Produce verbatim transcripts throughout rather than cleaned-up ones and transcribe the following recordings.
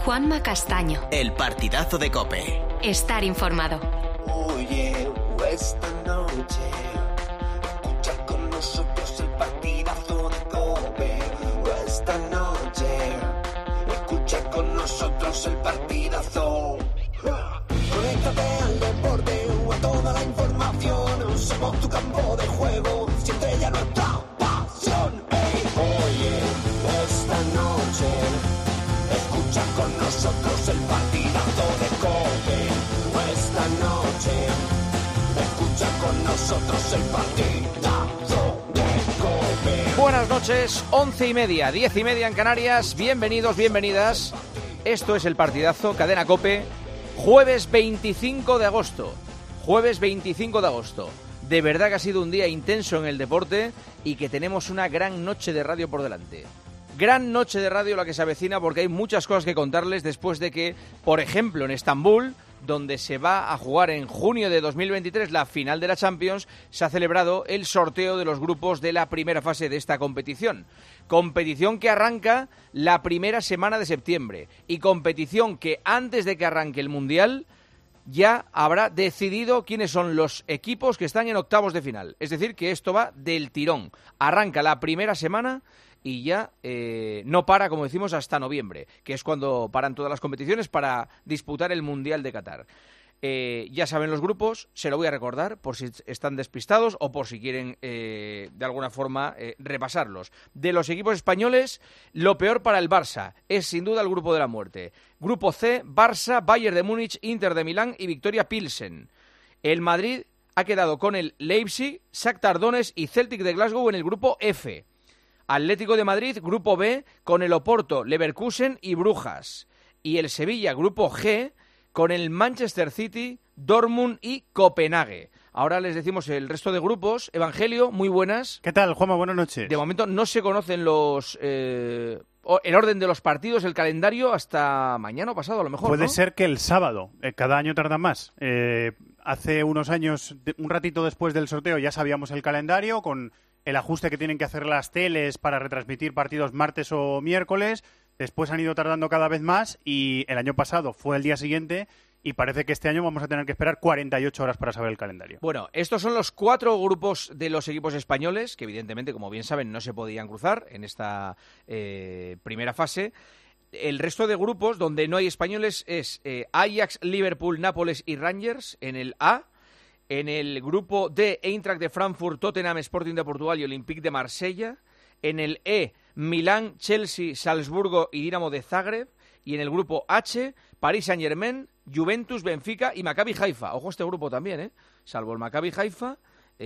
Juanma Castaño. El partidazo de COPE. Estar informado. Oye, esta noche escucha con nosotros el partidazo de COPE. Esta noche escucha con nosotros el partidazo. Conéctate al deporte o a toda la información. Somos tu campo de juego, siente ya nuestra pasión. Hey, oye, esta noche escucha con nosotros el partidazo de COPE. Esta noche escucha con nosotros el partidazo de COPE. Buenas noches, once y media, diez y media en Canarias. Bienvenidos, bienvenidas. Esto es el partidazo, Cadena COPE. Jueves veinticinco de agosto. Jueves veinticinco de agosto. De verdad que ha sido un día intenso en el deporte y que tenemos una gran noche de radio por delante. Gran noche de radio la que se avecina, porque hay muchas cosas que contarles después de que, por ejemplo, en Estambul, donde se va a jugar en junio de dos mil veintitrés la final de la Champions, se ha celebrado el sorteo de los grupos de la primera fase de esta competición. Competición que arranca la primera semana de septiembre y competición que antes de que arranque el Mundial ya habrá decidido quiénes son los equipos que están en octavos de final. Es decir, que esto va del tirón. Arranca la primera semana y ya eh, no para, como decimos, hasta noviembre, que es cuando paran todas las competiciones para disputar el Mundial de Qatar. Eh, ya saben los grupos, se lo voy a recordar por si están despistados o por si quieren eh, de alguna forma eh, repasarlos. De los equipos españoles, lo peor para el Barça es sin duda el grupo de la muerte. Grupo C, Barça, Bayern de Múnich, Inter de Milán y Victoria Pilsen. El Madrid ha quedado con el Leipzig, Shakhtar Donetsk y Celtic de Glasgow en el grupo F. Atlético de Madrid, grupo B, con el Oporto, Leverkusen y Brujas. Y el Sevilla, grupo G, con el Manchester City, Dortmund y Copenhague. Ahora les decimos el resto de grupos. Evangelio, muy buenas. ¿Qué tal, Juanma? Buenas noches. De momento no se conocen los eh, el orden de los partidos, el calendario, hasta mañana o pasado a lo mejor, Puede ¿no? ser que el sábado. Eh, cada año tarda más. Eh, hace unos años, un ratito después del sorteo, ya sabíamos el calendario con el ajuste que tienen que hacer las teles para retransmitir partidos martes o miércoles. Después han ido tardando cada vez más y el año pasado fue el día siguiente y parece que este año vamos a tener que esperar cuarenta y ocho horas para saber el calendario. Bueno, estos son los cuatro grupos de los equipos españoles que evidentemente, como bien saben, no se podían cruzar en esta eh, primera fase. El resto de grupos donde no hay españoles es eh, Ajax, Liverpool, Nápoles y Rangers en el A. En el grupo D, Eintracht de Frankfurt, Tottenham, Sporting de Portugal y Olympique de Marsella. En el E, Milán, Chelsea, Salzburgo y Dinamo de Zagreb. Y en el grupo H, Paris Saint-Germain, Juventus, Benfica y Maccabi Haifa. Ojo a este grupo también, ¿eh? Salvo el Maccabi Haifa,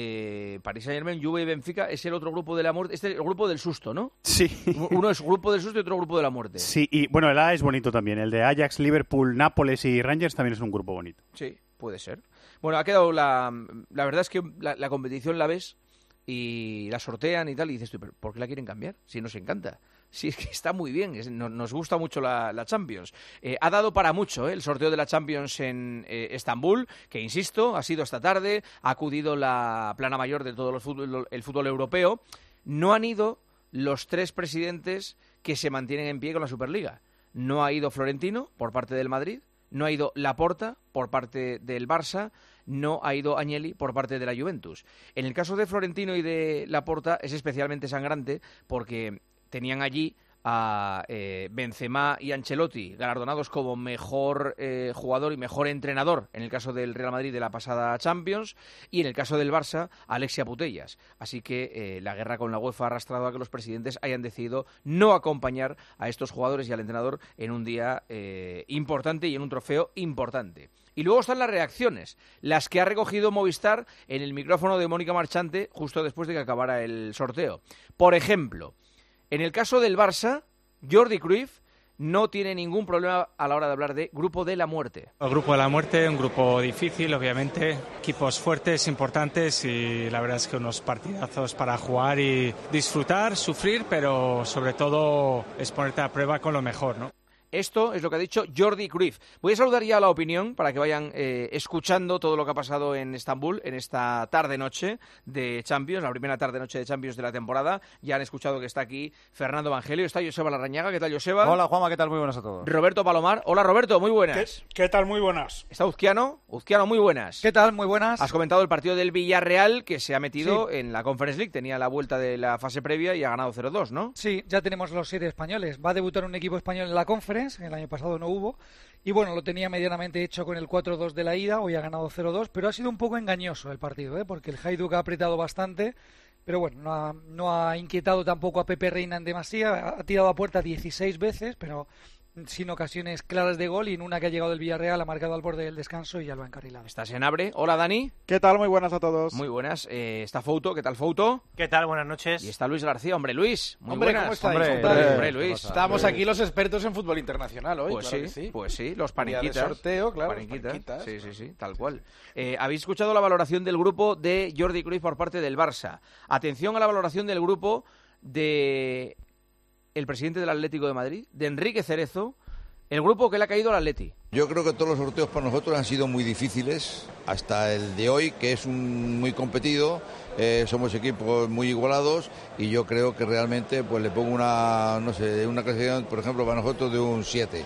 eh, Paris Saint-Germain, Juve y Benfica es el otro grupo de la muerte. Este es el grupo del susto, ¿no? Sí. Uno es grupo del susto y otro grupo de la muerte. Sí, y bueno, el A es bonito también. El de Ajax, Liverpool, Nápoles y Rangers también es un grupo bonito. Sí, puede ser. Bueno, ha quedado la... La verdad es que la, la competición la ves y la sortean y tal, y dices tú, ¿pero por qué la quieren cambiar? Si nos encanta. Sí, es que está muy bien, es, no, nos gusta mucho la, la Champions. Eh, ha dado para mucho eh, el sorteo de la Champions en eh, Estambul, que insisto, ha sido esta tarde, ha acudido la plana mayor de todo el fútbol, el fútbol europeo. No han ido los tres presidentes que se mantienen en pie con la Superliga. No ha ido Florentino, por parte del Madrid, no ha ido Laporta, por parte del Barça, no ha ido Agnelli por parte de la Juventus. En el caso de Florentino y de Laporta es especialmente sangrante porque tenían allí a eh, Benzema y Ancelotti galardonados como mejor eh, jugador y mejor entrenador en el caso del Real Madrid de la pasada Champions y en el caso del Barça Alexia Putellas. Así que eh, la guerra con la UEFA ha arrastrado a que los presidentes hayan decidido no acompañar a estos jugadores y al entrenador en un día eh, importante y en un trofeo importante. Y luego están las reacciones, las que ha recogido Movistar en el micrófono de Mónica Marchante justo después de que acabara el sorteo. Por ejemplo, en el caso del Barça, Jordi Cruyff no tiene ningún problema a la hora de hablar de grupo de la muerte. El grupo de la muerte, un grupo difícil, obviamente, equipos fuertes, importantes y la verdad es que unos partidazos para jugar y disfrutar, sufrir, pero sobre todo es ponerte a prueba con lo mejor, ¿no? Esto es lo que ha dicho Jordi Cruyff. Voy a saludar ya a la opinión para que vayan eh, escuchando todo lo que ha pasado en Estambul en esta tarde-noche de Champions, la primera tarde-noche de Champions de la temporada. Ya han escuchado que está aquí Fernando Evangelio, está Joseba Larrañaga. ¿Qué tal, Joseba? Hola, Juanma, ¿qué tal? Muy buenas a todos. Roberto Palomar. Hola, Roberto, muy buenas. ¿Qué, qué tal? Muy buenas. Está Uzquiano. Uzquiano, muy buenas. ¿Qué tal? Muy buenas. Has comentado el partido del Villarreal, que se ha metido sí. en la Conference League, tenía la vuelta de la fase previa y ha ganado cero dos, ¿no? Sí, ya tenemos los siete españoles. Va a debutar un equipo español en la Conference, el año pasado no hubo, y bueno, lo tenía medianamente hecho con el cuatro dos de la ida, hoy ha ganado cero dos, pero ha sido un poco engañoso el partido, ¿eh? Porque el Hajduk ha apretado bastante, pero bueno, no ha, no ha inquietado tampoco a Pepe Reina en demasía, ha tirado a puerta dieciséis veces, pero sin ocasiones claras de gol, y en una que ha llegado el Villarreal ha marcado al borde del descanso y ya lo ha encarrilado. Estás en Abre. Hola, Dani. ¿Qué tal? Muy buenas a todos. Muy buenas. Eh, está Fouto. ¿Qué tal, Fouto? ¿Qué tal? Buenas noches. Y está Luis García. Hombre, Luis. Muy Hombre, buenas. ¿cómo estáis? Hombre, Hombre, hombre, Luis. Estamos aquí los expertos en fútbol internacional hoy. Pues, claro sí, que sí, pues sí, los Día de paniquitas. sorteo, claro, Paniquitas. los paniquitas. Sí, sí, sí, tal cual. Eh, Habéis escuchado la valoración del grupo de Jordi Cruyff por parte del Barça. Atención a la valoración del grupo de el presidente del Atlético de Madrid, de Enrique Cerezo, el grupo que le ha caído al Atleti. Yo creo que todos los sorteos para nosotros han sido muy difíciles, hasta el de hoy, que es un muy competido, eh, somos equipos muy igualados y yo creo que realmente pues le pongo una, no sé, una clasificación, por ejemplo, para nosotros de un siete.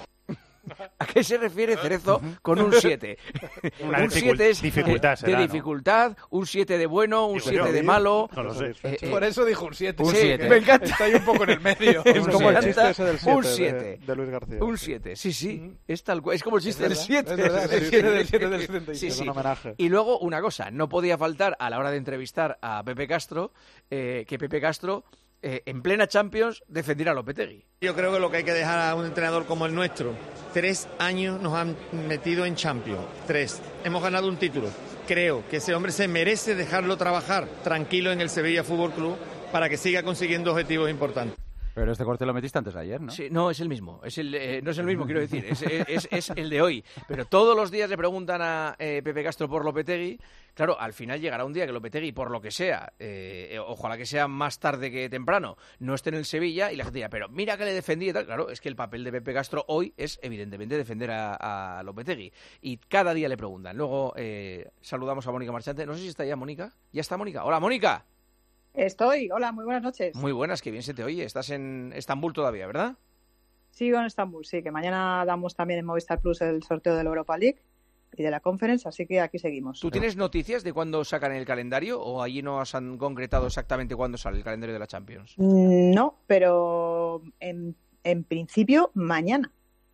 ¿A qué se refiere Cerezo con un siete? Una un siete es dificultad de, será, de ¿no? dificultad, un siete de bueno, un siete de malo. No lo sé. Eh, eh, Por eso dijo un siete. un Sí, siete. Me encanta. Está ahí un poco en el medio. Es como el chiste ese del un siete. De, de Luis García. Un siete, sí, sí. Es tal cual. Es como el chiste del siete. Es verdad, el siete del siete del setenta y seis. Sí, Es sí. un homenaje. Y luego, una cosa, no podía faltar a la hora de entrevistar a Pepe Castro, eh, que Pepe Castro, eh, en plena Champions, defendiera a Lopetegui. Yo creo que lo que hay que dejar a un entrenador como el nuestro, tres años nos han metido en Champions, tres, hemos ganado un título. Creo que ese hombre se merece dejarlo trabajar tranquilo en el Sevilla Fútbol Club para que siga consiguiendo objetivos importantes. Pero este corte lo metiste antes de ayer, ¿no? Sí, no, es el mismo. Es el, eh, no es el mismo, quiero decir. Es, es, es el de hoy. Pero todos los días le preguntan a eh, Pepe Castro por Lopetegui. Claro, al final llegará un día que Lopetegui, por lo que sea, eh, ojalá que sea más tarde que temprano, no esté en el Sevilla y la gente dirá, pero mira que le defendí y tal. Claro, es que el papel de Pepe Castro hoy es, evidentemente, defender a, a Lopetegui. Y cada día le preguntan. Luego eh, saludamos a Mónica Marchante. No sé si está ya Mónica. ¿Ya está Mónica? Hola, Mónica. Estoy, hola, muy buenas noches. Muy buenas, que bien se te oye. Estás en Estambul todavía, ¿verdad? Sigo en Estambul, sí, que mañana damos también en Movistar Plus el sorteo de la Europa League y de la Conference, así que aquí seguimos. ¿Tú tienes noticias de cuándo sacan el calendario o allí no os han concretado exactamente cuándo sale el calendario de la Champions? No, pero en, en principio mañana.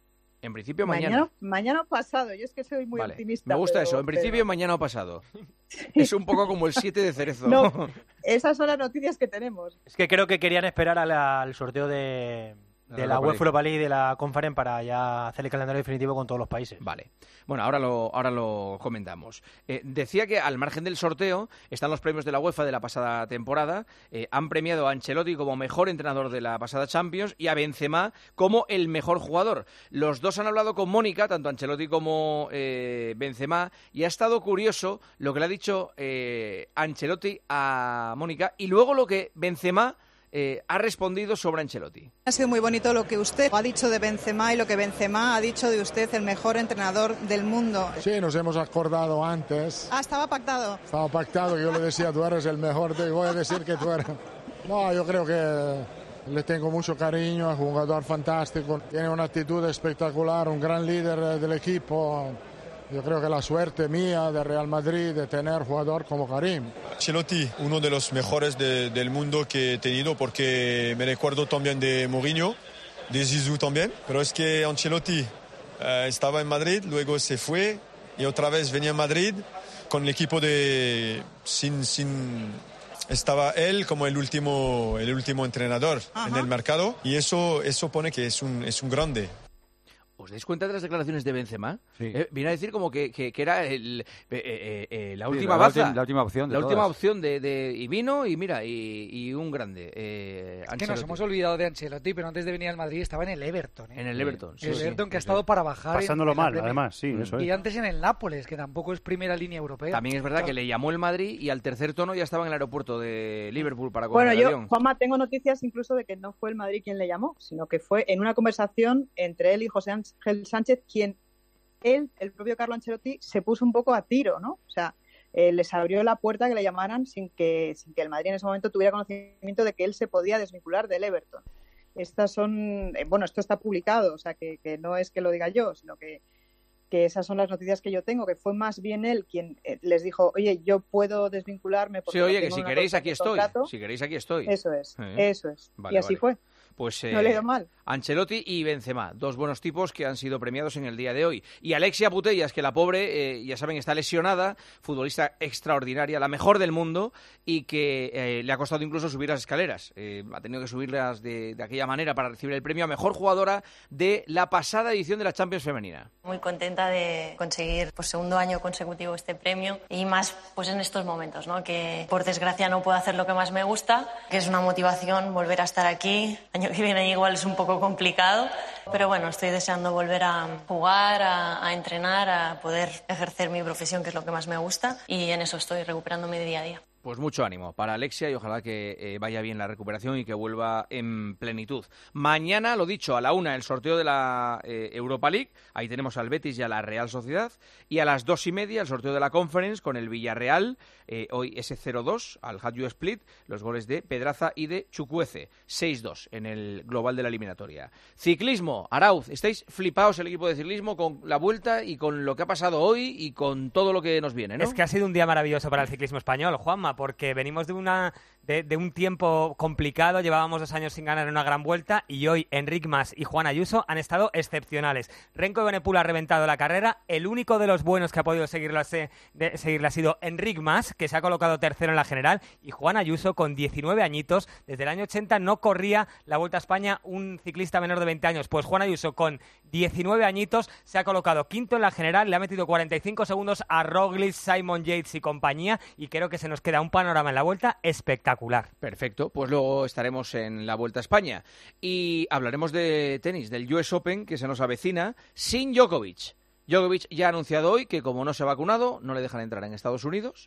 En principio mañana. Mañana, mañana pasado, yo es que soy muy vale. optimista. Me gusta pero, eso, en principio pero... mañana o pasado. Sí. Es un poco como el siete de Cerezo. No, esas son las noticias que tenemos. Es que creo que querían esperar a la, al sorteo de, de la UEFA Europa League y de la Conference para ya hacer el calendario definitivo con todos los países. Vale. Bueno, ahora lo, ahora lo comentamos. Eh, decía que al margen del sorteo están los premios de la UEFA de la pasada temporada. Eh, han premiado a Ancelotti como mejor entrenador de la pasada Champions y a Benzema como el mejor jugador. Los dos han hablado con Mónica, tanto Ancelotti como eh, Benzema, y ha estado curioso lo que le ha dicho eh, Ancelotti a Mónica y luego lo que Benzema Eh, ha respondido sobre Ancelotti. Ha sido muy bonito lo que usted ha dicho de Benzema y lo que Benzema ha dicho de usted, el mejor entrenador del mundo. Sí, nos hemos acordado antes. Ah, estaba pactado. Estaba pactado, yo le decía, tú eres el mejor, te voy a decir que tú eres... No, yo creo que le tengo mucho cariño, es un jugador fantástico, tiene una actitud espectacular, un gran líder del equipo. Yo creo que la suerte mía de Real Madrid de tener jugador como Karim. Ancelotti, uno de los mejores de, del mundo que he tenido, porque me recuerdo también de Mourinho, de Zizou también, pero es que Ancelotti eh, estaba en Madrid, luego se fue y otra vez venía a Madrid con el equipo de... sin... sin estaba él como el último, el último entrenador. Ajá. En el mercado y eso, eso pone que es un, es un grande. ¿Os dais cuenta de las declaraciones de Benzema? Sí. Eh, viene a decir como que, que, que era el, eh, eh, eh, la Sí, última la, baza. la, la última opción de La última todas. opción de, de... Y vino, y mira, y, y un grande. Eh, Es que nos hemos olvidado de Ancelotti, pero antes de venir al Madrid estaba en el Everton. ¿eh? En el Everton, sí. El sí, Everton sí, que ha sí. estado para bajar. Pasándolo en, en mal, la Premier. además, sí, eso es. Y antes en el Nápoles, que tampoco es primera línea europea. También es verdad Claro. que le llamó el Madrid y al tercer tono ya estaba en el aeropuerto de Liverpool para coger Bueno, el yo, avión. Juanma, tengo noticias incluso de que no fue el Madrid quien le llamó, sino que fue en una conversación entre él y José Ángel Sánchez, quien él, el propio Carlo Ancelotti, se puso un poco a tiro, ¿no? O sea, eh, les abrió la puerta que le llamaran sin que, sin que el Madrid en ese momento tuviera conocimiento de que él se podía desvincular del Everton. Estas son, eh, bueno, esto está publicado, o sea, que, que no es que lo diga yo, sino que, que esas son las noticias que yo tengo, que fue más bien él quien eh, les dijo, oye, yo puedo desvincularme porque Sí, oye, no que tengo si una queréis cosa aquí de estoy. contrato. Si queréis aquí estoy. Eso es, Eh. eso es. Vale, y así vale. fue. Pues eh, No le he ido mal. Ancelotti y Benzema, dos buenos tipos que han sido premiados en el día de hoy. Y Alexia Putellas, que la pobre, eh, ya saben, está lesionada, futbolista extraordinaria, la mejor del mundo, y que eh, le ha costado incluso subir las escaleras. Eh, ha tenido que subirlas de, de aquella manera para recibir el premio a mejor jugadora de la pasada edición de la Champions Femenina. Muy contenta de conseguir por segundo año consecutivo este premio y más pues en estos momentos, ¿no? Que por desgracia no puedo hacer lo que más me gusta, que es una motivación volver a estar aquí. El año que viene igual es un poco complicado, pero bueno, estoy deseando volver a jugar, a, a entrenar, a poder ejercer mi profesión, que es lo que más me gusta, y en eso estoy recuperándome de día a día. Pues mucho ánimo para Alexia y ojalá que eh, vaya bien la recuperación y que vuelva en plenitud. Mañana, lo dicho, a la una el sorteo de la eh, Europa League. Ahí tenemos al Betis y a la Real Sociedad. Y a las dos y media el sorteo de la Conference con el Villarreal. Eh, hoy ese cero dos al Hajduk Split. Los goles de Pedraza y de Chukwueze. seis dos en el global de la eliminatoria. Ciclismo. Arauz, estáis flipados el equipo de ciclismo con la vuelta y con lo que ha pasado hoy y con todo lo que nos viene, ¿no? Es que ha sido un día maravilloso para el ciclismo español, Juanma, porque venimos de una de, de un tiempo complicado, llevábamos dos años sin ganar en una gran vuelta y hoy Enric Mas y Juan Ayuso han estado excepcionales. Renko Evenepoel ha reventado la carrera, el único de los buenos que ha podido seguirla, de, seguirla ha sido Enric Mas, que se ha colocado tercero en la general, y Juan Ayuso con diecinueve añitos, desde el año ochenta no corría la Vuelta a España un ciclista menor de veinte años, pues Juan Ayuso con diecinueve añitos se ha colocado quinto en la general, le ha metido cuarenta y cinco segundos a Roglic, Simon Yates y compañía, y creo que se nos queda un panorama en la Vuelta espectacular. Perfecto, pues luego estaremos en la Vuelta a España y hablaremos de tenis, del U S Open que se nos avecina sin Djokovic. Djokovic ya ha anunciado hoy que como no se ha vacunado, no le dejan entrar en Estados Unidos.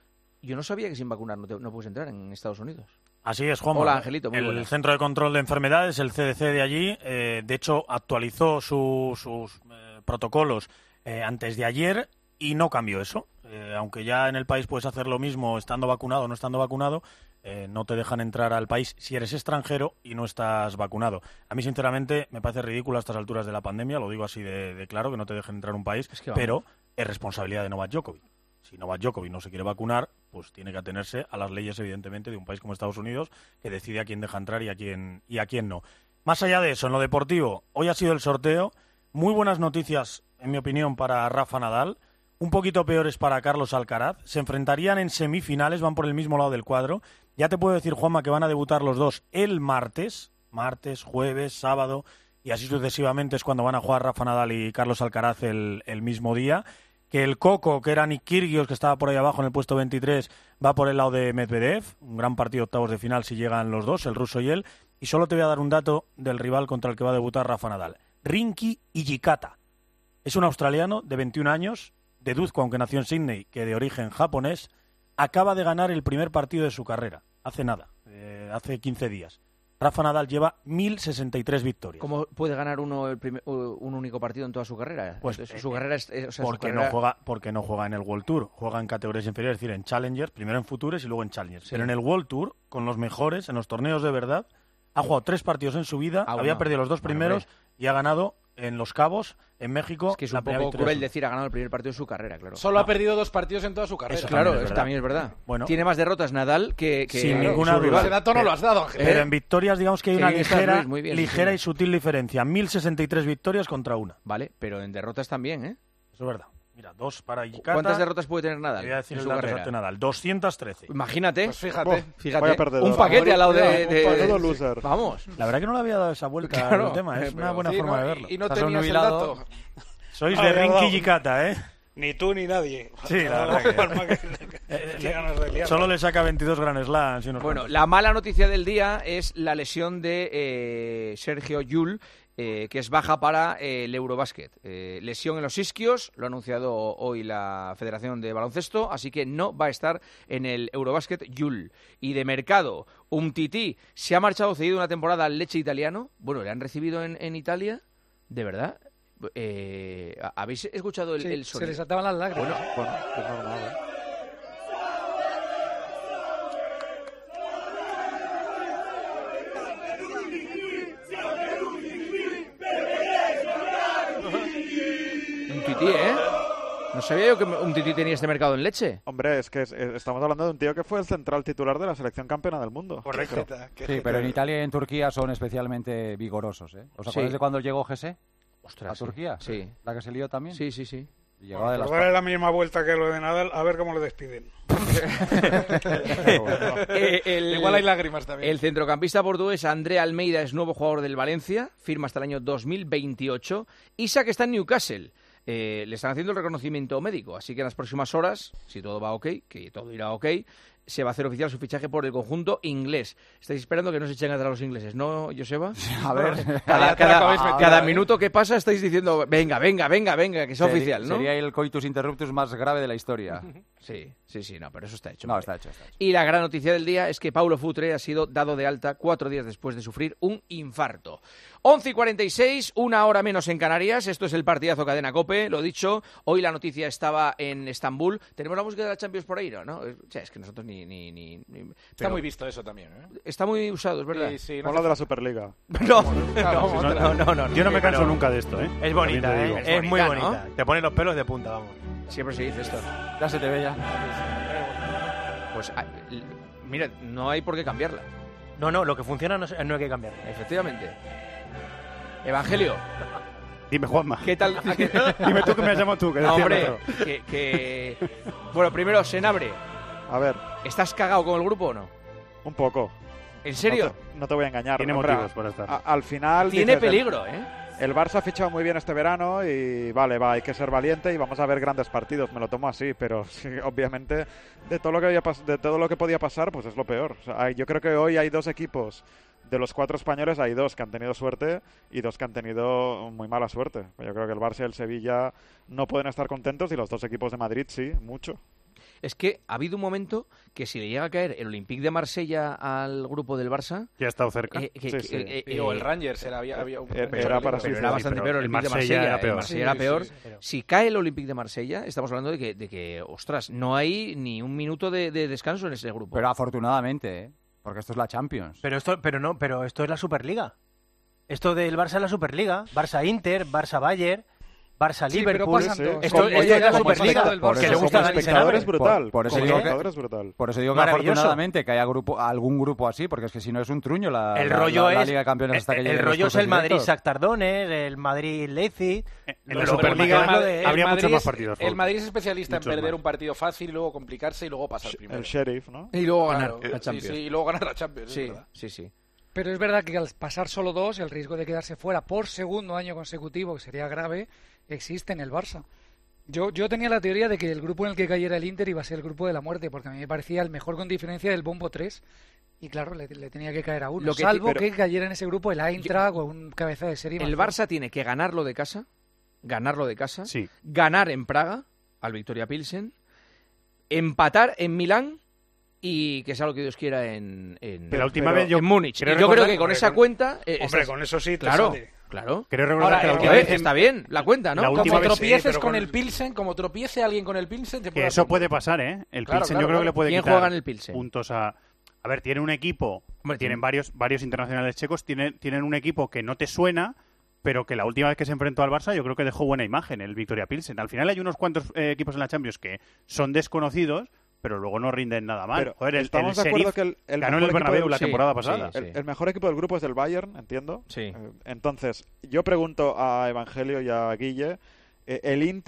Yo no sabía que sin vacunar no, te, no puedes entrar en Estados Unidos. Así es, Juan. Hola, Angelito, muy El buenas. Centro de Control de Enfermedades, el C D C de allí, eh, de hecho, actualizó su, sus eh, protocolos eh, antes de ayer y no cambió eso. Eh, aunque ya en el país puedes hacer lo mismo estando vacunado o no estando vacunado, eh, no te dejan entrar al país si eres extranjero y no estás vacunado. A mí, sinceramente, me parece ridículo a estas alturas de la pandemia, lo digo así de, de claro, que no te dejen entrar a un país, Es que pero es responsabilidad de Novak Djokovic. Si Novak Djokovic no se quiere vacunar, pues tiene que atenerse a las leyes, evidentemente, de un país como Estados Unidos, que decide a quién deja entrar y a quién, y a quién no. Más allá de eso, en lo deportivo, hoy ha sido el sorteo. Muy buenas noticias, en mi opinión, para Rafa Nadal. Un poquito peores para Carlos Alcaraz. Se enfrentarían en semifinales, van por el mismo lado del cuadro. Ya te puedo decir, Juanma, que van a debutar los dos el martes. Martes, jueves, sábado, y así sucesivamente es cuando van a jugar Rafa Nadal y Carlos Alcaraz el, el mismo día. Que el Coco, que era Nick Kyrgios, que estaba por ahí abajo en el puesto veintitrés, va por el lado de Medvedev. Un gran partido octavos de final si llegan los dos, el ruso y él. Y solo te voy a dar un dato del rival contra el que va a debutar Rafa Nadal. Rinky Hijikata. Es un australiano de veintiún años, deduzco, aunque nació en Sydney, que de origen japonés, acaba de ganar el primer partido de su carrera. Hace nada, eh, hace quince días. Rafa Nadal lleva mil sesenta y tres victorias. ¿Cómo puede ganar uno el primer, un único partido en toda su carrera? Pues Entonces, su carrera es, eh, o sea, su porque, carrera... no juega, porque no juega en el World Tour, juega en categorías inferiores, es decir, en Challengers, primero en Futures y luego en Challengers. Sí. Pero en el World Tour, con los mejores, en los torneos de verdad, ha jugado tres partidos en su vida, Ah, había bueno. perdido los dos Bueno, primeros hombre. y ha ganado en Los Cabos, en México. Es que es la un primera poco victoria cruel de su- decir ha ganado el primer partido de su carrera, claro. Solo ha perdido dos partidos en toda su carrera. Eso Claro, también es eso verdad. también es verdad. Bueno. Tiene más derrotas Nadal que, que Sin que ninguna su duda. rival. Ese dato no lo has dado, Ángel. Pero en victorias, digamos que hay Qué una bien estás, ligera, Luis, muy bien, sí, ligera sí. y sutil diferencia. mil sesenta y tres victorias contra una. Vale, pero en derrotas también, ¿eh? Eso es verdad. Mira, dos para Higuita. ¿Cuántas derrotas puede tener Nadal? Te voy a decir en el su dato carrera? exacto de Nadal. doscientos trece. Imagínate. Pues fíjate. Oh, fíjate. Vaya perdedor. Un paquete al lado de... de, Un paquete de- loser. Vamos. La verdad que no le había dado esa vuelta Claro. al tema. Es una Pero buena sí, forma ¿no? de verlo. Y no Estás tenías el obnubilado. dato. Sois No de había Rinky dado. Higuita, ¿eh? Ni tú ni nadie. Sí, la verdad que- Palma que- Qué ganas de liarla. Solo le saca veintidós Grand Slams. y unos Bueno, cuantos. la mala noticia del día es la lesión de eh, Sergio Llull, eh, que es baja para eh, el Eurobásquet. Eh, lesión en los isquios, lo ha anunciado hoy la Federación de Baloncesto, así que no va a estar en el Eurobásquet Llull. Y de mercado, Umtiti se ha marchado cedido una temporada al Lecce italiano. Bueno, le han recibido en, en Italia, ¿de verdad? Eh, ¿Habéis escuchado el, Sí, el se sonido? les saltaban las lágrimas. Bueno, Bueno, es normal, ¿eh? Umtiti, ¿eh? No sabía yo que Umtiti tenía este mercado en Lecce. Hombre, es que es- es- estamos hablando de un tío que fue el central titular de la selección campeona del mundo. Correcto. Sí, pero en Italia y en Turquía son especialmente vigorosos, ¿eh? ¿Os acordáis Sí. de cuando llegó Gese Ostras, a sí. Turquía? Sí. ¿La que se lió también? Sí, sí, sí. Y llegaba de las Por darle la misma vuelta que lo de Nadal, a ver cómo le despiden. Eh, el- Igual hay lágrimas también. El centrocampista portugués André Almeida es nuevo jugador del Valencia, firma hasta el año dos mil veintiocho. Isaac está en Newcastle. Eh, le están haciendo el reconocimiento médico, así que en las próximas horas, si todo va ok, que todo irá ok, se va a hacer oficial su fichaje por el conjunto inglés. Estáis esperando que no se echen atrás los ingleses, ¿no, Joseba? A ver. cada, Vaya cada- traco habéis metido, cada ¿eh? minuto que pasa estáis diciendo, venga, venga, venga, venga, que sea Seri- oficial, ¿no? Sería el coitus interruptus más grave de la historia. Sí, sí, sí, no, pero eso está hecho. No, hombre. está hecho, está hecho. Y la gran noticia del día es que Paulo Futre ha sido dado de alta cuatro días después de sufrir un infarto. once y cuarenta y seis, una hora menos en Canarias. Esto es el partidazo Cadena COPE, lo dicho. Hoy la noticia estaba en Estambul. ¿Tenemos la música de la Champions por ahí, no? ¿no? O sea, es que nosotros ni... ni, ni, ni- Está pero muy visto eso también, ¿eh? Está muy usado, es verdad. Sí, sí, no Como hace lo de la Superliga. No, Claro, no, sí, no, no, no, Yo no me sí, canso pero nunca de esto, ¿eh? Es bonita, También te ¿eh? digo. Es, Es muy bonita, bonita. ¿no? Te pone los pelos de punta, vamos. Siempre se dice esto. Ya se te ve ya. Pues, ah, l- mira, no hay por qué cambiarla. No, no, lo que funciona no, se- no hay que cambiar. Efectivamente. Evangelio, Dime, Juanma. ¿qué tal? ¿A qué- Dime tú que me has llamado tú. Que No, decía hombre, otro. que, que- Bueno, primero, Senabre, A ver, ¿estás cagado con el grupo o no? un poco. ¿En serio? No te, no te voy a engañar. Tiene Hombre, motivos para estar. a- al final... Tiene dices, el- peligro, ¿eh? El Barça ha fichado muy bien este verano y vale, va, hay que ser valiente y vamos a ver grandes partidos, me lo tomo así, pero sí, obviamente de todo lo que había pas- de todo lo que podía pasar, pues es lo peor. O sea, hay- yo creo que hoy hay dos equipos, de los cuatro españoles hay dos que han tenido suerte y dos que han tenido muy mala suerte. Yo creo que el Barça y el Sevilla no pueden estar contentos y los dos equipos de Madrid sí, mucho. Es que ha habido un momento que si le llega a caer el Olympique de Marsella al grupo del Barça... Ya ha estado cerca. eh, que- Sí, que- sí. eh, Y o el eh, Rangers era, había, había un, Era- un- era para pero sí, era sí, bastante pero peor el el Olympique de Marsella Marsella. era el peor. Marsella Sí, era sí, peor. sí, pero- Si cae el Olympique de Marsella, estamos hablando de que, de que ostras, no hay ni un minuto de, de descanso en ese grupo. Pero afortunadamente, ¿eh? Porque esto es la Champions. Pero esto, pero no, pero esto es la Superliga. Esto del Barça es la Superliga. Barça Inter, Barça Bayern, Barça Sí, pero Liverpool. pasan sí. todos. Esto, Como esto llega es la como Superliga. pasado el Barça. Que le Por gusta eso a Como Dani espectador es Senabre. brutal. Por- por eso Como digo que- espectador es brutal. Por eso digo que Maravilloso. afortunadamente que haya grupo, algún grupo así, porque es que si no es un truño la, El la- rollo la- la es Liga de Campeones hasta que el, lleguen el los rollo es cruces el Madrid directos. Shakhtar Donetsk, el Madrid Leipzig. En Lo- la lo Superliga bonito es lo de- habría el muchos Madrid más es- partidos. El Ford. Madrid es especialista Muchos en perder más. un partido fácil y luego complicarse y luego pasar primero. El Sheriff, ¿no? Y luego ganar Claro, la sí, Champions. sí, y luego ganar la Champions. es Sí, verdad. sí, sí. Pero es verdad que al pasar solo dos, el riesgo de quedarse fuera por segundo año consecutivo, que sería grave, existe en el Barça. Yo, yo tenía la teoría de que el grupo en el que cayera el Inter iba a ser el grupo de la muerte, porque a mí me parecía el mejor con diferencia del bombo tres. Y claro, le, le tenía que caer a uno. Lo que salvo ti- pero- que cayera en ese grupo el Eintracht o un cabeza de serie. El más Barça tiene que ganarlo de casa, ganarlo de casa, Sí. ganar en Praga al Victoria Pilsen, empatar en Milán y que sea lo que Dios quiera en, en, Pero la última pero- vez yo en Múnich. quiero Y yo creo recordar- que con hombre, esa con- cuenta... eh, Hombre, estás- con eso sí te Claro, sale. claro. Creo recordar Ahora, que la el última que vez Joder, está bien, la cuenta, ¿no? La Como última vez sí, tropieces pero con con- el Pilsen, como tropiece alguien con el Pilsen, te puede Que dar eso puntos. puede pasar, ¿eh? El Claro, Pilsen claro, yo creo que claro. le puede ¿Quién quitar juega en el Pilsen? puntos a... A ver, tienen un equipo, Hombre, tienen tiene- varios, varios internacionales checos, tienen, tienen un equipo que no te suena, pero que la última vez que se enfrentó al Barça yo creo que dejó buena imagen, el Victoria Pilsen. Al final hay unos cuantos eh, equipos en la Champions que son desconocidos, pero luego no rinden nada mal. Pero Joder, el, estamos el de acuerdo Sheriff que el, el ganó en mejor el Bernabéu equipo la del- temporada Sí, pasada. sí. El, el mejor equipo del grupo es del Bayern, entiendo. Sí. Eh, entonces, yo pregunto a Evangelio y a Guille, eh, ¿el Inter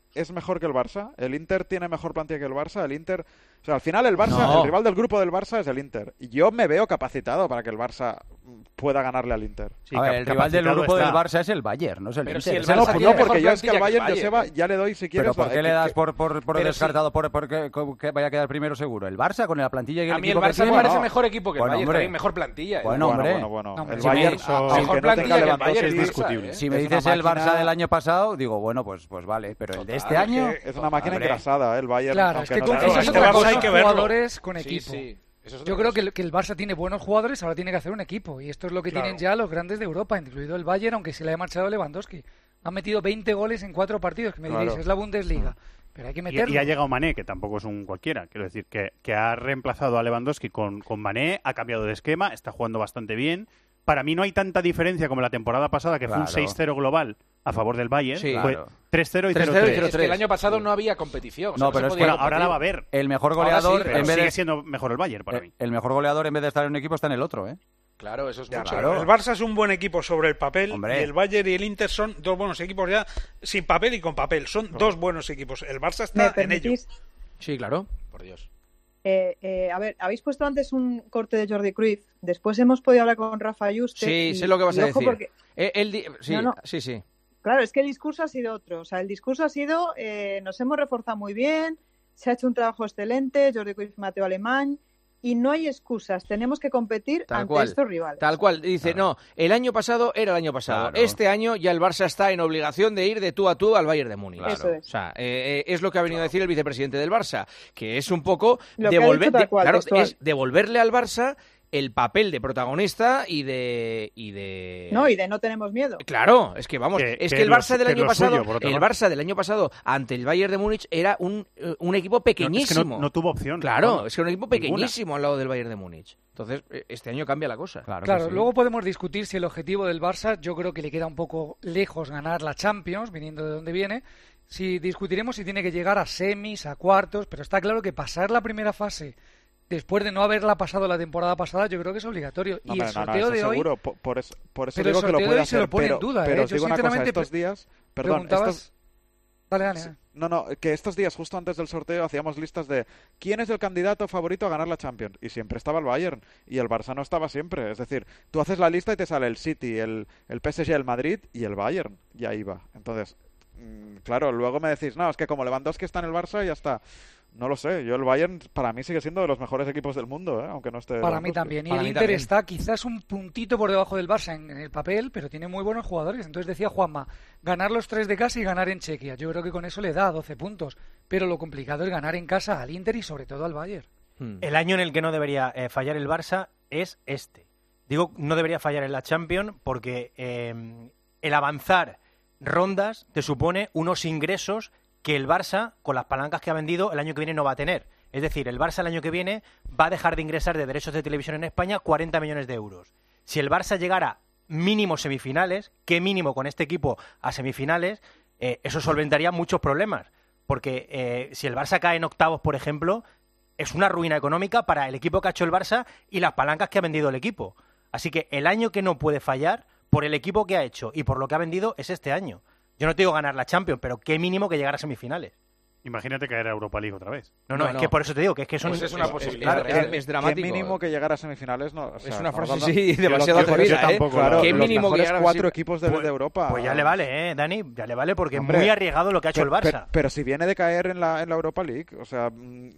es mejor que el Barça? ¿El Inter tiene mejor plantilla que el Barça? El Inter... O sea, al final el Barça, No. el rival del grupo del Barça es el Inter. Y yo me veo capacitado para que el Barça pueda ganarle al Inter. A ver, el rival del grupo del Barça es el Bayern, no es el Pero Inter. si el Barça no, pues no, porque yo es que al Bayern, Joseba, ya le doy si quieres... ¿Pero por qué la- le que- das que- por, por, por Pero descartado sí. por, por que, que vaya a quedar primero seguro? ¿El Barça con la plantilla y el A mí el equipo que Barça me tiene? parece No. mejor equipo que el Bueno, Bayern, hombre. también mejor plantilla. ¿eh? Bueno, hombre. Bueno, bueno, No, el si Bayern, me- aunque mejor no plantilla tenga que el Lewandowski, Bayern, es el Barça, discutible. ¿eh? Si me Es dices una el máquina- Barça del año pasado, digo, bueno, pues, pues vale. Pero el de este Total, año... es que es una máquina Hombre. engrasada, ¿eh? El Bayern. Claro, es aunque que no con tenga- eso es Este otra Barça cosa, hay que verlo. jugadores con Sí, equipo. sí. Eso es otra Yo creo cosa. que el, que el Barça tiene buenos jugadores, ahora tiene que hacer un equipo. Y esto es lo que Claro. tienen ya los grandes de Europa, incluido el Bayern, aunque se le haya marchado Lewandowski. Han metido veinte goles en cuatro partidos, que me diréis, Claro. es la Bundesliga. Pero hay que Y, meterlo. y ha llegado Mané, que tampoco es un cualquiera. Quiero decir, que, que ha reemplazado a Lewandowski con, con Mané, ha cambiado de esquema, está jugando bastante bien. Para mí no hay tanta diferencia como la temporada pasada, que fue un Claro. seis cero global a favor del Bayern. Sí, fue claro. tres cero y tres cero cero y tres. Es que el año pasado no había competición. o sea, No, pero se es podía Bueno, ahora la va a competir. haber. El mejor Ahora goleador, sí, pero en Pero vez sigue de... siendo mejor el Bayern para mí. El mejor goleador, en vez de estar en un equipo, está en el otro, ¿eh? Claro, eso es Ya, mucho. pero el Barça es un buen equipo sobre el papel Hombre. y el Bayern y el Inter son dos buenos equipos ya sin papel y con papel. Son dos buenos equipos. El Barça ¿Me está en ello. permitís? Sí, claro. Por Dios. Eh, eh, a ver, habéis puesto antes un corte de Jordi Cruyff. Después hemos podido hablar con Rafa Ayuste. Sí, y- sé lo que vas y a ojo decir. porque- Eh, el di- sí, No, no. sí, sí. Claro, es que el discurso ha sido otro. O sea, el discurso ha sido, eh, nos hemos reforzado muy bien, se ha hecho un trabajo excelente, Jordi Cruyff, Mateo Alemán, y no hay excusas. Tenemos que competir Tal ante cual. estos rivales. Tal cual. Dice, no, el año pasado era el año pasado. Claro. Este año ya el Barça está en obligación de ir de tú a tú al Bayern de Múnich. Eso es. O sea, eh, eh, es lo que ha venido a decir el vicepresidente del Barça, que es un poco Lo que ha devolver, dicho tal de- cual, claro, textual. es devolverle al Barça el papel de protagonista y de y de No, y de no tenemos miedo. Claro, es que vamos, Que- es que que el lo- Barça del que año lo pasado, suyo, por otra el parte. Barça del año pasado ante el Bayern de Múnich era un, eh, un equipo No, es que pequeñísimo. no, no tuvo opción. Claro, Vamos, es que era un equipo ninguna. pequeñísimo al lado del Bayern de Múnich. Entonces, eh, este año cambia la cosa. Claro, que Claro, sí. luego podemos discutir si el objetivo del Barça, yo creo que le queda un poco lejos ganar la Champions, viniendo de donde viene. Si discutiremos si tiene que llegar a semis, a cuartos, pero está claro que pasar la primera fase después de no haberla pasado la temporada pasada, yo creo que es obligatorio. No, y el hombre, no, no, sorteo eso de hoy, seguro. Por, por eso, por eso pero el digo que lo sorteo de puede hoy se hacer, lo pone en pero, duda, pero ¿eh? os Yo digo una cosa, sinceramente estos pre- días... Perdón, preguntabas... estos, Dale, dale, dale. No, no, que estos días, justo antes del sorteo, hacíamos listas de quién es el candidato favorito a ganar la Champions. Y siempre estaba el Bayern. Y el Barça no estaba siempre. Es decir, tú haces la lista y te sale el City, el, el P S G, el Madrid y el Bayern. Y ahí va. Entonces, mm, claro, luego me decís, no, es que como Lewandowski está en el Barça, ya está. No lo sé. Yo el Bayern, para mí, sigue siendo de los mejores equipos del mundo, ¿eh? Aunque no esté... Para mí Lewandowski. también. Y Para el mí Inter también. está quizás un puntito por debajo del Barça en, en el papel, pero tiene muy buenos jugadores. Entonces decía Juanma, ganar los tres de casa y ganar en Chequia. Yo creo que con eso le da doce puntos. Pero lo complicado es ganar en casa al Inter y sobre todo al Bayern. Hmm. El año en el que no debería eh, fallar el Barça es este. Digo, no debería fallar en la Champions porque eh, el avanzar rondas te supone unos ingresos que el Barça, con las palancas que ha vendido, el año que viene no va a tener. Es decir, el Barça el año que viene va a dejar de ingresar de derechos de televisión en España cuarenta millones de euros. Si el Barça llegara mínimo semifinales, ¿qué mínimo con este equipo a semifinales? Eh, eso solventaría muchos problemas. Porque eh, si el Barça cae en octavos, por ejemplo, es una ruina económica para el equipo que ha hecho el Barça y las palancas que ha vendido el equipo. Así que el año que no puede fallar, por el equipo que ha hecho y por lo que ha vendido, es este año. Yo no te digo ganar la Champions, pero qué mínimo que llegar a semifinales. Imagínate caer a Europa League otra vez. No, no, No, es no. que por eso te digo que es que son... Pues es una es- posibilidad. claro, es, es dramático. ¿Qué mínimo que llegar a semifinales? No, o sea, Es una estamos frase, hablando- sí, Yo lo- demasiado yo- yo atrevida, ¿eh? tampoco, claro, ¿Qué los mínimo que mejores llegar a cuatro semi- equipos de, Pues- de Europa. Pues ya le vale, ¿eh, Dani? Ya le vale porque Hombre, es muy arriesgado lo que ha hecho pero, el Barça. Pero, pero si viene de caer en la, en la Europa League, o sea, mm,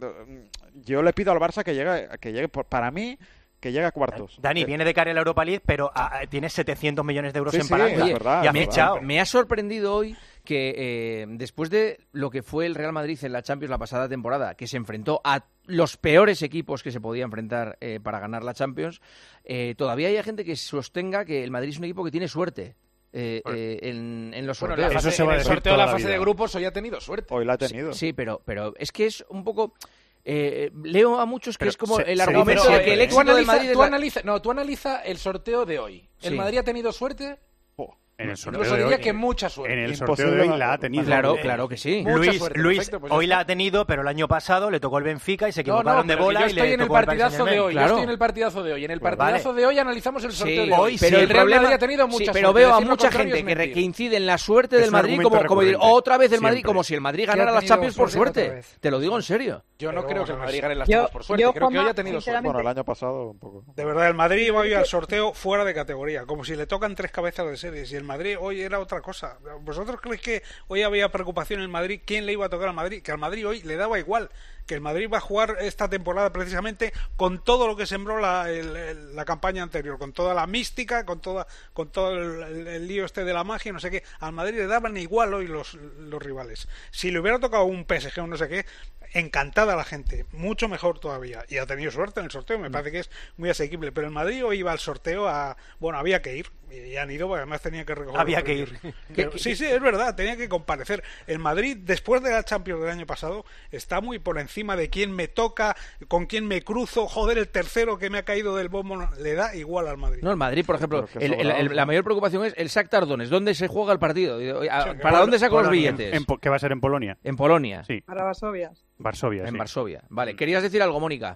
yo le pido al Barça que llegue, que llegue por- para mí, que llegue a cuartos. Dani, Eh, viene de caer en la Europa League, pero ah, ah, tiene setecientos millones de euros Sí, en sí, palanca. es verdad, y ha es verdad. fichado. Me ha sorprendido hoy que eh, después de lo que fue el Real Madrid en la Champions la pasada temporada, que se enfrentó a los peores equipos que se podía enfrentar eh, para ganar la Champions, eh, todavía hay gente que sostenga que el Madrid es un equipo que tiene suerte eh, eh, en, en los Bueno, sorteos. la fase- en el sorteo de la fase de grupos hoy ha tenido suerte. Hoy la ha tenido. Sí, sí, pero, pero es que es un poco... Eh, leo a muchos que Pero es como se- el se argumento dice de que el siempre, ¿eh? éxito Tú del analiza- Madrid es tú la- analiza- no, tú analiza el sorteo de hoy. ¿El Sí. Madrid ha tenido suerte? En el sorteo Incluso de diría hoy, que mucha suerte. En el sorteo de hoy la ha tenido. Claro, claro que sí. Luis, suerte, Luis perfecto, pues ya hoy está. la ha tenido, pero el año pasado le tocó el Benfica y se No, equivocaron no, de pero bola yo y estoy le en el tocó el Paris partidazo de Saint-Germain. hoy. Claro. Yo estoy en el partidazo de hoy. En el Pues partidazo vale. de hoy analizamos el sorteo Sí, de hoy. pero Si el Real problema Madrid ha tenido sí, mucha pero suerte, veo a decir lo mucha contrario gente es que, re- mentir. que incide en la suerte Es del un Madrid argumento como, como decir, recurrente. otra vez el Madrid, Siempre. como si el Madrid Que ha ganara las tenido Champions por suerte otra suerte. vez. Te lo digo en serio. Yo no Pero creo que el vamos a Madrid ver. gane las Yo- Champions por suerte. yo, Creo que hoy Juanma, ha tenido suerte. sinceramente- Bueno, el año pasado un poco. De verdad, el Madrid va hoy al sorteo fuera de categoría, como si le tocan tres cabezas de series. Y el Madrid hoy era otra cosa. ¿Vosotros creéis que hoy había preocupación en el Madrid? ¿Quién le iba a tocar al Madrid? Que al Madrid hoy le daba igual. Que el Madrid va a jugar esta temporada precisamente con todo lo que sembró la, el- el- la campaña anterior, con toda la mística, con toda con todo el, el- el lío este de la magia, no sé qué. Al Madrid le daban igual hoy los, los rivales. Si le hubiera tocado un P S G o no sé qué, encantada la gente, mucho mejor todavía. Y ha tenido suerte en el sorteo, me parece que es muy asequible. Pero el Madrid hoy iba al sorteo a... Bueno, había que ir, y han ido, porque además tenía que recoger... Había los que premios. ir. Pero sí, sí, es verdad, tenía que comparecer. El Madrid, después de la Champions del año pasado, está muy por encima de quién me toca, con quién me cruzo, joder, el tercero que me ha caído del bombo, no, le da igual al Madrid. No, el Madrid, por ejemplo, Pero que el- el- sobrado. el- la mayor preocupación es el Shakhtar Donetsk. ¿Dónde se juega el partido? ¿Para bueno, dónde saco los Polonia. billetes? En Po- ¿Qué va a ser en Polonia? En Polonia. Sí, Para Varsovia. Varsovia. En sí. Varsovia. Vale, ¿querías decir algo, Mónica?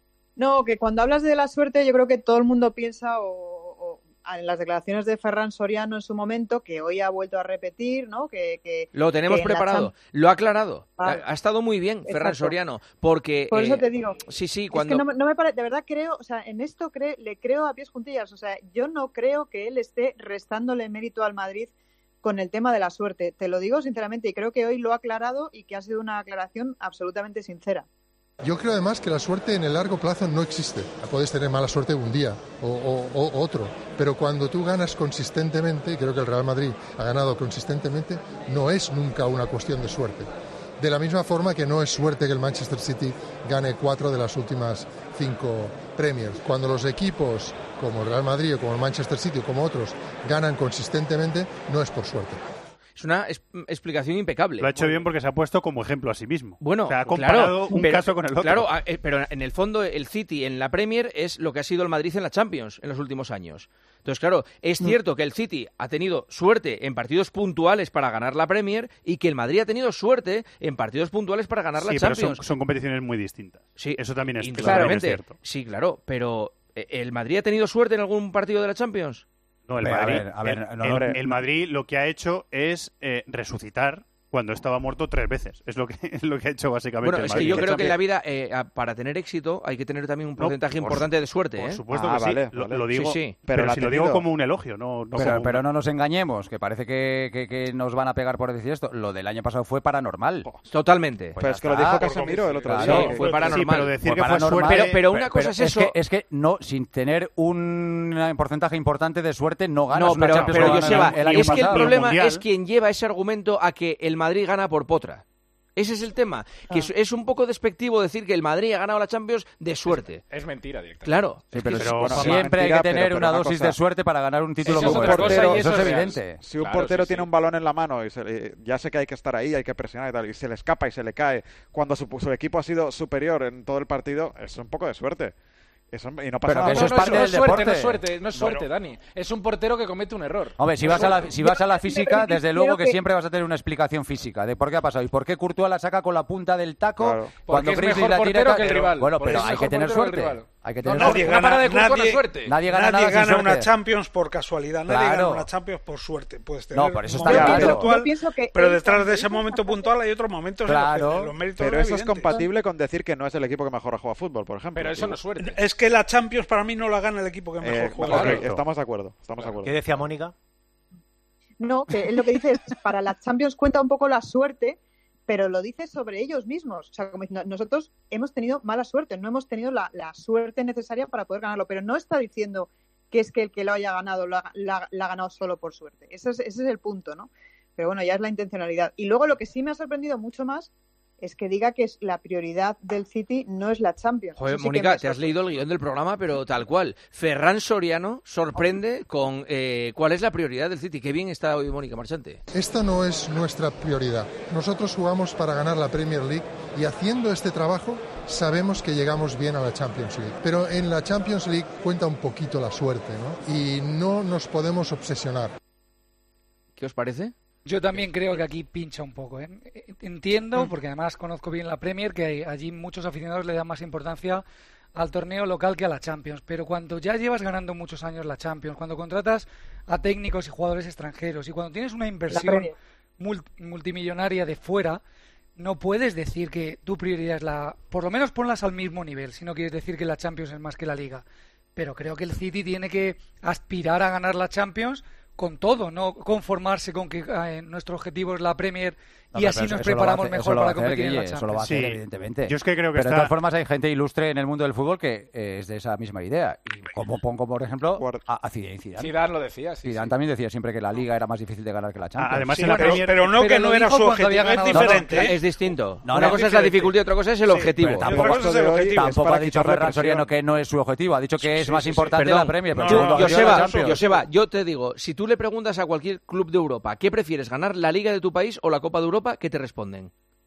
No, que cuando hablas de la suerte, yo creo que todo el mundo piensa o, o- en las declaraciones de Ferran Soriano en su momento, que hoy ha vuelto a repetir, ¿no? Que, que Lo tenemos que en la preparado, Champ- lo ha aclarado. Vale. Ha, ha estado muy bien Ferran Exacto. Soriano, porque... Por eso eh, te digo. Sí, sí, Es cuando... que no, me- no me parece, de verdad creo, o sea, en esto cre- le creo a pies juntillas, o sea, yo no creo que él esté restándole mérito al Madrid con el tema de la suerte. Te lo digo sinceramente y creo que hoy lo ha aclarado y que ha sido una aclaración absolutamente sincera. Yo creo además que la suerte en el largo plazo no existe. Puedes tener mala suerte un día o, o- o otro, pero cuando tú ganas consistentemente, y creo que el Real Madrid ha ganado consistentemente, no es nunca una cuestión de suerte. De la misma forma que no es suerte que el Manchester City gane cuatro de las últimas cinco Premiers. Cuando los equipos como el Real Madrid o como el Manchester City o como otros ganan consistentemente, no es por suerte. Es una es- explicación impecable. Lo ha hecho bien porque se ha puesto como ejemplo a sí mismo. Bueno, O sea, ha comparado claro, un pero- caso con el otro. Claro, a- eh, pero en el fondo el City en la Premier es lo que ha sido el Madrid en la Champions en los últimos años. Entonces, claro, es cierto que el City ha tenido suerte en partidos puntuales para ganar la Premier y que el Madrid ha tenido suerte en partidos puntuales para ganar la Sí, pero Champions. son, son competiciones muy distintas. Sí, Eso también es, eso también es indudablemente. cierto. Sí, claro, pero eh, ¿el Madrid ha tenido suerte en algún partido de la Champions? No, el Hombre, a Madrid, ver, a ver, el- no, el- no. el Madrid lo que ha hecho es eh, resucitar cuando estaba muerto tres veces. Es lo que, es lo que ha hecho básicamente Bueno, el es que Madrid. yo creo que en la vida, eh, a- para tener éxito, hay que tener también un No, porcentaje por importante su- de suerte. Por ¿eh? supuesto Ah, que sí. vale, Lo, vale. lo digo, Sí, sí. pero, Pero la ha si lo digo tenido. como un elogio, no, no Pero, como pero una- no nos engañemos, que parece que, que- que nos van a pegar por decir esto. Lo del año pasado fue paranormal. Totalmente. Pues Pero ya es que lo está. dijo Casemiro el otro Claro, día. Sí, que- fue Sí, paranormal. pero decir Fue que fue paranormal. suerte... Pero, pero una cosa es Pero eso... que, es que no, sin tener un porcentaje importante de suerte, no ganas No, una pero, Champions pero como Joseba, ganaron el año es que el pasado. problema Mundial. es quien lleva ese argumento a que el Madrid gana por potra. Ese es el tema, que es, es un poco despectivo decir que el Madrid ha ganado la Champions de suerte. Es mentira directamente. Claro. Sí, es pero, que pero, bueno, siempre mentira, hay que tener pero- pero una una dosis cosa. de suerte para ganar un título Eso es como otra este. cosa y Eso eso es es real. evidente. Si un Claro, portero sí, tiene sí. un balón en la mano y se le- ya sé que hay que estar ahí, hay que presionar y tal, y se le escapa y se le cae, cuando su, su equipo ha sido superior en todo el partido, es un poco de suerte. Eso, y no pasa Pero nada. que eso es no, parte no del es suerte, deporte. no es suerte, no es suerte, Dani. Es un portero que comete un error. Hombre, si vas, a la, si vas a la física, Creo desde luego que que- siempre vas a tener una explicación física de por qué ha pasado y por qué Courtois la saca con la punta del taco Claro. cuando Porque es Christie mejor la tira. portero tal. que el rival. Bueno, Porque pero es hay que mejor tener portero que el suerte. rival. Hay que No, tener no, suerte. una parada de Courtois no es nadie- suerte. Nadie gana Nadie nada sin gana suerte. una Champions por casualidad, nadie Claro. gana una Champions por suerte. Puedes tener No, por eso un está momento claro. puntual, Yo pienso que pero él detrás de cuando ese hizo momento esta puntual hay otros momentos Claro. en los que los méritos Pero son eso es evidentes. compatible con decir que no es el equipo que mejor juega fútbol, por ejemplo. Pero eso no es suerte. Es que la Champions para mí no la gana el equipo que mejor Eh, juega. ok, Correcto. estamos de acuerdo. Estamos de acuerdo. ¿Qué decía Mónica? No, que él lo que dice es para la Champions cuenta un poco la suerte, pero lo dice sobre ellos mismos. O sea, como diciendo, nosotros hemos tenido mala suerte, no hemos tenido la, la suerte necesaria para poder ganarlo, pero no está diciendo que es que el que lo haya ganado lo ha, la, la ha ganado solo por suerte. Ese es, ese es el punto, ¿no? Pero bueno, ya es la intencionalidad. Y luego lo que sí me ha sorprendido mucho más es que diga que es la prioridad del City no es la Champions. Joder, Eso sí que Mónica, me te has sorprende. leído el guión del programa, pero tal cual. Ferran Soriano sorprende con eh, cuál es la prioridad del City. Qué bien está hoy Mónica Marchante. Esta no es nuestra prioridad. Nosotros jugamos para ganar la Premier League y haciendo este trabajo sabemos que llegamos bien a la Champions League. Pero en la Champions League cuenta un poquito la suerte, ¿no? Y no nos podemos obsesionar. ¿Qué os parece? Yo también creo que aquí pincha un poco. ¿eh? Entiendo, porque además conozco bien la Premier, que hay- allí muchos aficionados le dan más importancia al torneo local que a la Champions. Pero cuando ya llevas ganando muchos años la Champions, cuando contratas a técnicos y jugadores extranjeros y cuando tienes una inversión Premier. mul- multimillonaria de fuera, no puedes decir que tu prioridad es la... Por lo menos ponlas al mismo nivel, si no quieres decir que la Champions es más que la Liga. Pero creo que el City tiene que aspirar a ganar la Champions con todo, no conformarse con que eh, nuestro objetivo es la Premier No, y pero así eso- nos eso lo preparamos va a hacer- mejor eso lo va para a hacer, competir en la Guille, Champions. eso lo va a hacer, Sí. evidentemente. Yo es que creo que Pero de está- todas formas hay gente ilustre en el mundo del fútbol que eh, es de esa misma idea. Y como pongo, por ejemplo, a, a Zidane. Zidane. Zidane lo decía, sí, Zidane también decía siempre que la Liga era más difícil de ganar que la Champions. Además, Sí, en la bueno, Premier- Pero no que no era su objetivo, es diferente. ¿eh? Es distinto. No, Una no, cosa es la diferente. dificultad y otra cosa es el Sí, objetivo. pero tampoco, cosa es el objetivo, tampoco es para ha dicho quitarle Ferran presión. Soriano que no es su objetivo. Ha dicho que es Sí, más sí, sí. importante Perdón, la Premier. Pero Yo- el segundo objetivo es la Joseba, Champions. Joseba, yo te digo, si tú le preguntas a cualquier club de Europa, ¿qué prefieres, ganar la Liga de tu país o la Copa de Europa? ¿Qué te responden?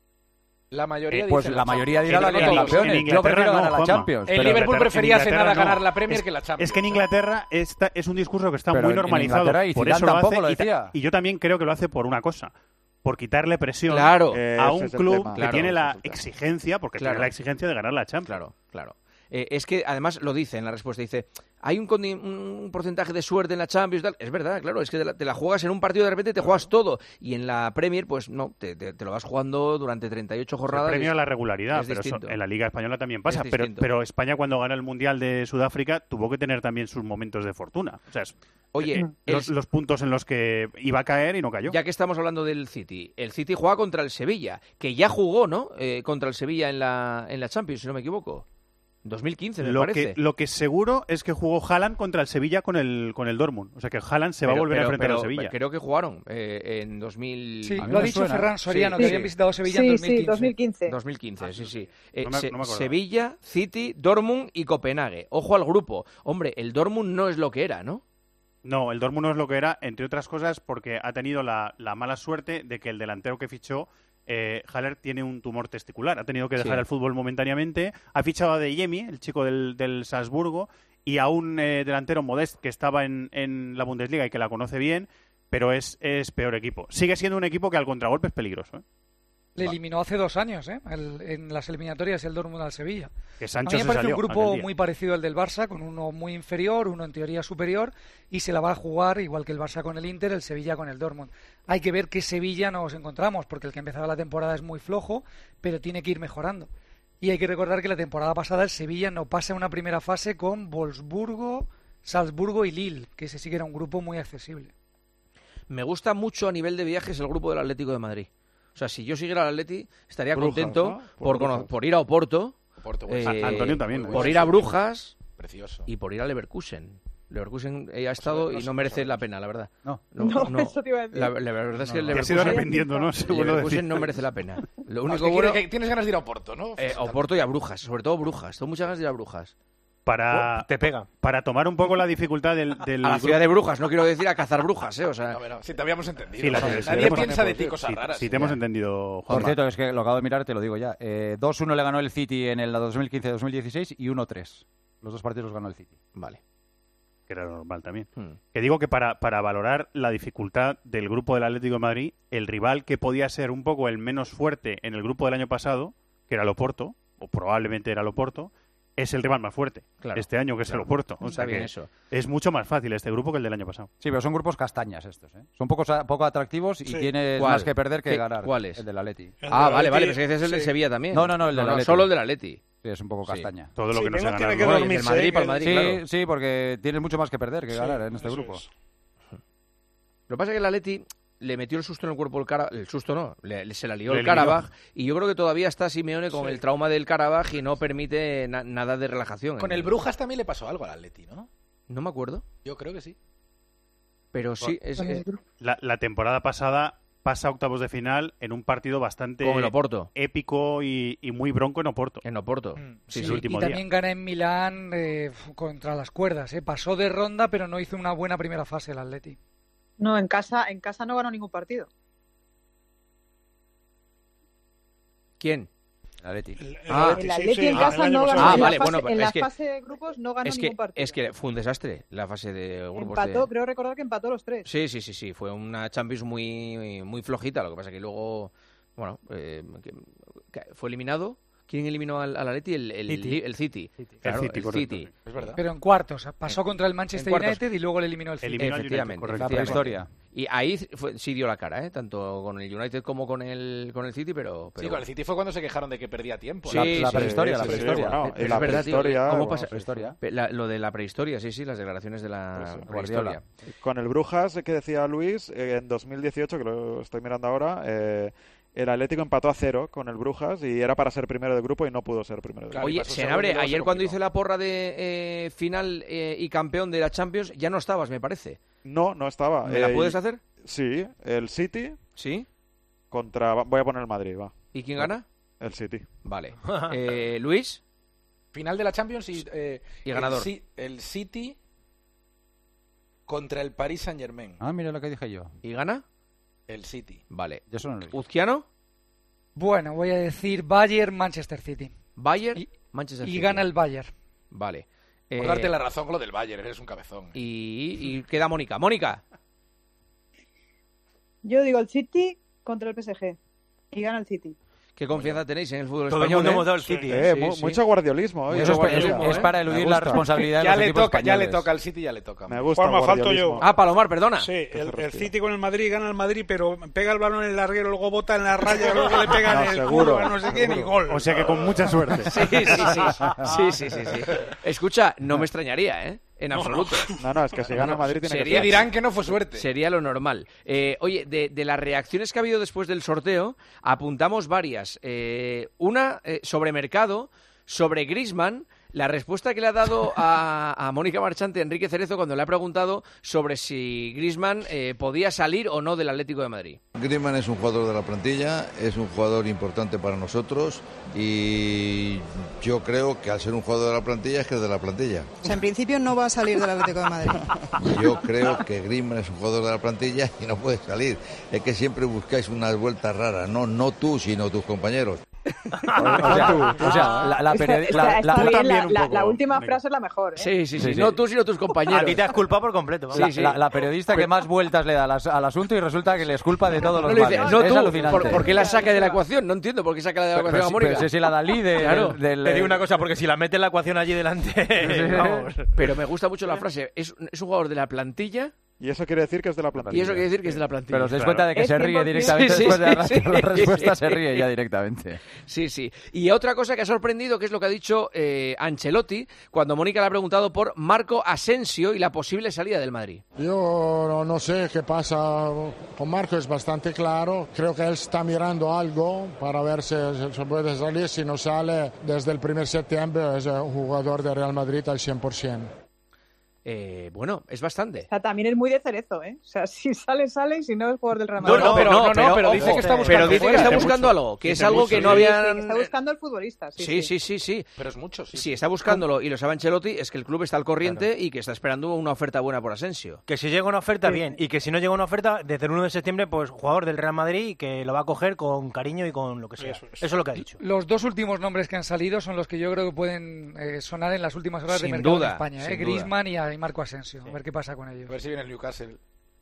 La mayoría Eh, pues dice la mayoría dirá la En- Liga de en- Campeones. en Yo Inglaterra prefiero no, ganar la Juanma. Champions. El pero- Liverpool en prefería hace Inglaterra nada no. ganar la Premier Es- que la Champions. Es que en Inglaterra esta, es un discurso que está Pero muy en- en normalizado. Inglaterra y por Zidane eso lo tampoco hace lo y ta- decía. y yo también creo que lo hace por una cosa. Por quitarle presión Claro. a Ese un es el club tema. que Claro, tiene ese la es el tema. exigencia, porque Claro. tiene la exigencia de ganar la Champions. Claro, claro. Eh, es que además lo dice en la respuesta, dice, hay un, condi- un porcentaje de suerte en la Champions, tal. Es verdad, claro, es que te la, te la juegas en un partido, de repente te juegas todo, y en la Premier, pues no, te, te- te lo vas jugando durante treinta y ocho Se jornadas. premia es- la regularidad, es pero eso distinto. en la Liga Española también pasa. Es Pero, distinto. pero España, cuando gana el Mundial de Sudáfrica, tuvo que tener también sus momentos de fortuna. O sea, es- Oye, eh, los, el- los puntos en los que iba a caer y no cayó. ya que estamos hablando del City, el City juega contra el Sevilla, que ya jugó, ¿no? Eh, contra el Sevilla en la, en la Champions, si no me equivoco. dos mil quince, me Lo parece. que, lo que seguro es que jugó Haaland contra el Sevilla con el, con el Dortmund. O sea que Haaland se va a Pero- volver pero- a enfrentar pero al Sevilla. Creo que jugaron eh, en dos mil... Sí, A mí lo ha me dicho suena. Ferran Soriano, Sí, que sí. habían visitado Sevilla Sí, en sí, dos mil quince. dos mil quince. dos mil quince, sí, sí. Eh, No me- Se- no me acordaba. Sevilla, City, Dortmund y Copenhague. Ojo al grupo. Hombre, el Dortmund no es lo que era, ¿no? No, el Dortmund no es lo que era, entre otras cosas, porque ha tenido la, la mala suerte de que el delantero que fichó, eh, Haller, tiene un tumor testicular. Ha tenido que dejar Sí. el fútbol momentáneamente. Ha fichado a De Jemi, el chico del, del Salzburgo, y a un eh, delantero Modest que estaba en, en la Bundesliga y que la conoce bien, pero es, es peor equipo. Sigue siendo un equipo que al contragolpe es peligroso. ¿eh? Le eliminó hace dos años, ¿eh? El- en las eliminatorias el Dortmund al Sevilla. Que A Sancho mí me se parece salió un aquel grupo día. muy parecido al del Barça, con uno muy inferior, uno en teoría superior, y se la va a jugar igual que el Barça con el Inter, el Sevilla con el Dortmund. Hay que ver qué Sevilla nos encontramos, porque el que empezaba la temporada es muy flojo, pero tiene que ir mejorando. Y hay que recordar que la temporada pasada el Sevilla no pasa una primera fase con Wolfsburgo, Salzburgo y Lille, que ese sí que era un grupo muy accesible. Me gusta mucho a nivel de viajes el grupo del Atlético de Madrid. O sea, si yo siguiera al Atleti, estaría Brujas, contento ¿no? por, Por cono- Brujas. por ir a Oporto, Oporto, eh, bueno, A- Antonio también, muy ¿no? por bueno, ir a sí. Brujas Precioso. y por ir a Leverkusen. Leverkusen eh, ha estado no y sé, no no merece sabemos. la pena, la verdad. No. No, eso te iba a decir. La, la verdad es que el Te has ido Leverkusen, arrepintiendo, ¿no? el Según lo Leverkusen decís. no merece la pena. Lo No, es único que bueno... quieres- que tienes ganas de ir a Oporto, ¿no? Eh, a Oporto y a Brujas, sobre todo Brujas. Tengo muchas ganas de ir a Brujas. Para, Te pega. para tomar un poco la dificultad del, del A la grupo- ciudad de Brujas, no quiero decir a cazar brujas, ¿eh? O sea, No, bueno, si te habíamos entendido. Sí, la- Nadie sí, la- piensa de ti sí, cosas sí, raras. Sí, te hemos entendido, Por Juanma. cierto, es que lo acabo de mirar, te lo digo ya. Eh, dos uno le ganó el City en el dos mil quince dos mil dieciséis y uno tres. Los dos partidos los ganó el City. vale. Que era normal también. Hmm. Que digo que para, para valorar la dificultad del grupo del Atlético de Madrid, el rival que podía ser un poco el menos fuerte en el grupo del año pasado, que era el Oporto, o probablemente era el Oporto, es el rival más fuerte Claro, este año, que es claro. el Oporto. O Está sea bien que eso. es mucho más fácil este grupo que el del año pasado. Sí, pero son grupos castañas estos, ¿eh? Son pocos, poco atractivos y Sí. tienes ¿Cuál? más que perder que ¿Qué- ganar. cuál es? El del Atleti. El Ah, del vale, vale, Atleti, pero es el del sí. Sevilla también. No, no, no, el del Atleti. solo el del Atleti. Sí, es un poco Sí. castaña. Todo lo Sí, que no se ha tengo- tiene ganado. que Bueno, y dormirse, del Madrid ¿eh? para el Madrid, Sí, claro. sí, porque tienes mucho más que perder que Sí, ganar en este eso grupo. es. Lo que pasa es que el Atleti le metió el susto en el cuerpo el Karabaj, el susto no, le- le- se la lió Le el eliminó. Karabaj y yo creo que todavía está Simeone con Sí. el trauma del Karabaj y no permite na- nada de relajación. Con el Brujas también le pasó algo al Atleti, ¿no? No me acuerdo, Yo creo que sí. pero sí, es, Con el es- grupo. La, la temporada pasada pasa a octavos de final en un partido bastante con el Oporto, épico y, y muy bronco en Oporto. en Oporto. Mm. Sí, el sí. último y día. también gana en Milán eh, contra las cuerdas. ¿eh? Pasó de ronda, pero no hizo una buena primera fase el Atleti. No, en casa, en casa no ganó ningún partido. ¿Quién? El Atleti. Ah, El Atleti en casa no ganó. Ah, en vale, la fase, bueno, en es la que, fase de grupos no ganó es que, ningún partido. es que fue un desastre la fase de grupos. Empató, de... creo recordar que empató los tres. Sí, sí, sí, sí, fue una Champions muy, muy flojita, lo que pasa que luego, bueno, eh, que- que fue eliminado. ¿Quién eliminó al, al Atleti? El, el, City. el City. City. Claro, El City, el correcto. City. Es verdad. Pero en cuartos. Pasó contra el Manchester En cuartos. United y luego le eliminó el City. Eliminó al Efectivamente, United, correcto. La prehistoria. Y ahí fue, sí dio la cara, ¿eh? Tanto con el United como con el, con el City, pero... pero Sí, con el City fue cuando se quejaron de que perdía tiempo. Sí, ¿no? La, la sí, prehistoria, sí, la sí, prehistoria. bueno, Pero y la es verdad, tío, prehistoria, ¿cómo bueno, pasa? prehistoria. Pe- la- lo de la prehistoria, sí, sí, las declaraciones de la Pues sí, prehistoria. Con el Brujas, que decía Luis, eh, en dos mil dieciocho, que lo estoy mirando ahora, eh, el Atlético empató a cero con el Brujas y era para ser primero de grupo y no pudo ser primero de grupo. Oye, Senabre, ayer cuando hice la porra de eh, final eh, y campeón de la Champions, ya no estabas, me parece. No, no estaba. ¿Me la Eh, puedes y- hacer? Sí, el City Sí. contra... Voy a poner el Madrid, va. ¿Y quién gana? El City. Vale. Eh, Luis. Final de la Champions y, eh, Y ganador. El, Ci- el City contra el Paris Saint Germain. Ah, mira lo que dije yo. ¿Y gana? El City. Vale. Yo eso no lo dije. ¿Uzquiano? Bueno, voy a decir Bayern, Manchester City. Bayern, Y- Manchester Y City. gana el Bayern. Vale. Por Eh, darte la razón con lo del Bayern, eres un cabezón. y, y queda Mónica. Mónica. Yo digo el City contra el P S G. Y gana el City. ¿Qué confianza tenéis en el fútbol Todo el español? mundo ¿eh? hemos dado el City. Eh, sí, mu- sí. Mucho guardiolismo hoy. Mucho Eso es, guardiolismo, es- es ¿eh? para Me eludir gusta. la responsabilidad de Ya los le, equipos toca, ya le españoles. toca al City, ya le toca. Me gusta el Juanma, falto guardiolismo. yo. Ah, Palomar, perdona. Sí, el, se el respira. City con el Madrid gana el Madrid, pero pega el balón en el larguero, luego bota en la raya, luego le pega No, en el seguro, culo a no sé quién y seguro. gol. O sea que con mucha suerte. Sí, sí, sí. Sí, sí, sí, sí. Escucha, no me extrañaría, ¿eh? En absoluto. No, no, es que si gana el Madrid tiene Y que Sería- ser. dirán que no fue suerte. Sería lo normal. Eh, oye, de, de las reacciones que ha habido después del sorteo, apuntamos varias. Eh, una eh, sobre Mercado, sobre Griezmann, la respuesta que le ha dado a, a Mónica Marchante Enrique Cerezo cuando le ha preguntado sobre si Griezmann eh, podía salir o no del Atlético de Madrid. Griezmann es un jugador de la plantilla, es un jugador importante para nosotros y yo creo que al ser un jugador de la plantilla es que es de la plantilla. O sea, en principio no va a salir del Atlético de Madrid. Yo creo que Griezmann es un jugador de la plantilla y no puede salir. Es que siempre buscáis unas vueltas raras, no, no tú, sino tus compañeros. O sea, o sea, la, la, Está- periodi- está- la- está la- bien, también la, un la- poco, la última Mónica. frase es la mejor. ¿eh? Sí, sí, sí. Sí, sí. No tú, sino tus compañeros. Aquí te has culpado por completo. Sí, la, sí. la- la periodista que más vueltas le da al, as- al asunto y resulta que les culpa de todos No los le dice, males. no es tú, alucinante. ¿por, por qué la saca de la ecuación? No entiendo por qué saca de la Pero, ecuación pero a si- Mónica. pero si es la Dalí de, Claro. del, del- Te digo una cosa, porque si la mete en la ecuación allí delante, vamos. Pero me gusta mucho la frase. Es, es un jugador de la plantilla Y eso quiere decir que es de la plantilla. y eso quiere decir que es de la plantilla. Pero os dais Claro. cuenta de que Es se ríe cien por ciento. directamente Sí, sí, después de dar la, sí, la sí, respuesta, sí. se ríe ya directamente. Sí, sí. Y otra cosa que ha sorprendido, que es lo que ha dicho eh, Ancelotti, cuando Mónica le ha preguntado por Marco Asensio y la posible salida del Madrid. Yo no, no sé qué pasa con Marco, es bastante claro. Creo que él está mirando algo para ver si se puede salir. Si no sale, desde el primer septiembre es un jugador de Real Madrid al cien por ciento. Eh, bueno, es bastante. O sea, también es muy de Cerezo, ¿eh? O sea, si sale, sale y si no es jugador del Real Madrid. No, pero- no, no, pero dice ojo, que está buscando pero dice que fuera. está Dice buscando mucho. algo, que Dice es algo mucho, que no sí. Sí, habían... que está buscando al futbolista. Sí, Sí, sí, sí, sí. Pero es mucho, sí. Si está buscándolo y lo sabe Ancelotti, es que el club está al corriente y que está esperando una oferta buena por Asensio. Que si llega una oferta, bien. Y que si no llega una oferta, desde el uno de septiembre, pues jugador del Real Madrid y que lo va a coger con cariño y con lo que sea. Eso Eso es. es, lo que ha dicho. Los dos últimos nombres que han salido son los que yo creo que pueden eh, sonar en las últimas horas Sin de mercado duda, en España. sin ¿eh? duda. Griezmann y, a- y Marco Asensio. A ver qué pasa con ellos. A ver si viene el Newcastle.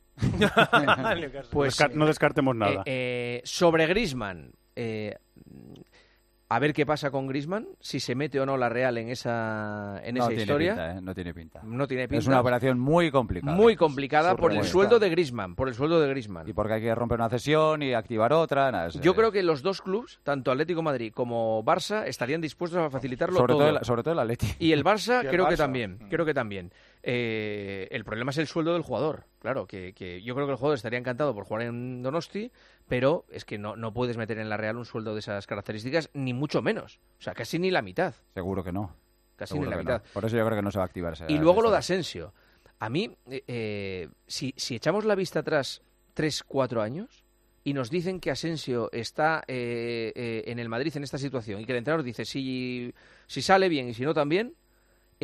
Pues Desca- no descartemos nada. Eh, eh, sobre Griezmann, eh, a ver qué pasa con Griezmann, si se mete o no la Real en esa, en No esa tiene historia. pinta, ¿eh? No tiene pinta. No tiene pinta. Es una operación muy complicada. Muy complicada por el Surrealista. sueldo de Griezmann, por el sueldo de Griezmann. Y porque hay que romper una cesión y activar otra. Nada, es- Yo creo que los dos clubs, tanto Atlético de Madrid como Barça, estarían dispuestos a facilitarlo sobre todo. todo, el, sobre todo el Atleti. Y el Barça Y el creo que Barça. también, Mm. creo que también. Eh, el problema es el sueldo del jugador. Claro, que, que yo creo que el jugador estaría encantado por jugar en Donosti, pero es que no, no puedes meter en la Real un sueldo de esas características, ni mucho menos. O sea, casi ni la mitad. Seguro que no. Casi Seguro ni la que mitad. no. Por eso yo creo que no se va a activar esa. Y luego lo de esa- Asensio. A mí, eh, eh, si, si echamos la vista atrás tres, cuatro años y nos dicen que Asensio está eh, eh, en el Madrid en esta situación y que el entrenador dice si, si sale bien y si no también,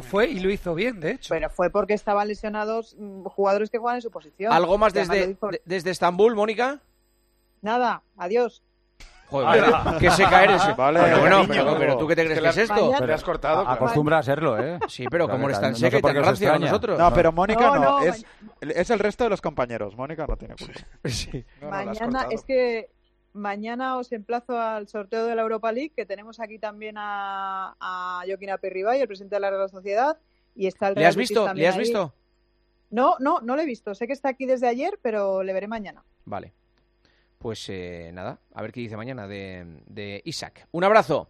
fue y lo hizo bien, de hecho. Pero fue porque estaban lesionados mm, jugadores que juegan en su posición. ¿Algo más Y además lo desde, dijo- de- desde Estambul, Mónica? Nada, adiós. Joder, vale. ¿Qué se cae ese? Vale, pero bueno, cariño, pero, pero ¿tú qué te crees que, que es esto? Te has cortado. A, acostumbra a serlo, ¿eh? Sí, pero como eres tan no seca sé y por tan qué os rancia con extraña. nosotros. No, pero Mónica no, No, no, es, es el resto de los compañeros. Mónica no tiene culpa. Sí. No, no, la has Mañana, cortado. es que mañana os emplazo al sorteo de la Europa League, que tenemos aquí también a, a Joaquín Aperribay, el presidente de la Real Sociedad, y está el ¿Le Real has Betis visto? también ¿Le has ahí. visto? No, no, no lo he visto. Sé que está aquí desde ayer, pero le veré mañana. Vale. Pues eh, nada, a ver qué dice mañana de, de Isaac. Un abrazo.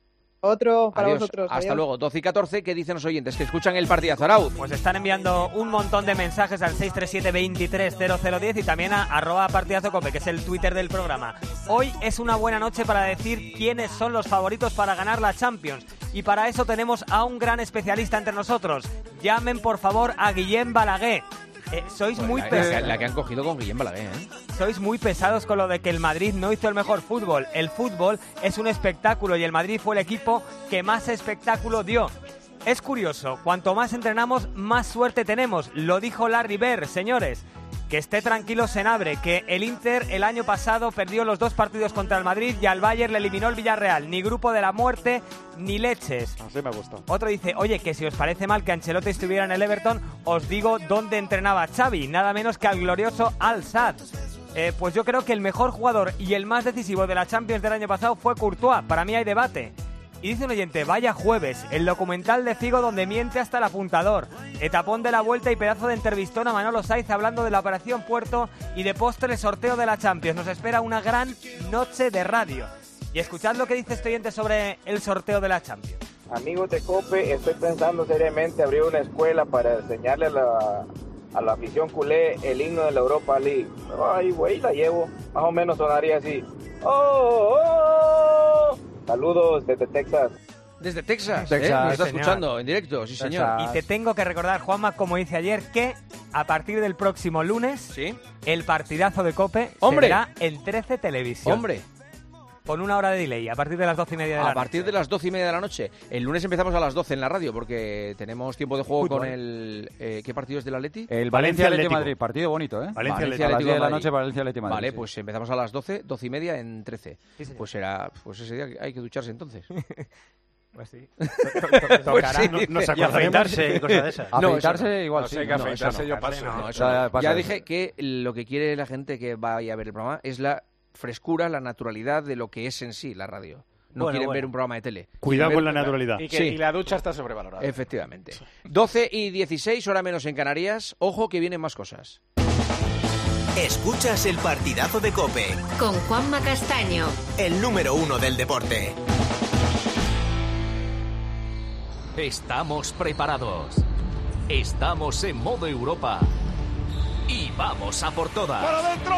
Otro para Adiós. vosotros. Hasta Adiós. luego. doce y catorce, ¿qué dicen los oyentes que escuchan el partidazo? Arau. Pues están enviando un montón de mensajes al seis tres siete, veintitrés cero cero diez y también a arroba partidazo cope, que es el Twitter del programa. Hoy es una buena noche para decir quiénes son los favoritos para ganar la Champions. Y para eso tenemos a un gran especialista entre nosotros. Llamen por favor a Guillem Balaguer. Eh, sois Pues muy la, pesados. la, la que han cogido con Guillem Balaguer, ¿eh? Sois muy pesados con lo de que el Madrid no hizo el mejor fútbol. El fútbol es un espectáculo y el Madrid fue el equipo que más espectáculo dio. Es curioso, cuanto más entrenamos, más suerte tenemos. Lo dijo Larry Bird, señores. Que esté tranquilo Senabre, que el Inter el año pasado perdió los dos partidos contra el Madrid y al Bayern le eliminó el Villarreal. Ni grupo de la muerte, ni leches. Así me gusta. Otro dice, oye, que si os parece mal que Ancelotti estuviera en el Everton, os digo dónde entrenaba Xavi, nada menos que al glorioso Al Sadd. Eh, pues yo creo que el mejor jugador y el más decisivo de la Champions del año pasado fue Courtois. Para mí hay debate. Y dice un oyente, vaya jueves, el documental de Figo donde miente hasta el apuntador. Etapón de la vuelta y pedazo de entrevistón a Manolo Saiz hablando de la Operación Puerto y de postre sorteo de la Champions. Nos espera una gran noche de radio. Y escuchad lo que dice este oyente sobre el sorteo de la Champions. Amigos de COPE, estoy pensando seriamente abrir una escuela para enseñarle a la, a la afición culé el himno de la Europa League. Ay, güey, la llevo. Más o menos sonaría así. ¡Oh, oh! Saludos desde Texas. Desde Texas, Texas, ¿eh? Nos está sí, señor. escuchando en directo, sí señor. Y te tengo que recordar, Juanma, como hice ayer, que a partir del próximo lunes, ¿sí? El partidazo de COPE ¡Hombre! se verá en trece Televisión. Hombre. Con una hora de delay, a partir de las doce y media de la A partir de las doce y media de la noche. El lunes empezamos a las doce en la radio porque tenemos tiempo de juego Fútbol. con el... Eh, ¿Qué partido es del Atleti? El Valencia Atlético Madrid, partido bonito, ¿eh? Valencia a las Atlético diez de la Madrid. noche, Valencia Atlético Madrid. Vale, sí. pues empezamos a las doce, doce y media en trece. Sí, señor. Pues será, pues ese día hay que ducharse entonces. Pues sí. Pues Tocará. sí, No- dice. nos Y afeitarse y cosas de esas. No, Afeitarse eso no. igual No sí. sé, que No, afeitarse eso yo no. paso. No, eso Ya no. pasa Ya eso. dije que lo que quiere la gente que vaya a ver el programa es la frescura, la naturalidad de lo que es en sí la radio. No Bueno, quieren bueno. ver un programa de tele. Cuidado Quieren con la ver- naturalidad. Y, que, Sí. y la ducha está sobrevalorada. Efectivamente. doce y dieciséis, hora menos en Canarias. Ojo que vienen más cosas. Escuchas el partidazo de COPE, Con Juanma Castaño. el número uno del deporte. Estamos preparados. Estamos en modo Europa. Y vamos a por todas. ¡Para adentro!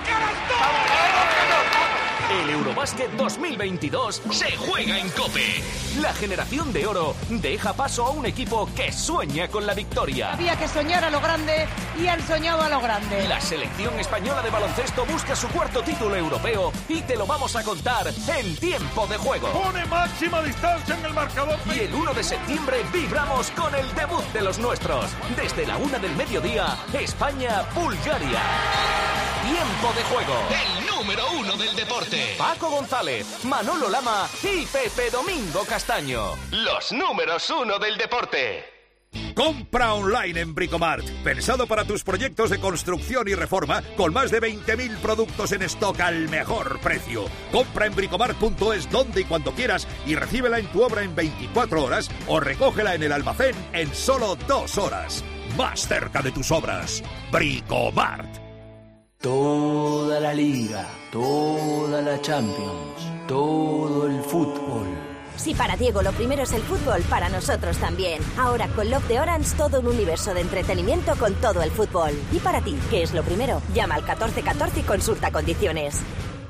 El Eurobásquet dos mil veintidós se juega en COPE. La generación de oro deja paso a un equipo que sueña con la victoria. Había que soñar a lo grande y han soñado a lo grande. La selección española de baloncesto busca su cuarto título europeo y te lo vamos a contar en tiempo de juego. Pone máxima distancia en el marcador. Y el uno de septiembre vibramos con el debut de los nuestros. Desde la una del mediodía, España-Bulgaria. Tiempo de juego. El número uno del deporte. Paco González, Manolo Lama y Pepe Domingo Castaño. Los números uno del deporte. Compra online en Bricomart. Pensado para tus proyectos de construcción y reforma, con más de veinte mil productos en stock al mejor precio. Compra en bricomart punto es donde y cuando quieras y recíbela en tu obra en veinticuatro horas o recógela en el almacén en solo dos horas. Más cerca de tus obras. Bricomart. Toda la liga, toda la Champions, todo el fútbol. Si para Diego lo primero es el fútbol, para nosotros también. Ahora con Love de Orange todo un universo de entretenimiento con todo el fútbol. Y para ti, ¿qué es lo primero? Llama al catorce catorce y consulta condiciones.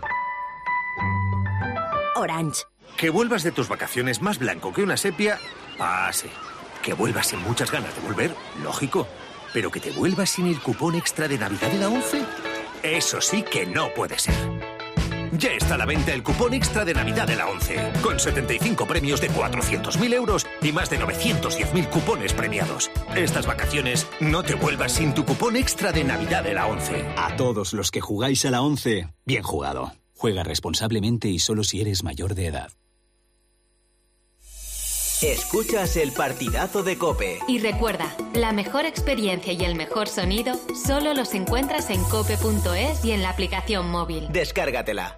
Orange. Que vuelvas de tus vacaciones más blanco que una sepia, pase. Que vuelvas sin muchas ganas de volver, lógico. Pero que te vuelvas sin el cupón extra de Navidad de la ONCE, eso sí que no puede ser. Ya está a la venta el cupón extra de Navidad de la ONCE, con setenta y cinco premios de cuatrocientos mil euros y más de novecientos diez mil cupones premiados. Estas vacaciones no te vuelvas sin tu cupón extra de Navidad de la ONCE. A todos los que jugáis a la ONCE, bien jugado. Juega responsablemente y solo si eres mayor de edad. Escuchas el partidazo de COPE. Y recuerda, la mejor experiencia y el mejor sonido solo los encuentras en cope punto es y en la aplicación móvil. Descárgatela.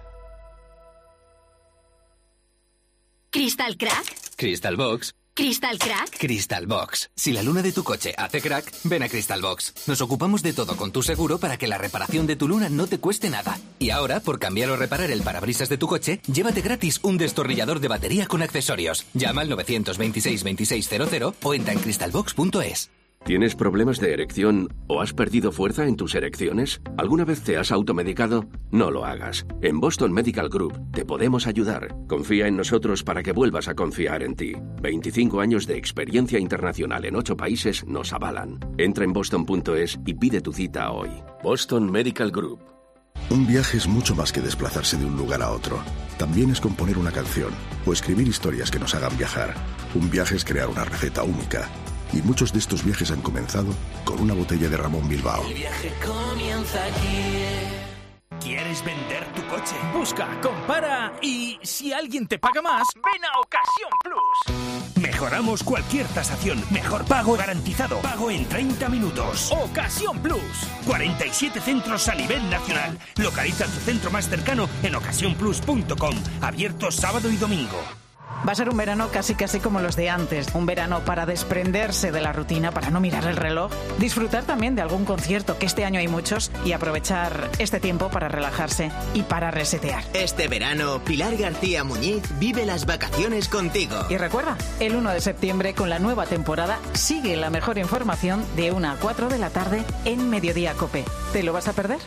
¿Crystal Crack? Crystal Box. ¿Crystal Crack? Crystal Box. Si la luna de tu coche hace crack, ven a Crystal Box. Nos ocupamos de todo con tu seguro para que la reparación de tu luna no te cueste nada. Y ahora, por cambiar o reparar el parabrisas de tu coche, llévate gratis un destornillador de batería con accesorios. Llama al nueve dos seis, veintiséis cero cero o entra en crystal box punto es. ¿Tienes problemas de erección o has perdido fuerza en tus erecciones? ¿Alguna vez te has automedicado? No lo hagas. En Boston Medical Group te podemos ayudar. Confía en nosotros para que vuelvas a confiar en ti. veinticinco años de experiencia internacional en ocho países nos avalan. Entra en boston punto es y pide tu cita hoy. Boston Medical Group. Un viaje es mucho más que desplazarse de un lugar a otro. También es componer una canción o escribir historias que nos hagan viajar. Un viaje es crear una receta única. Y muchos de estos viajes han comenzado con una botella de Ramón Bilbao. El viaje comienza aquí. ¿Quieres vender tu coche? Busca, compara y si alguien te paga más, ven a Ocasión Plus. Mejoramos cualquier tasación. Mejor pago garantizado. Pago en treinta minutos. Ocasión Plus. cuarenta y siete centros a nivel nacional. Localiza tu centro más cercano en ocasión plus punto com. Abierto sábado y domingo. Va a ser un verano casi casi como los de antes. Un verano para desprenderse de la rutina, para no mirar el reloj. Disfrutar también de algún concierto, que este año hay muchos, y aprovechar este tiempo para relajarse y para resetear. Este verano, Pilar García Muñiz vive las vacaciones contigo. Y recuerda, el uno de septiembre con la nueva temporada sigue la mejor información de una a cuatro de la tarde en Mediodía COPE. ¿Te lo vas a perder?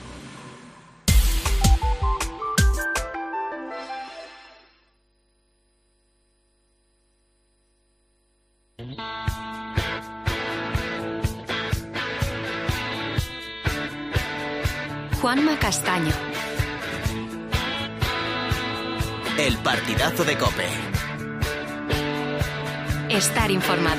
Juanma Castaño. El partidazo de COPE. Estar informado.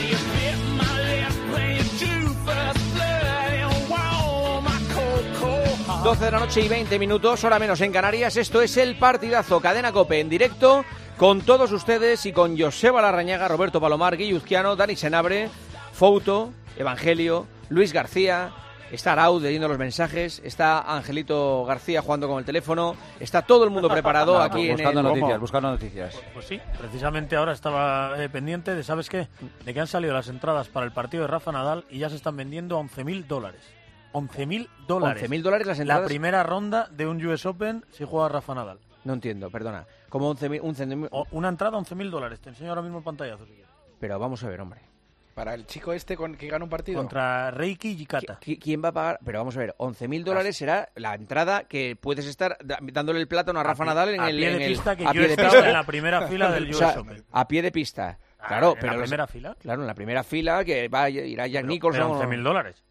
doce de la noche y veinte minutos, hora menos en Canarias. Esto es el partidazo, Cadena COPE en directo con todos ustedes y con Joseba Larrañaga, Roberto Palomar, Guilluzquiano, Dani Senabre, Fouto, Evangelio, Luis García. Está Araud leyendo los mensajes, está Angelito García jugando con el teléfono, está todo el mundo preparado no, aquí buscando en el... noticias, buscando noticias. Pues sí, precisamente ahora estaba eh, pendiente de, ¿sabes qué? De que han salido las entradas para el partido de Rafa Nadal y ya se están vendiendo a once mil dólares. once mil dólares. once mil dólares las entradas. La primera ronda de un U S Open si juega Rafa Nadal. No entiendo, perdona. Como once mil... Un una entrada a once mil dólares, te enseño ahora mismo el pantallazo si quieres. Pero vamos a ver, hombre. Para el chico este con que gana un partido. Contra Reiki y Kata. ¿Quién va a pagar? Pero vamos a ver, once mil dólares será la entrada que puedes estar dándole el plátano a Rafa a Nadal en a el... pie de en el, pista que a yo pie de estaba pista. en la primera fila del U S o sea, Open. A pie de pista. Claro, ¿En pero la los, primera fila? Claro, en la primera fila que va irá Jack Pero, Nicholson. Pero once mil dólares.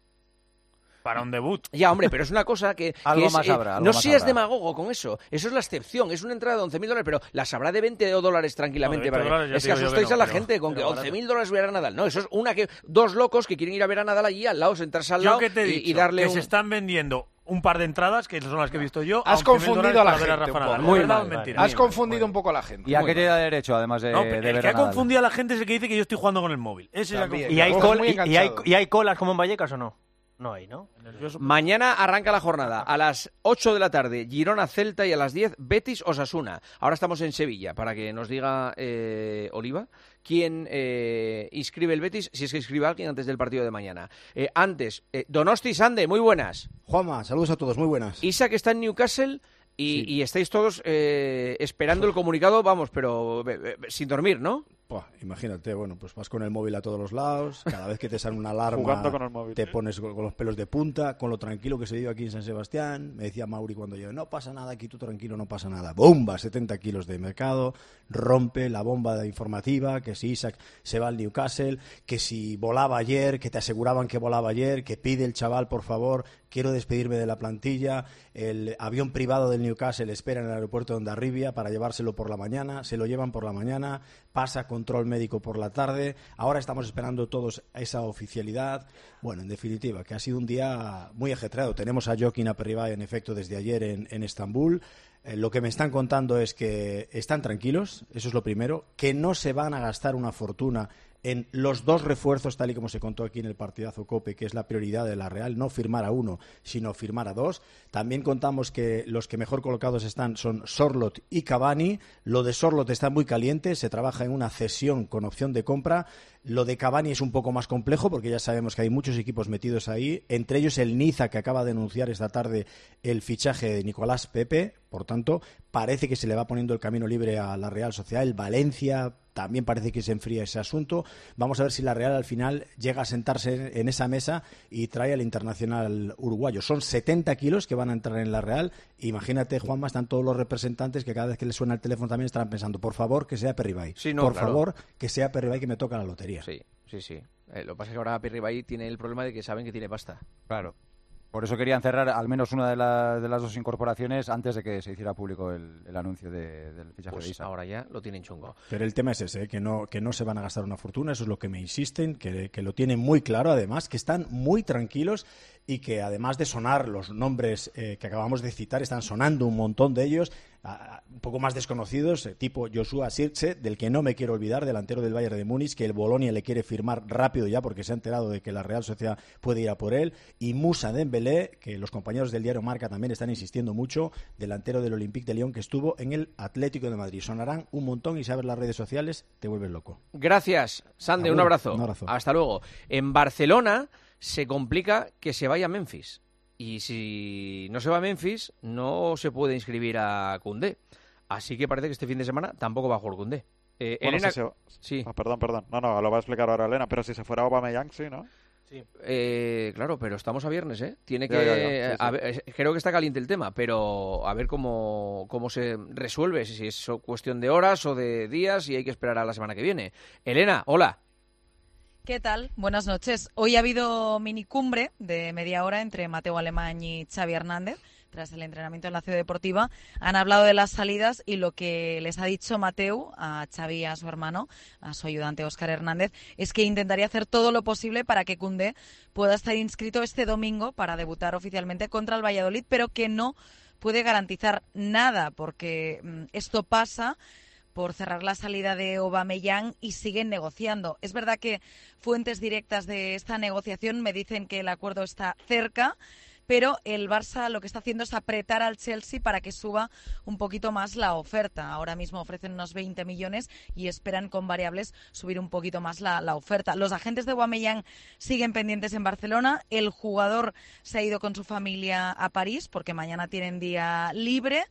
Para un debut. Ya, hombre, pero es una cosa que... algo que es, más eh, habrá. Algo no más seas habrá. demagogo con eso. Eso es la excepción. Es una entrada de once mil dólares, pero las habrá de veinte dólares tranquilamente. No, de veinte para dólares, es que ya te digo asustáis yo que no, a la pero- gente con que pero once mil dólares voy a ver a Nadal. No, eso es una que... Dos locos que quieren ir a ver a Nadal allí al lado, sentarse al Yo lado que te he y, dicho y darle que un... se están vendiendo un par de entradas, que son las que he visto yo. Has a once mil confundido a la dólares para ver gente Rafa un Nadal. poco. ¿Es Muy verdad mal, o vale. mentira? Has confundido un poco a la gente. ¿Y a Muy qué te mal. da derecho, además de, No, de pero ver el que a ha Nadal? confundido a la gente es el que dice que yo estoy jugando con el móvil. Ese es el También. que ¿Y hay, Estamos col- muy y, y hay, enganchados. ¿Y hay colas como en Vallecas o no? No hay, ¿no? Mañana arranca la jornada. A las ocho de la tarde, Girona-Celta y a las diez, Betis-Osasuna. Ahora estamos en Sevilla, para que nos diga eh, Oliva quién eh, inscribe el Betis, si es que inscribe a alguien antes del partido de mañana. Eh, antes, eh, Donosti Sande, muy buenas. Juanma, saludos a todos, muy buenas. Isaac está en Newcastle y, Sí. y estáis todos eh, esperando el comunicado, vamos, pero eh, eh, sin dormir, ¿no? Buah, imagínate, bueno, pues vas con el móvil a todos los lados, cada vez que te sale una alarma Jugando con el móvil. te pones con con los pelos de punta, con lo tranquilo que se vive aquí en San Sebastián. Me decía Mauri cuando yo, no pasa nada aquí, tú tranquilo, no pasa nada. ¡Bomba! setenta kilos de mercado, rompe la bomba informativa, que si Isaac se va al Newcastle, que si volaba ayer, que te aseguraban que volaba ayer, que pide el chaval, por favor, quiero despedirme de la plantilla, el avión privado del Newcastle espera en el aeropuerto de Hondarribia para llevárselo por la mañana, se lo llevan por la mañana, pasa con control médico por la tarde. Ahora estamos esperando todos esa oficialidad. Bueno, en definitiva, que ha sido un día muy ajetreado. Tenemos a Joaquín Aperribay, en efecto, desde ayer en, en Estambul. Eh, lo que me están contando es que están tranquilos, eso es lo primero, que no se van a gastar una fortuna en los dos refuerzos, tal y como se contó aquí en el partidazo COPE, que es la prioridad de la Real, no firmar a uno, sino firmar a dos. También contamos que los que mejor colocados están son Sorloth y Cavani. Lo de Sorloth está muy caliente, se trabaja en una cesión con opción de compra. Lo de Cavani es un poco más complejo porque ya sabemos que hay muchos equipos metidos ahí, entre ellos el Niza, que acaba de anunciar esta tarde el fichaje de Nicolás Pepe. Por tanto, parece que se le va poniendo el camino libre a la Real Sociedad. El Valencia también parece que se enfría ese asunto. Vamos a ver si la Real al final llega a sentarse en esa mesa y trae al internacional uruguayo. Son setenta kilos que van a entrar en la Real. Imagínate, Juanma, están todos los representantes que cada vez que les suena el teléfono también estarán pensando, por favor, que sea Aperribay. Sí, no, por claro. favor, que sea Aperribay, que me toca la lotería. Sí, sí, sí. Eh, lo que pasa es que ahora Aperribay tiene el problema de que saben que tiene pasta. Claro. Por eso querían cerrar al menos una de, la, de las dos incorporaciones antes de que se hiciera público el, el anuncio de, del fichaje Pues de Isa. ahora ya lo tienen chungo. Pero el tema es ese, ¿eh? que no que no se van a gastar una fortuna, eso es lo que me insisten, que, que lo tienen muy claro, además, que están muy tranquilos y que además de sonar los nombres eh, que acabamos de citar, están sonando un montón de ellos, a, un poco más desconocidos, eh, tipo Joshua Zirkzee, del que no me quiero olvidar, delantero del Bayern de Múnich, que el Bolonia le quiere firmar rápido ya porque se ha enterado de que la Real Sociedad puede ir a por él, y Moussa Dembélé, que los compañeros del diario Marca también están insistiendo mucho, delantero del Olympique de Lyon, que estuvo en el Atlético de Madrid. Sonarán un montón y si abres las redes sociales te vuelves loco. Gracias, Sande, Agur, un abrazo. un abrazo. Hasta luego. En Barcelona se complica que se vaya a Memphis. Y si no se va a Memphis, no se puede inscribir a Koundé. Así que parece que este fin de semana tampoco va a jugar Koundé. Eh, Bueno, Elena... si se... sí. Ah, perdón, perdón. No, no, lo va a explicar ahora Elena, pero si se fuera Aubameyang, sí, ¿no? Sí. Eh, claro, pero estamos a viernes, ¿eh? Tiene que... Ya, ya, ya. Sí, sí. A ver, creo que está caliente el tema, pero a ver cómo, cómo se resuelve, si es cuestión de horas o de días y hay que esperar a la semana que viene. Elena, hola. ¿Qué tal? Buenas noches. Hoy ha habido minicumbre de media hora entre Mateu Alemany y Xavi Hernández. Tras el entrenamiento en la Ciudad Deportiva, han hablado de las salidas y lo que les ha dicho Mateu a Xavi y a su hermano, a su ayudante Óscar Hernández, es que intentaría hacer todo lo posible para que Koundé pueda estar inscrito este domingo para debutar oficialmente contra el Valladolid, pero que no puede garantizar nada porque mmm, esto pasa por cerrar la salida de Aubameyang y siguen negociando. Es verdad que fuentes directas de esta negociación me dicen que el acuerdo está cerca, pero el Barça lo que está haciendo es apretar al Chelsea para que suba un poquito más la oferta. Ahora mismo ofrecen unos veinte millones y esperan con variables subir un poquito más la, la oferta. Los agentes de Aubameyang siguen pendientes en Barcelona. El jugador se ha ido con su familia a París porque mañana tienen día libre.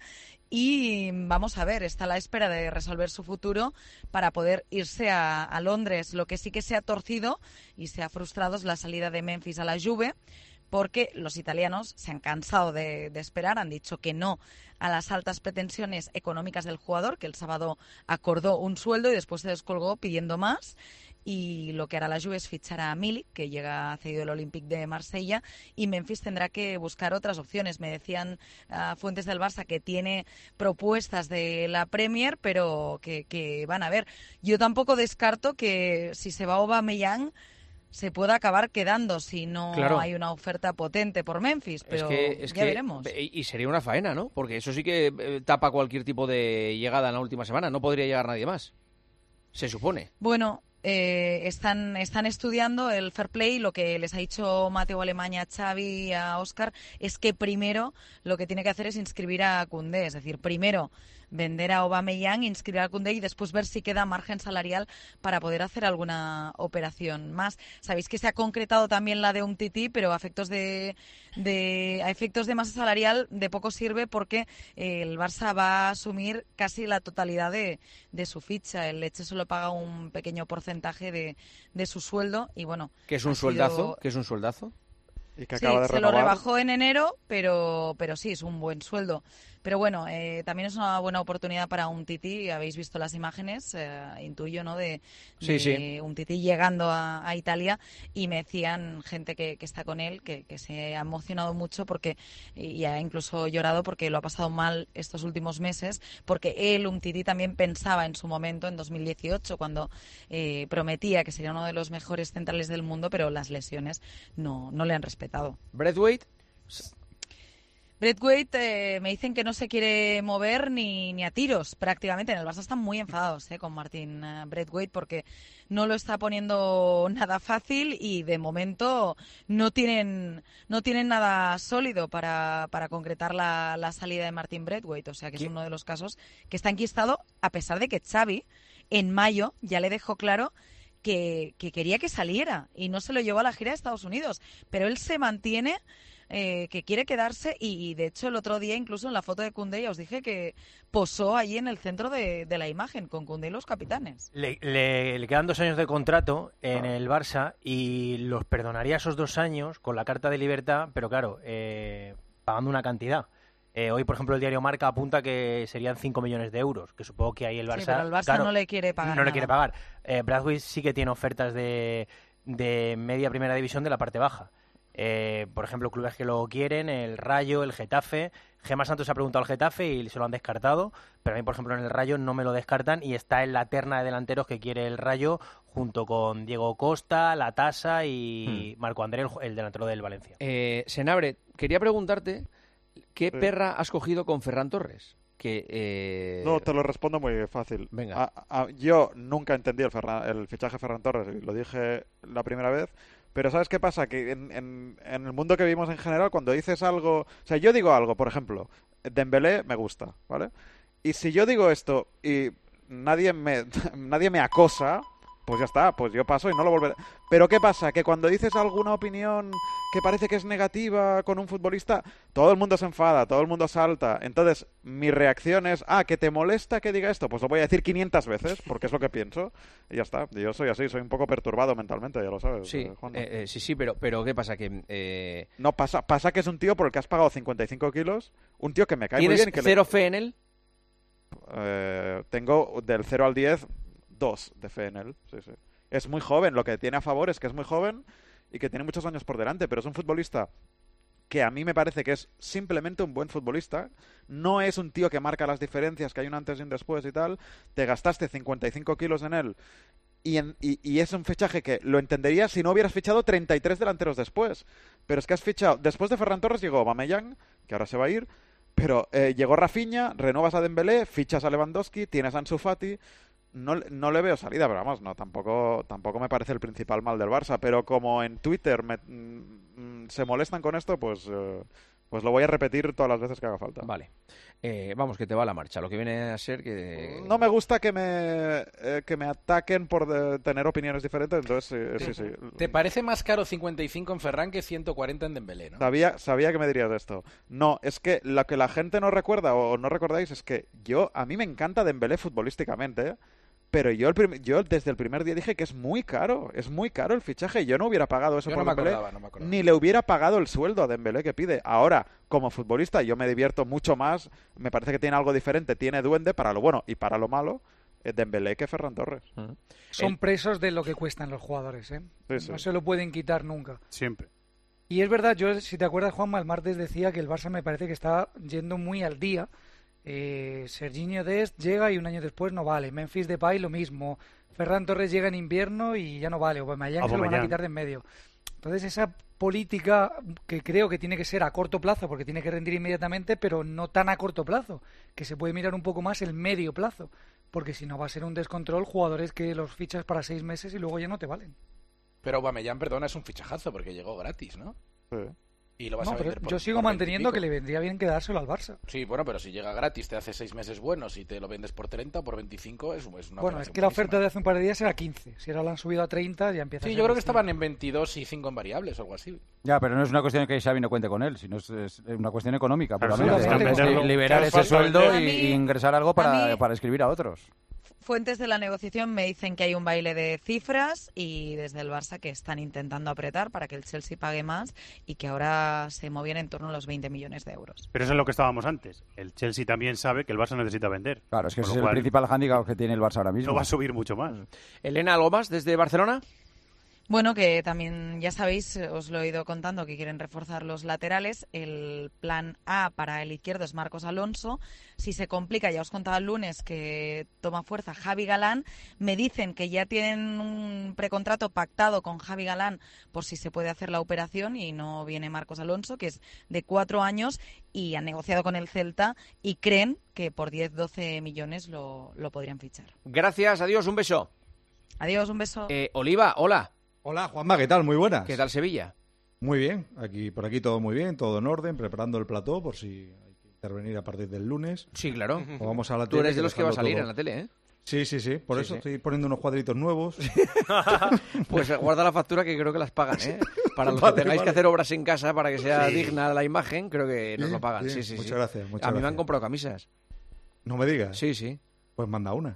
Y vamos a ver, está a la espera de resolver su futuro para poder irse a, a Londres. Lo que sí que se ha torcido y se ha frustrado es la salida de Memphis a la Juve, porque los italianos se han cansado de, de esperar, han dicho que no a las altas pretensiones económicas del jugador, que el sábado acordó un sueldo y después se descolgó pidiendo más. Y lo que hará la Juve es fichar a Milik, que llega cedido del Olympique de Marsella, y Memphis tendrá que buscar otras opciones. Me decían uh, fuentes del Barça que tiene propuestas de la Premier, pero que, que van a ver. Yo tampoco descarto que si se va Aubameyang se pueda acabar quedando si no Claro. hay una oferta potente por Memphis, pero es que, es ya que, veremos. Y sería una faena, ¿no? Porque eso sí que eh, tapa cualquier tipo de llegada en la última semana. No podría llegar nadie más, se supone. Bueno, eh, están, están estudiando el fair play. Lo que les ha dicho Mateu Alemany a Xavi y a Óscar es que primero lo que tiene que hacer es inscribir a Koundé. Es decir, primero vender a Aubameyang, inscribir a Koundé y después ver si queda margen salarial para poder hacer alguna operación más. Sabéis que se ha concretado también la de Umtiti, pero a efectos de, de, a efectos de masa salarial de poco sirve porque eh, el Barça va a asumir casi la totalidad de, de su ficha. El Lecce solo paga un pequeño porcentaje de, de su sueldo y bueno... ¿Qué es un sueldazo? Sido... ¿Qué es un sueldazo? Y que sí, acaba de se renovar. lo rebajó en enero, pero, pero sí, es un buen sueldo. Pero bueno, eh, también es una buena oportunidad para Umtiti. Habéis visto las imágenes, eh, intuyo, ¿no? De, sí, de sí. Umtiti llegando a, a Italia, y me decían gente que, que está con él que, que se ha emocionado mucho porque y ha incluso llorado porque lo ha pasado mal estos últimos meses, porque él, Umtiti, también pensaba en su momento, en dos mil dieciocho, cuando eh, prometía que sería uno de los mejores centrales del mundo, pero las lesiones no, no le han respetado. Braithwaite. Braithwaite eh, me dicen que no se quiere mover ni, ni a tiros prácticamente. En el Barça están muy enfadados eh, con Martin uh, Braithwaite porque no lo está poniendo nada fácil y de momento no tienen no tienen nada sólido para, para concretar la, la salida de Martin Braithwaite. O sea que es uno de los casos que está enquistado, a pesar de que Xavi en mayo ya le dejó claro que, que quería que saliera y no se lo llevó a la gira de Estados Unidos. Pero él se mantiene... Eh, que quiere quedarse y, y de hecho el otro día incluso en la foto de Koundé ya os dije que posó allí en el centro de, de la imagen con Koundé y los capitanes. Le, le, le quedan dos años de contrato en el Barça y los perdonaría esos dos años con la carta de libertad, pero claro, eh, pagando una cantidad. Eh, hoy, por ejemplo, el diario Marca apunta que serían cinco millones de euros, que supongo que ahí el Barça... Sí, pero el Barça claro, no le quiere pagar No le nada. quiere pagar. Eh, Braithwaite sí que tiene ofertas de, de media primera división de la parte baja. Eh, por ejemplo, clubes que lo quieren, el Rayo, el Getafe. Gemma Santos se ha preguntado al Getafe y se lo han descartado, pero a mí, por ejemplo, en el Rayo no me lo descartan y está en la terna de delanteros que quiere el Rayo junto con Diego Costa, Latasa y hmm. Marco André, el, el delantero del Valencia. Eh, Senabre, quería preguntarte qué Sí. perra has cogido con Ferran Torres. Que, eh... No, te lo respondo muy fácil. Venga. A, a, yo nunca entendí el, Ferran, el fichaje de Ferran Torres, y lo dije la primera vez. Pero ¿sabes qué pasa? Que en, en, en el mundo que vivimos en general, cuando dices algo... O sea, yo digo algo, por ejemplo, Dembélé me gusta, ¿vale? Y si yo digo esto y nadie me, nadie me acosa, pues ya está, pues yo paso y no lo volveré... Pero ¿qué pasa? Que cuando dices alguna opinión que parece que es negativa con un futbolista, todo el mundo se enfada, todo el mundo salta. Entonces, mi reacción es, ah, ¿que te molesta que diga esto? Pues lo voy a decir quinientas veces, porque es lo que pienso. Y ya está. Yo soy así, soy un poco perturbado mentalmente, ya lo sabes. Sí, eh, Juan. eh, eh, sí, sí, pero, pero ¿qué pasa? Que eh... No, pasa, pasa que es un tío por el que has pagado cincuenta y cinco kilos, un tío que me cae muy ¿Tienes bien. ¿Tienes cero le... fe en él? Eh, tengo del cero al diez, dos de fe en él, sí, sí. Es muy joven, lo que tiene a favor es que es muy joven y que tiene muchos años por delante, pero es un futbolista que a mí me parece que es simplemente un buen futbolista. No es un tío que marca las diferencias, que hay un antes y un después y tal. Te gastaste cincuenta y cinco kilos en él y, en, y, y es un fichaje que lo entenderías si no hubieras fichado treinta y tres delanteros después. Pero es que has fichado... Después de Ferran Torres llegó Aubameyang, que ahora se va a ir, pero eh, llegó Rafinha, renuevas a Dembélé, fichas a Lewandowski, tienes a Ansu Fati... No, no le veo salida, pero vamos, no, tampoco, tampoco me parece el principal mal del Barça, pero como en Twitter me, mm, se molestan con esto, pues, eh, pues lo voy a repetir todas las veces que haga falta. Vale. Eh, vamos, que te va la marcha, lo que viene a ser que... No me gusta que me, eh, que me ataquen por de, tener opiniones diferentes, entonces eh, sí, sí. ¿Te parece más caro cincuenta y cinco en Ferran que ciento cuarenta en Dembélé, no? Sabía, sabía que me dirías de esto. No, es que lo que la gente no recuerda o no recordáis es que yo, a mí me encanta Dembélé futbolísticamente, ¿eh? Pero yo, el prim- yo desde el primer día dije que es muy caro, es muy caro el fichaje. Yo no hubiera pagado eso Yo por no me Dembélé, acordaba, no me acordaba. ni le hubiera pagado el sueldo a Dembélé que pide. Ahora, como futbolista, yo me divierto mucho más. Me parece que tiene algo diferente, tiene duende para lo bueno y para lo malo, eh, Dembélé que Ferran Torres. Uh-huh. Son presos de lo que cuestan los jugadores, ¿eh? Sí, sí. No se lo pueden quitar nunca. Siempre. Y es verdad, yo, si te acuerdas, Juanma, el martes decía que el Barça me parece que está yendo muy al día. Eh, Serginho Dest llega y un año después no vale. Memphis Depay lo mismo. Ferran Torres llega en invierno y ya no vale. Aubameyang se lo van a quitar de en medio. Entonces esa política que creo que tiene que ser a corto plazo, porque tiene que rendir inmediatamente, pero no tan a corto plazo, que se puede mirar un poco más el medio plazo, porque si no va a ser un descontrol, jugadores que los fichas para seis meses y luego ya no te valen. Pero Aubameyang, perdona, es un fichajazo porque llegó gratis, ¿no? Sí. Y lo vas No, a pero vender por, yo sigo por manteniendo veinte y que pico. le vendría bien quedárselo al Barça. Sí, bueno, pero si llega gratis, te hace seis meses buenos y te lo vendes por treinta o por veinticinco, es, es una Bueno, es operación que la buenísima. oferta de hace un par de días era quince. Si ahora la han subido a treinta, ya empieza a Sí, ser yo creo que distinto. estaban en veintidós y cinco en variables o algo así. Ya, pero no es una cuestión de que Xavi no cuente con él, sino es, es una cuestión económica. Claro, puramente. sí, Es sí, que sí. liberar Claro, ese falta sueldo vender. y, A mí- y ingresar algo a para, mí- para escribir a otros. fuentes de la negociación me dicen que hay un baile de cifras y desde el Barça que están intentando apretar para que el Chelsea pague más y que ahora se movían en torno a los veinte millones de euros. Pero eso es lo que estábamos antes. El Chelsea también sabe que el Barça necesita vender. Claro, es que ese es cual, el principal hándicap que tiene el Barça ahora mismo. No va a subir mucho más. Elena, ¿algo más desde Barcelona? Bueno, que también ya sabéis, os lo he ido contando, que quieren reforzar los laterales. El plan A para el izquierdo es Marcos Alonso. Si se complica, ya os contaba el lunes que toma fuerza Javi Galán. Me dicen que ya tienen un precontrato pactado con Javi Galán por si se puede hacer la operación y no viene Marcos Alonso, que es de cuatro años y han negociado con el Celta y creen que por diez doce millones lo, lo podrían fichar. Gracias, adiós, un beso. Adiós, un beso. Eh, Oliva, hola. Hola, Juanma, ¿qué tal? Muy buenas. ¿Qué tal Sevilla? Muy bien, aquí por aquí todo muy bien, todo en orden, preparando el plató por si hay que intervenir a partir del lunes. Sí, claro. O vamos a la Tú tele, eres de los que va a salir todo... en la tele, ¿eh? Sí, sí, sí, por sí, eso sí. estoy poniendo unos cuadritos nuevos. Pues guarda la factura que creo que las pagan, ¿eh? Para los Vale, que tengáis vale. que hacer obras en casa para que sea Sí. digna la imagen, creo que nos Bien, lo pagan. bien, Sí, sí, muchas sí. gracias, muchas a mí me han gracias. comprado camisas. No me digas. Sí, sí. Pues manda una.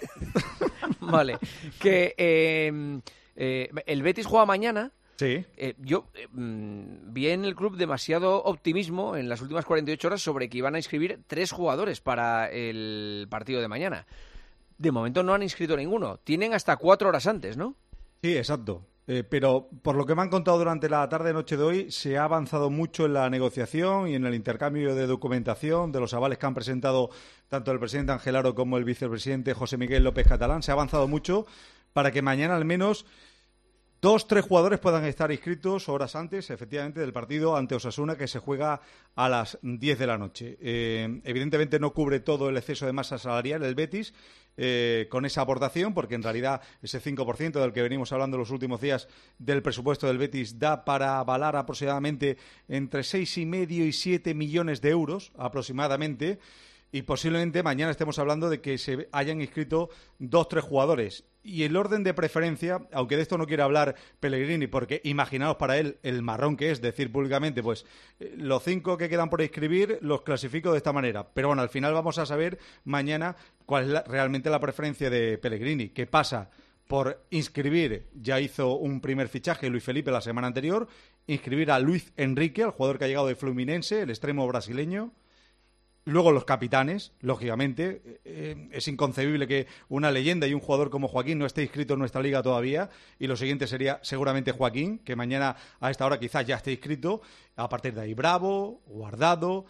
Vale. Que eh, eh, el Betis juega mañana. Sí. Eh, yo eh, mm, vi en el club demasiado optimismo en las últimas cuarenta y ocho horas sobre que iban a inscribir tres jugadores para el partido de mañana. De momento no han inscrito ninguno. Tienen hasta cuatro horas antes, ¿no? Sí, exacto. Eh, pero por lo que me han contado durante la tarde-noche de hoy, se ha avanzado mucho en la negociación y en el intercambio de documentación de los avales que han presentado tanto el presidente Angelaro como el vicepresidente José Miguel López Catalán. Se ha avanzado mucho para que mañana al menos dos, tres jugadores puedan estar inscritos horas antes, efectivamente, del partido ante Osasuna, que se juega a las diez de la noche. Eh, evidentemente no cubre todo el exceso de masa salarial el Betis eh, con esa aportación, porque en realidad ese cinco por ciento del que venimos hablando los últimos días del presupuesto del Betis da para avalar aproximadamente entre seis y medio y siete millones de euros aproximadamente. Y posiblemente mañana estemos hablando de que se hayan inscrito dos, tres jugadores. Y el orden de preferencia, aunque de esto no quiere hablar Pellegrini, porque imaginaos para él el marrón que es decir públicamente, pues eh, los cinco que quedan por inscribir los clasifico de esta manera. Pero bueno, al final vamos a saber mañana cuál es la, realmente la preferencia de Pellegrini. ¿Qué pasa? Por inscribir, ya hizo un primer fichaje Luis Felipe la semana anterior, inscribir a Luis Enrique, el jugador que ha llegado de Fluminense, el extremo brasileño. Luego los capitanes, lógicamente. Eh, es inconcebible que una leyenda y un jugador como Joaquín no esté inscrito en nuestra liga todavía. Y lo siguiente sería seguramente Joaquín, que mañana a esta hora quizás ya esté inscrito. A partir de ahí Bravo, Guardado,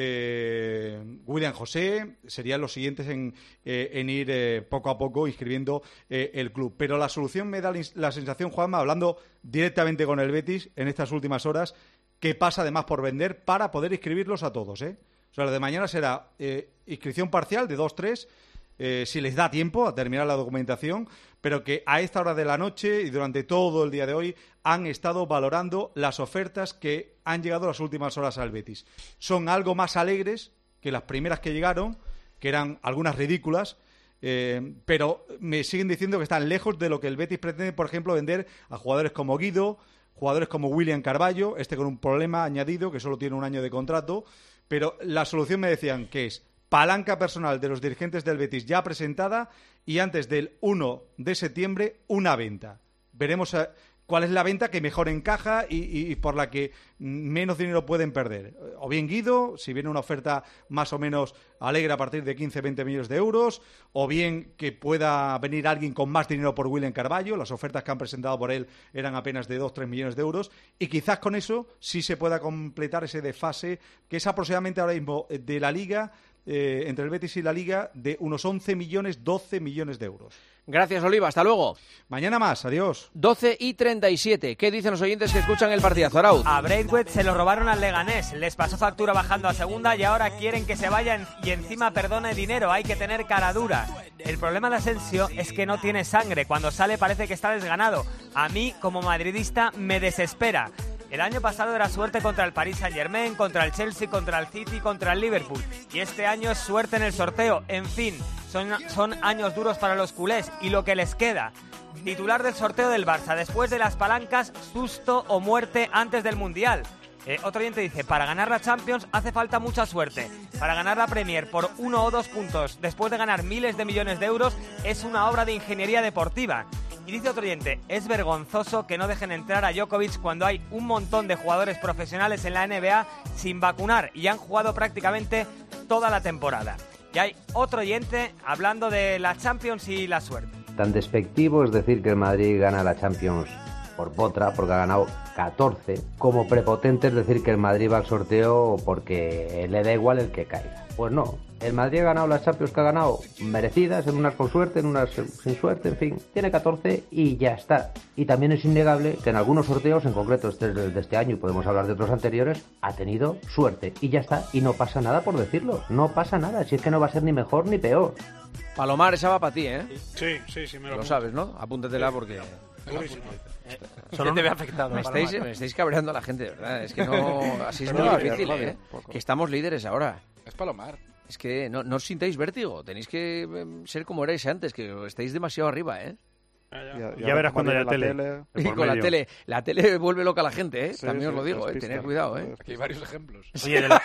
eh, William José. Serían los siguientes en, eh, en ir eh, poco a poco inscribiendo eh, el club. Pero la solución me da la sensación, Juanma, hablando directamente con el Betis en estas últimas horas, que pasa además por vender para poder inscribirlos a todos, ¿eh? O sea, lo de mañana será eh, inscripción parcial de dos tres, eh, si les da tiempo a terminar la documentación, pero que a esta hora de la noche y durante todo el día de hoy han estado valorando las ofertas que han llegado las últimas horas al Betis. Son algo más alegres que las primeras que llegaron, que eran algunas ridículas, eh, pero me siguen diciendo que están lejos de lo que el Betis pretende, por ejemplo, vender a jugadores como Guido, jugadores como William Carballo, este con un problema añadido, que solo tiene un año de contrato. Pero la solución me decían que es palanca personal de los dirigentes del Betis ya presentada y antes del uno de septiembre una venta. Veremos a, cuál es la venta que mejor encaja y, y, y por la que menos dinero pueden perder. O bien Guido, si viene una oferta más o menos alegre a partir de quince a veinte millones de euros, o bien que pueda venir alguien con más dinero por William Carballo. Las ofertas que han presentado por él eran apenas de dos a tres millones de euros, y quizás con eso sí se pueda completar ese desfase que es aproximadamente ahora mismo de la Liga, eh, entre el Betis y la Liga, de unos once millones, doce millones de euros. Gracias, Oliva. Hasta luego. Mañana más. Adiós. doce y treinta y siete. ¿Qué dicen los oyentes que escuchan el partidazo, Arauz? A Braithwaite se lo robaron al Leganés. Les pasó factura bajando a segunda y ahora quieren que se vayan y encima perdone dinero. Hay que tener cara dura. El problema de Asensio es que no tiene sangre. Cuando sale parece que está desganado. A mí, como madridista, me desespera. El año pasado era suerte contra el Paris Saint-Germain, contra el Chelsea, contra el City, contra el Liverpool. Y este año es suerte en el sorteo. En fin, son, son años duros para los culés y lo que les queda. Titular del sorteo del Barça. Después de las palancas, susto o muerte antes del Mundial. Eh, otro oyente dice, para ganar la Champions hace falta mucha suerte. Para ganar la Premier por uno o dos puntos después de ganar miles de millones de euros es una obra de ingeniería deportiva. Y dice otro oyente, es vergonzoso que no dejen entrar a Djokovic cuando hay un montón de jugadores profesionales en la N B A sin vacunar y han jugado prácticamente toda la temporada. Y hay otro oyente hablando de la Champions y la suerte. Tan despectivo es decir que el Madrid gana la Champions por potra, porque ha ganado catorce, como prepotente es decir que el Madrid va al sorteo porque le da igual el que caiga. Pues no, el Madrid ha ganado las Champions que ha ganado, merecidas, en unas con suerte, en unas sin suerte, en fin, tiene catorce y ya está. Y también es innegable que en algunos sorteos, en concreto este de este año, y podemos hablar de otros anteriores, ha tenido suerte y ya está, y no pasa nada por decirlo, no pasa nada, si es que no va a ser ni mejor ni peor. Palomar, esa va para ti, ¿eh? Sí, sí, sí, me lo Lo sabes, ¿no? Apúntatela porque... Eh, Solo te ve afectado. Me estáis, me estáis cabreando a la gente, de verdad. Es que no... Así es muy No, difícil, Flavio, ¿eh? poco. Que estamos líderes ahora. Es Palomar. Es que no, no os sintáis vértigo. Tenéis que eh, ser como erais antes, que estáis demasiado arriba, ¿eh? Ya, ya verás cuando haya tele. tele. Y con la tele. La tele vuelve loca a la gente, ¿eh? Sí, También os sí, lo digo, ¿eh? despista. Tened cuidado, ¿eh? Aquí hay varios ejemplos. Oye, de lo,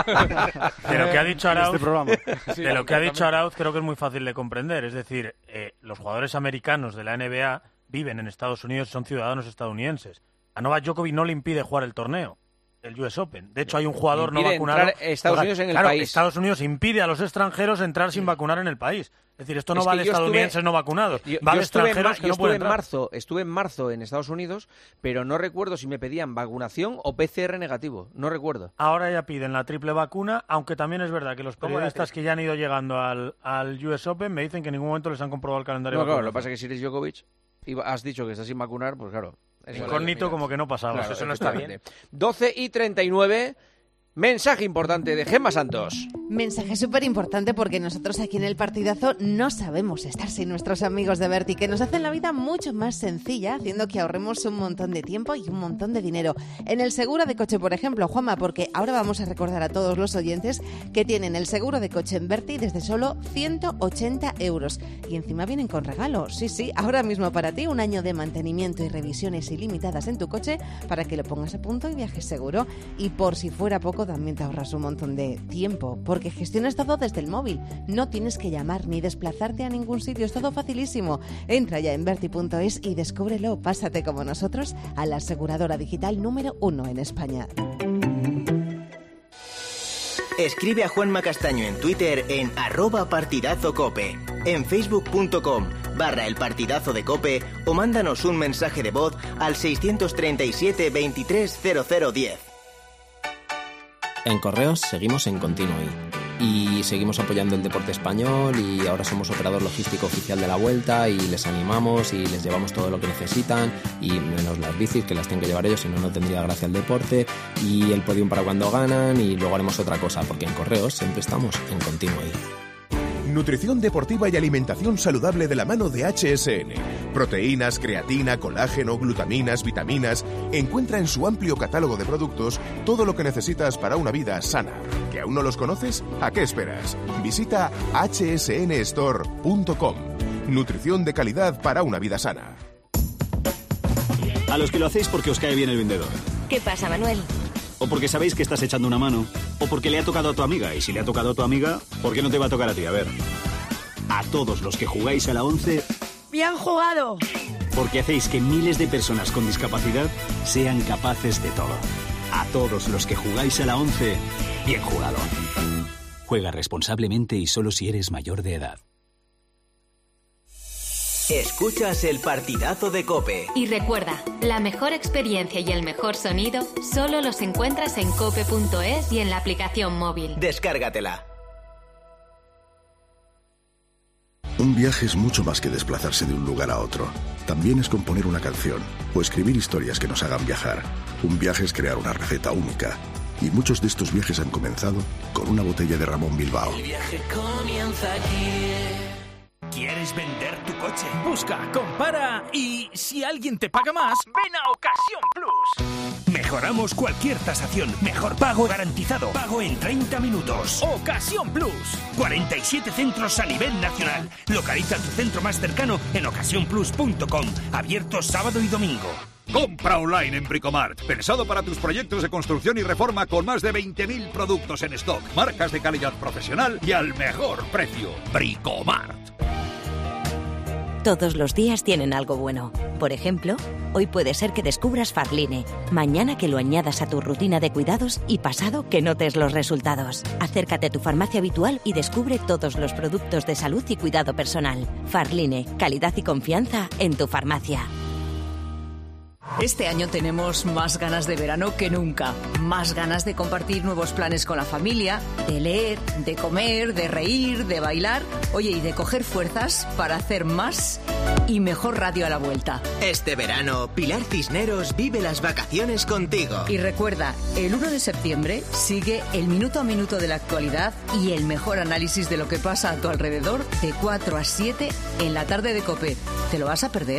de lo que ha dicho Arauz, Este programa. Sí, de lo que ha también. dicho Arauz creo que es muy fácil de comprender. Es decir, eh, los jugadores americanos de la N B A viven en Estados Unidos y son ciudadanos estadounidenses. A Novak Djokovic no le impide jugar el torneo, el U S Open. De hecho, hay un jugador no Impide vacunado. entrar Estados Unidos en el Claro, país. Estados Unidos impide a los extranjeros entrar sin vacunar en el país. Es decir, esto no Es va que de yo estuve- estadounidenses no vacunados, Yo, va yo de estuve en, extranjeros mar- que yo no estuve pueden en entrar. marzo, estuve en marzo en Estados Unidos, pero no recuerdo si me pedían vacunación o P C R negativo. No recuerdo. Ahora ya piden la triple vacuna, aunque también es verdad que los ¿Cómo la periodistas triple? que ya han ido llegando al, al U S Open me dicen que en ningún momento les han comprobado el calendario. No, de claro, lo que vacunación. pasa es que si eres Djokovic y has dicho que estás sin vacunar, pues claro. es Incógnito como que no pasaba. Claro, Eso no está bien. efectivamente. doce y treinta y nueve. Mensaje importante de Gemma Santos. Mensaje súper importante porque nosotros aquí en el Partidazo no sabemos estar sin nuestros amigos de Berti, que nos hacen la vida mucho más sencilla, haciendo que ahorremos un montón de tiempo y un montón de dinero. En el seguro de coche, por ejemplo, Juanma, porque ahora vamos a recordar a todos los oyentes que tienen el seguro de coche en Berti desde solo ciento ochenta euros. Y encima vienen con regalo. Sí, sí, ahora mismo para ti un año de mantenimiento y revisiones ilimitadas en tu coche para que lo pongas a punto y viajes seguro. Y por si fuera poco, también te ahorras un montón de tiempo, porque gestionas todo desde el móvil. No tienes que llamar ni desplazarte a ningún sitio, es todo facilísimo. Entra ya en Berti punto es y descúbrelo. Pásate como nosotros a la aseguradora digital número uno en España. Escribe a Juanma Castaño en Twitter en arroba partidazocope, en facebook punto com barra el partidazo de cope o mándanos un mensaje de voz al seiscientos treinta y siete veintitrés cero cero diez. En Correos seguimos en Continuo I y seguimos apoyando el deporte español y ahora somos operador logístico oficial de la Vuelta y les animamos y les llevamos todo lo que necesitan y menos las bicis que las tienen que llevar ellos, si no, no tendría gracia el deporte, y el podium para cuando ganan, y luego haremos otra cosa porque en Correos siempre estamos en Continuo I. Nutrición deportiva y alimentación saludable de la mano de H S N. Proteínas, creatina, colágeno, glutaminas, vitaminas. Encuentra en su amplio catálogo de productos todo lo que necesitas para una vida sana. ¿Que aún no los conoces? ¿A qué esperas? Visita h s n store punto com. Nutrición de calidad para una vida sana. A los que lo hacéis porque os cae bien el vendedor. ¿Qué pasa, Manuel? O porque sabéis que estás echando una mano. O porque le ha tocado a tu amiga. Y si le ha tocado a tu amiga, ¿por qué no te va a tocar a ti? A ver. A todos los que jugáis a la once, ¡Bien jugado! porque hacéis que miles de personas con discapacidad sean capaces de todo. A todos los que jugáis a la once, bien jugado. Juega responsablemente y solo si eres mayor de edad. Escuchas el partidazo de COPE. Y recuerda, la mejor experiencia y el mejor sonido solo los encuentras en cope punto es y en la aplicación móvil. Descárgatela. Un viaje es mucho más que desplazarse de un lugar a otro. También es componer una canción o escribir historias que nos hagan viajar. Un viaje es crear una receta única. Y muchos de estos viajes han comenzado con una botella de Ramón Bilbao. El viaje comienza aquí. ¿Quieres vender tu coche? Busca, compara y si alguien te paga más, ven a Ocasión Plus. Mejoramos cualquier tasación. Mejor pago garantizado. Pago en treinta minutos. Ocasión Plus. cuarenta y siete centros a nivel nacional. Localiza tu centro más cercano en ocasión plus punto com. Abierto sábado y domingo. Compra online en Bricomart. Pensado para tus proyectos de construcción y reforma con más de veinte mil productos en stock. Marcas de calidad profesional y al mejor precio. Bricomart. Todos los días tienen algo bueno. Por ejemplo, hoy puede ser que descubras Farline, mañana que lo añadas a tu rutina de cuidados y pasado que notes los resultados. Acércate a tu farmacia habitual y descubre todos los productos de salud y cuidado personal. Farline, calidad y confianza en tu farmacia. Este año tenemos más ganas de verano que nunca. Más ganas de compartir nuevos planes con la familia, de leer, de comer, de reír, de bailar. Oye, y de coger fuerzas para hacer más y mejor radio a la vuelta. Este verano, Pilar Cisneros vive las vacaciones contigo. Y recuerda, el uno de septiembre sigue el minuto a minuto de la actualidad y el mejor análisis de lo que pasa a tu alrededor de cuatro a siete en la tarde de COPE. ¿Te lo vas a perder?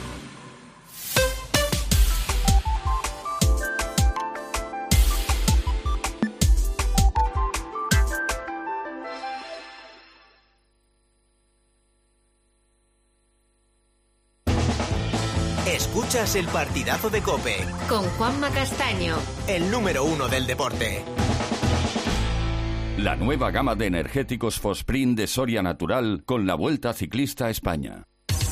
Escuchas el partidazo de COPE. Con Juanma Castaño. El número uno del deporte. La nueva gama de energéticos Fosprint de Soria Natural con la Vuelta Ciclista a España.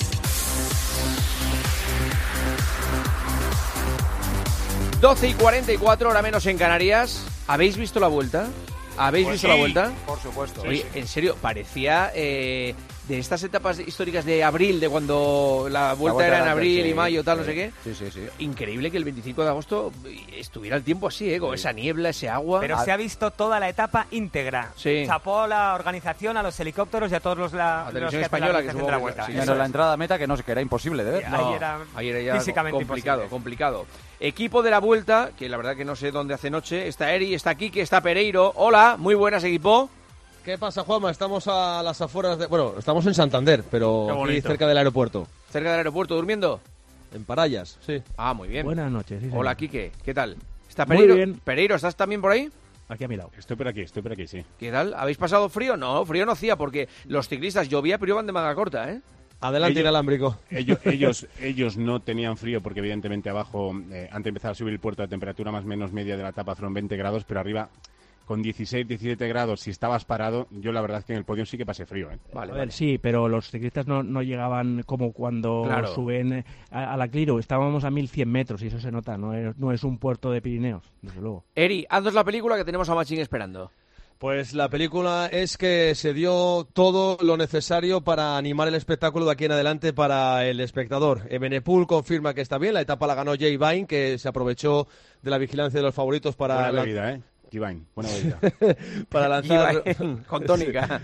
doce y cuarenta y cuatro, hora menos en Canarias. ¿Habéis visto la Vuelta? ¿Habéis Pues visto sí, la Vuelta? por supuesto. Oye, Sí, sí. en serio, parecía eh, de estas etapas históricas de abril, de cuando la Vuelta, Vuelta era en era antes, abril sí, y mayo, tal, no sí. sé qué. Sí, sí, sí. Increíble que el veinticinco de agosto estuviera el tiempo así, ¿eh? Con esa niebla, ese agua. Pero Ah, se ha visto toda la etapa íntegra. Sí. Chapó a la organización, a los helicópteros y a todos los, la, los televisión que hacen española, la que organización supongo de la que- Vuelta. sí, Eso Pero es. la entrada a meta, que no sé, que era imposible de ver. Sí, ahí era Ayer era físicamente complicado, imposible. complicado. Equipo de la Vuelta, que la verdad que no sé dónde hace noche. Está Eri, está Quique, está Pereiro. Hola, muy buenas, equipo. ¿Qué pasa, Juanma? Estamos a las afueras de... Bueno, estamos en Santander, pero Qué aquí bonito. cerca del aeropuerto. ¿Cerca del aeropuerto, durmiendo? En Parayas, sí. Ah, muy bien. Buenas noches. sí, Hola, señor. Quique, ¿qué tal? ¿Está Muy Pereiro? bien. Pereiro, ¿estás también por ahí? Aquí a mi lado. Estoy por aquí, estoy por aquí, sí. ¿Qué tal? ¿Habéis pasado frío? No, frío no hacía, porque los ciclistas llovía, pero iban de manga corta, ¿eh? Adelante, Ellos- inalámbrico. Ellos, ellos, ellos no tenían frío porque evidentemente abajo, eh, antes de empezar a subir el puerto, la temperatura más o menos media de la etapa fueron veinte grados, pero arriba con dieciséis, diecisiete grados, si estabas parado, yo la verdad es que en el podio sí que pasé frío, ¿eh? a ver, sí, pero los ciclistas no, no llegaban como cuando Claro. suben eh, a, a la Cliro. Estábamos a mil cien metros y eso se nota, no es, no es un puerto de Pirineos, desde luego. Eri, haznos la película que tenemos a Machín esperando. Pues la película es que se dio todo lo necesario para animar el espectáculo de aquí en adelante para el espectador. Evenepoel confirma que está bien, la etapa la ganó Jay Vine, que se aprovechó de la vigilancia de los favoritos para... Buena la- bebida, ¿eh? Givain, buena bebida. para lanzar Givain, con tónica.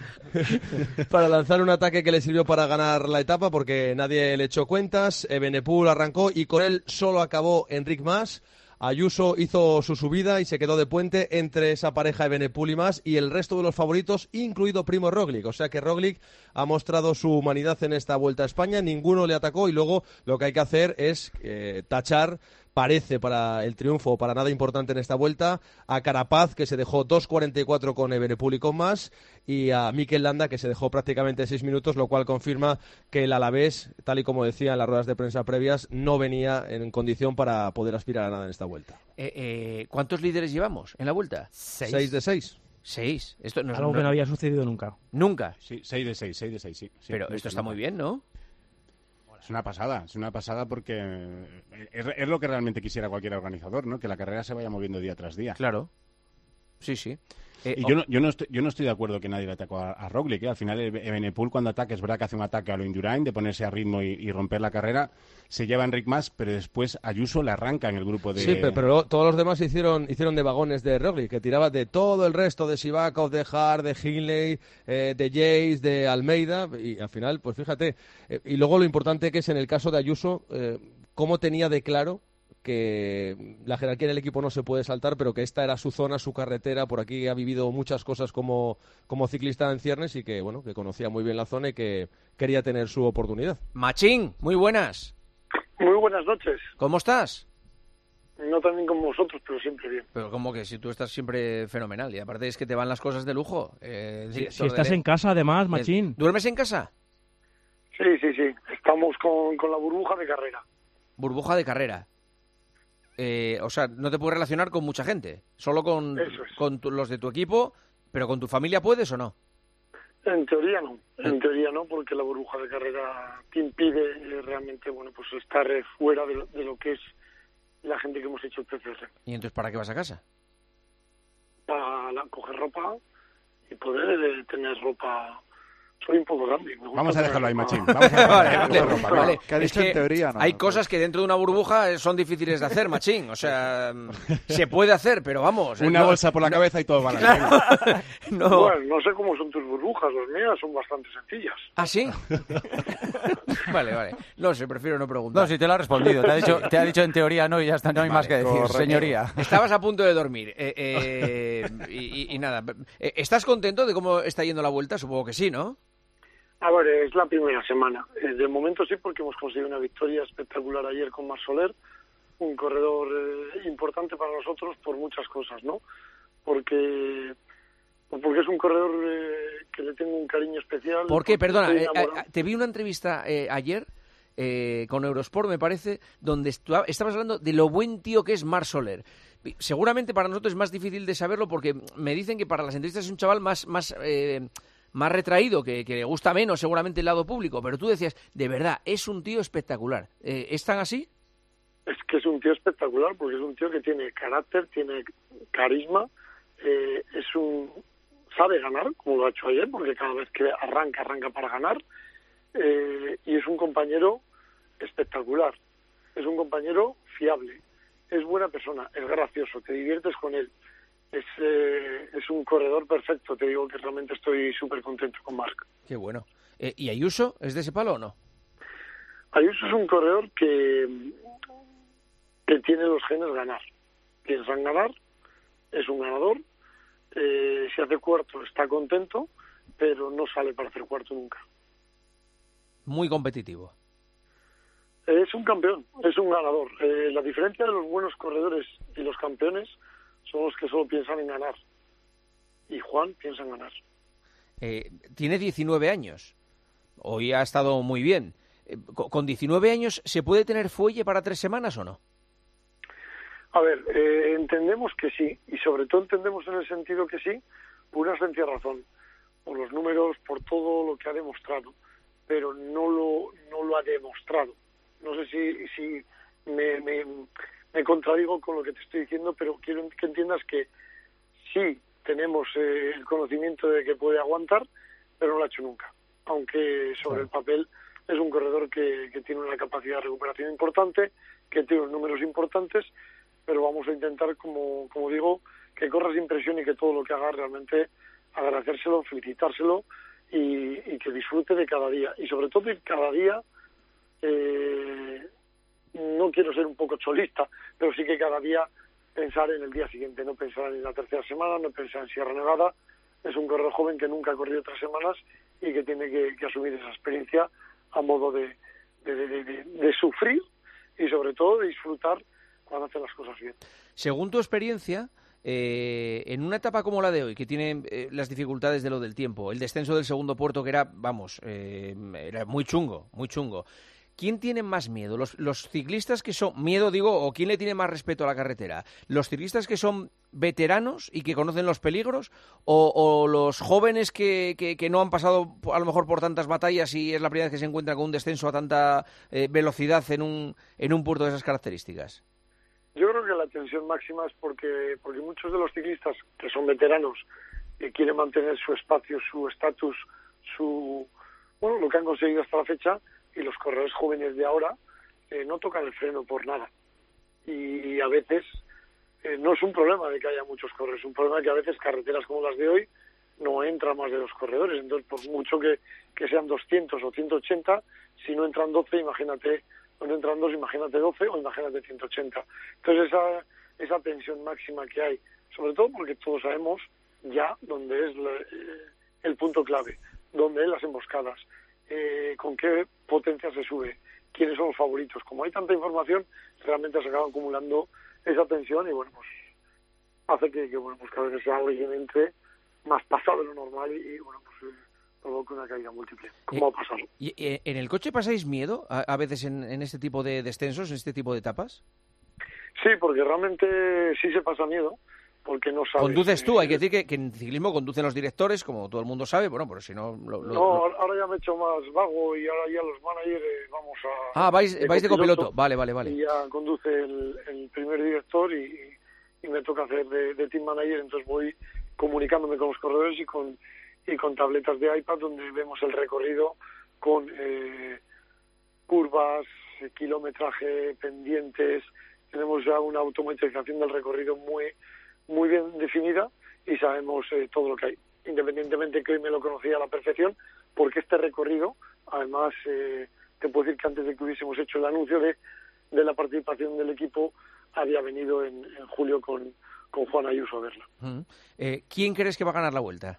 para lanzar un ataque que le sirvió para ganar la etapa porque nadie le echó cuentas. Evenepoel arrancó y con él solo acabó Enric Mas. Ayuso hizo su subida y se quedó de puente entre esa pareja Evenepoel y Mas y el resto de los favoritos, incluido Primo Roglic. O sea que Roglic ha mostrado su humanidad en esta Vuelta a España, ninguno le atacó y luego lo que hay que hacer es eh, tachar, parece para el triunfo, para nada importante en esta Vuelta, a Carapaz, que se dejó dos cuarenta y cuatro con Evenepoel y con Mas, y a Mikel Landa, que se dejó prácticamente seis minutos, lo cual confirma que el Alavés, tal y como decía en las ruedas de prensa previas, no venía en condición para poder aspirar a nada en esta Vuelta. Eh, eh, ¿Cuántos líderes llevamos en la Vuelta? Seis. Seis de seis. Seis. Esto no, Algo que no había sucedido nunca. Nunca. Sí, seis de seis, seis de seis, sí. sí. Pero Sí, esto sí, está no. muy bien, ¿no? Es una pasada, es una pasada porque es, es lo que realmente quisiera cualquier organizador, ¿no? Que la carrera se vaya moviendo día tras día. Claro. Sí, sí. Eh, Y yo no, yo, no estoy, yo no estoy de acuerdo que nadie le atacó a, a Roglic, ¿eh? Al final, Evenepoel cuando ataca, es verdad que hace un ataque a lo Indurain, de ponerse a ritmo y, y romper la carrera, se lleva a Enric Mas, pero después Ayuso le arranca en el grupo de... Sí, pero, pero luego todos los demás hicieron, hicieron de vagones de Roglic, que tiraba de todo el resto, de Sivakov, de Hart, de Hindley, eh, de Yates, de Almeida, y al final, pues fíjate. Eh, y luego lo importante que es en el caso de Ayuso, eh, cómo tenía de claro que la jerarquía en el equipo no se puede saltar, pero que esta era su zona, su carretera, por aquí ha vivido muchas cosas como, como ciclista en ciernes y que, bueno, que conocía muy bien la zona y que quería tener su oportunidad. Machín, muy buenas. Muy buenas noches. ¿Cómo estás? No tan bien como vosotros, pero siempre bien. Pero como que si tú estás siempre fenomenal y aparte es que te van las cosas de lujo. Eh, Si, director si estás de- en casa, además, Machín. ¿Duermes en casa? Sí, sí, sí. Estamos con, con la burbuja de carrera. Burbuja de carrera. eh, o sea, no te puedes relacionar con mucha gente, solo con, con tu, los de tu equipo, pero con tu familia puedes o no. En teoría no, en teoría no, porque la burbuja de carrera te impide eh, realmente, bueno, pues estar eh, fuera de lo, de lo que es la gente que hemos hecho el P C R. ¿Y entonces para qué vas a casa? Para la, coger ropa y poder eh, tener ropa. Soy un poco grande. Vamos a dejarlo ahí, Machín. Vamos a dejarlo vale, ahí. vale, Ropa, vale. vale. Es que teoría, no, hay no, cosas que dentro de una burbuja son difíciles de hacer, Machín. O sea, se puede hacer, pero vamos. Una no, bolsa por la no, cabeza y todo van claro, no. Bueno, no sé cómo son tus burbujas, las mías son bastante sencillas. ¿Ah, sí? Vale, vale. No sé, prefiero no preguntar. No, si te lo ha respondido. Te ha dicho, te ha dicho en teoría no y ya está, no hay vale, más que decir, correcto. Señoría. Estabas a punto de dormir. Eh, eh, y, y nada. ¿Estás contento de cómo está yendo la vuelta? Supongo que sí, ¿no? A ver, es la primera semana. De momento sí, porque hemos conseguido una victoria espectacular ayer con Marc Soler, un corredor eh, importante para nosotros por muchas cosas, ¿no? Porque porque es un corredor eh, que le tengo un cariño especial. ¿Por qué? Perdona, eh, te vi una entrevista eh, ayer eh, con Eurosport, me parece, donde estu- estabas hablando de lo buen tío que es Marc Soler. Seguramente para nosotros es más difícil de saberlo porque me dicen que para las entrevistas es un chaval más... más eh, más retraído, que, que le gusta menos seguramente el lado público, pero tú decías, de verdad, es un tío espectacular. Eh, ¿Es tan así? Es que es un tío espectacular, porque es un tío que tiene carácter, tiene carisma, eh, es un sabe ganar, como lo ha hecho ayer, porque cada vez que arranca, arranca para ganar, eh, y es un compañero espectacular, es un compañero fiable, es buena persona, es gracioso, te diviertes con él. Es, eh, es un corredor perfecto, te digo que realmente estoy súper contento con Marc. Qué bueno. Eh, ¿Y Ayuso es de ese palo o no? Ayuso es un corredor que, que tiene los genes ganar. Piensa en ganar, es un ganador, eh, si hace cuarto está contento, pero no sale para hacer cuarto nunca. Muy competitivo. Es un campeón, es un ganador. Eh, la diferencia de los buenos corredores y los campeones son los que solo piensan en ganar. Y Juan piensa en ganar. Eh, tiene diecinueve años. Hoy ha estado muy bien. Eh, ¿Con diecinueve años se puede tener fuelle para tres semanas o no? A ver, eh, entendemos que sí. Y sobre todo entendemos en el sentido que sí, por una sencilla razón. Por los números, por todo lo que ha demostrado. Pero no lo, no lo ha demostrado. No sé si, si me... me Me contradigo con lo que te estoy diciendo, pero quiero que entiendas que sí tenemos eh, el conocimiento de que puede aguantar, pero no lo ha hecho nunca. Aunque sobre el papel es un corredor que, que tiene una capacidad de recuperación importante, que tiene unos números importantes, pero vamos a intentar, como, como digo, que corra sin presión y que todo lo que haga realmente agradecérselo, felicitárselo y, y que disfrute de cada día. Y sobre todo de cada día... Eh, no quiero ser un poco cholista, pero sí que cada día pensar en el día siguiente, no pensar en la tercera semana, no pensar en Sierra Nevada. Es un corredor joven que nunca ha corrido tres semanas y que tiene que, que asumir esa experiencia a modo de, de, de, de, de sufrir y sobre todo de disfrutar cuando hace las cosas bien. Según tu experiencia, eh, en una etapa como la de hoy, que tiene eh, las dificultades de lo del tiempo, el descenso del segundo puerto que era, vamos, eh, era muy chungo, muy chungo, ¿quién tiene más miedo? ¿Los, los ciclistas que son, miedo digo, o quién le tiene más respeto a la carretera? ¿Los ciclistas que son veteranos y que conocen los peligros? ¿O, o los jóvenes que, que, que no han pasado a lo mejor por tantas batallas y es la primera vez que se encuentran con un descenso a tanta eh, velocidad en un, en un puerto de esas características? Yo creo que la tensión máxima es porque, porque muchos de los ciclistas que son veteranos y quieren mantener su espacio, su estatus, su bueno, lo que han conseguido hasta la fecha, y los corredores jóvenes de ahora eh, no tocan el freno por nada. Y a veces eh, no es un problema de que haya muchos corredores, es un problema de que a veces carreteras como las de hoy no entran más de los corredores. Entonces, por mucho que, que sean doscientos o ciento ochenta, si no entran doce, imagínate, o no entran dos, imagínate doce o imagínate ciento ochenta. Entonces, esa, esa tensión máxima que hay, sobre todo porque todos sabemos ya dónde es la, eh, el punto clave, dónde es las emboscadas, Eh, con qué potencia se sube, quiénes son los favoritos. Como hay tanta información, realmente se acaba acumulando esa tensión y bueno, pues hace que, que bueno, pues cada vez sea originalmente más pasado de lo normal y, y bueno, pues eh, provoca una caída múltiple, como Eh, ha pasado. ¿Y eh, en el coche pasáis miedo a, a veces en, en este tipo de descensos, en este tipo de etapas? Sí, porque realmente sí se pasa miedo, porque no sabes... Conduces tú, hay que decir que, que en ciclismo conducen los directores, como todo el mundo sabe, bueno, pero si no... Lo, lo, no, lo... ahora ya me he hecho más vago y ahora ya los managers eh, vamos a... Ah, vais de, vais de copiloto, vale, vale, vale. Y ya conduce el, el primer director y, y me toca hacer de, de team manager, entonces voy comunicándome con los corredores y con, y con tabletas de iPad donde vemos el recorrido con eh, curvas, kilometraje, pendientes. Tenemos ya una automatización del recorrido muy muy bien definida y sabemos eh, todo lo que hay, independientemente que hoy me lo conocía a la perfección, porque este recorrido, además, eh, te puedo decir que antes de que hubiésemos hecho el anuncio de, de la participación del equipo, había venido en, en julio con, con Juan Ayuso a verla. Uh-huh. eh, ¿Quién crees que va a ganar la Vuelta?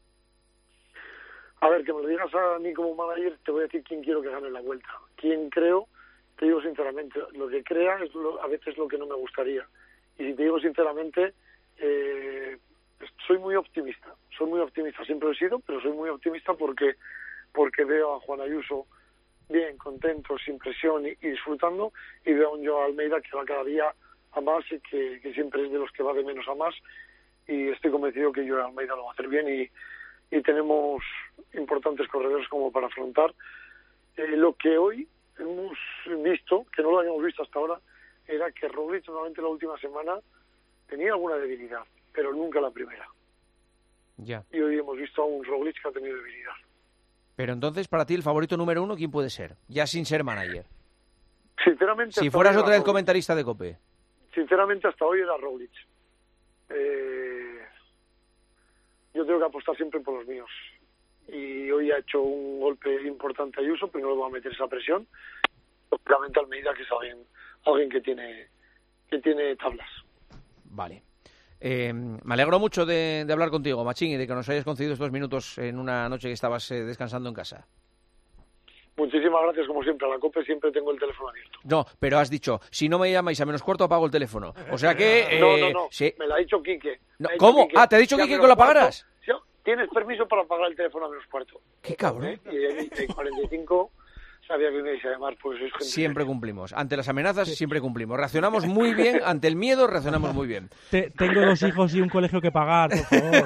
A ver, que me lo digas a mí como manager, te voy a decir quién quiero que gane la Vuelta. ¿Quién creo? Te digo sinceramente, lo que crea es lo, a veces lo que no me gustaría. Y si te digo sinceramente, eh, soy muy optimista. Soy muy optimista, siempre lo he sido, pero soy muy optimista porque porque veo a Juan Ayuso bien, contento, sin presión y, y disfrutando, y veo a un Joao Almeida que va cada día a más y que, que siempre es de los que va de menos a más. Y estoy convencido que Joao Almeida lo va a hacer bien y, y tenemos importantes corredores como para afrontar eh, lo que hoy hemos visto, que no lo habíamos visto hasta ahora, era que Roglic normalmente la última semana tenía alguna debilidad, pero nunca la primera. Ya. Y hoy hemos visto a un Roglic que ha tenido debilidad. Pero entonces, para ti, el favorito número uno, ¿quién puede ser? Ya sin ser manager. Sinceramente... Si fueras otra vez comentarista de COPE. Sinceramente, hasta hoy era Roglic. Eh, yo tengo que apostar siempre por los míos. Y hoy ha hecho un golpe importante a Ayuso, pero no le voy a meter esa presión. Lógicamente Almeida, que es alguien, alguien que tiene que tiene tablas. Vale. Eh, me alegro mucho de, de hablar contigo, Machín, y de que nos hayas concedido estos minutos en una noche que estabas eh, descansando en casa. Muchísimas gracias, como siempre. A la COPE siempre tengo el teléfono abierto. No, pero has dicho, si no me llamáis a menos cuarto, apago el teléfono. O sea que... Eh, no, no, no. Sí. Me lo ha dicho Quique. No, dicho ¿Cómo? Quique. Ah, ¿te ha dicho Ya Quique que menos lo cuarto, apagaras? ¿sí? Tienes permiso para apagar el teléfono a menos cuarto. Qué cabrón. ¿Eh? Y en cuarenta y cinco sabía que me ibais a llamar, pues es gente... Siempre cumplimos. Ante las amenazas siempre cumplimos. Reaccionamos muy bien. Ante el miedo reaccionamos muy bien. Te, tengo dos hijos y un colegio que pagar, por favor.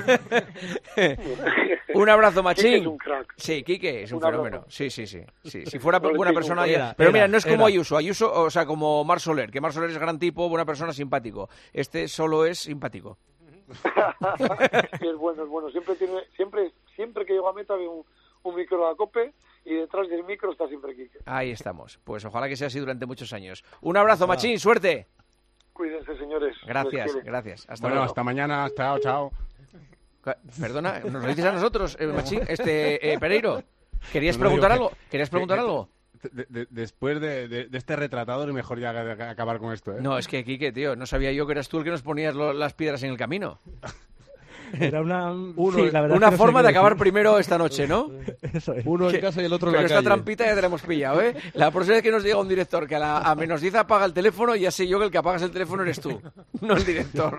Un abrazo, Machín. Quique es un crack. Sí, Quique es un, Un fenómeno. abrazo. Sí, sí, sí, sí. Si fuera No le buena tengo persona... un ya- era, Pero mira, era, no es como era. Ayuso. Ayuso, o sea, como Marc Soler. Que Marc Soler es gran tipo, buena persona, simpático. Este solo es simpático. Sí, es bueno, es bueno. Siempre tiene, siempre, siempre que llego a meta veo un, un micro de la COPE y detrás del micro está siempre Quique. Ahí estamos. Pues ojalá que sea así durante muchos años. Un abrazo, Machín. Suerte. Cuídense, señores. Gracias, Les quiere. gracias. Hasta Bueno, luego. hasta mañana. Chao, chao. Ca- Perdona, ¿nos lo dices a nosotros, eh, Machín? Este, eh, Pereiro, ¿querías No, no, preguntar digo algo? que- ¿Querías que- preguntar que- algo? de- de- después de, de- de este retratador, mejor ya a- a- acabar con esto, ¿eh? No, es que, Quique, tío, no sabía yo que eras tú el que nos ponías lo- las piedras en el camino. Era una, Uno- sí, la verdad una es que no sé forma qué de acabar decir. primero esta noche, ¿no? Eso es. Uno Que- en casa y el otro en Pero la esta calle. trampita ya te la hemos pillado, ¿eh? La próxima vez que nos diga un director que a, la, a menos diez apaga el teléfono, ya sé yo que el que apagas el teléfono eres tú, no el director.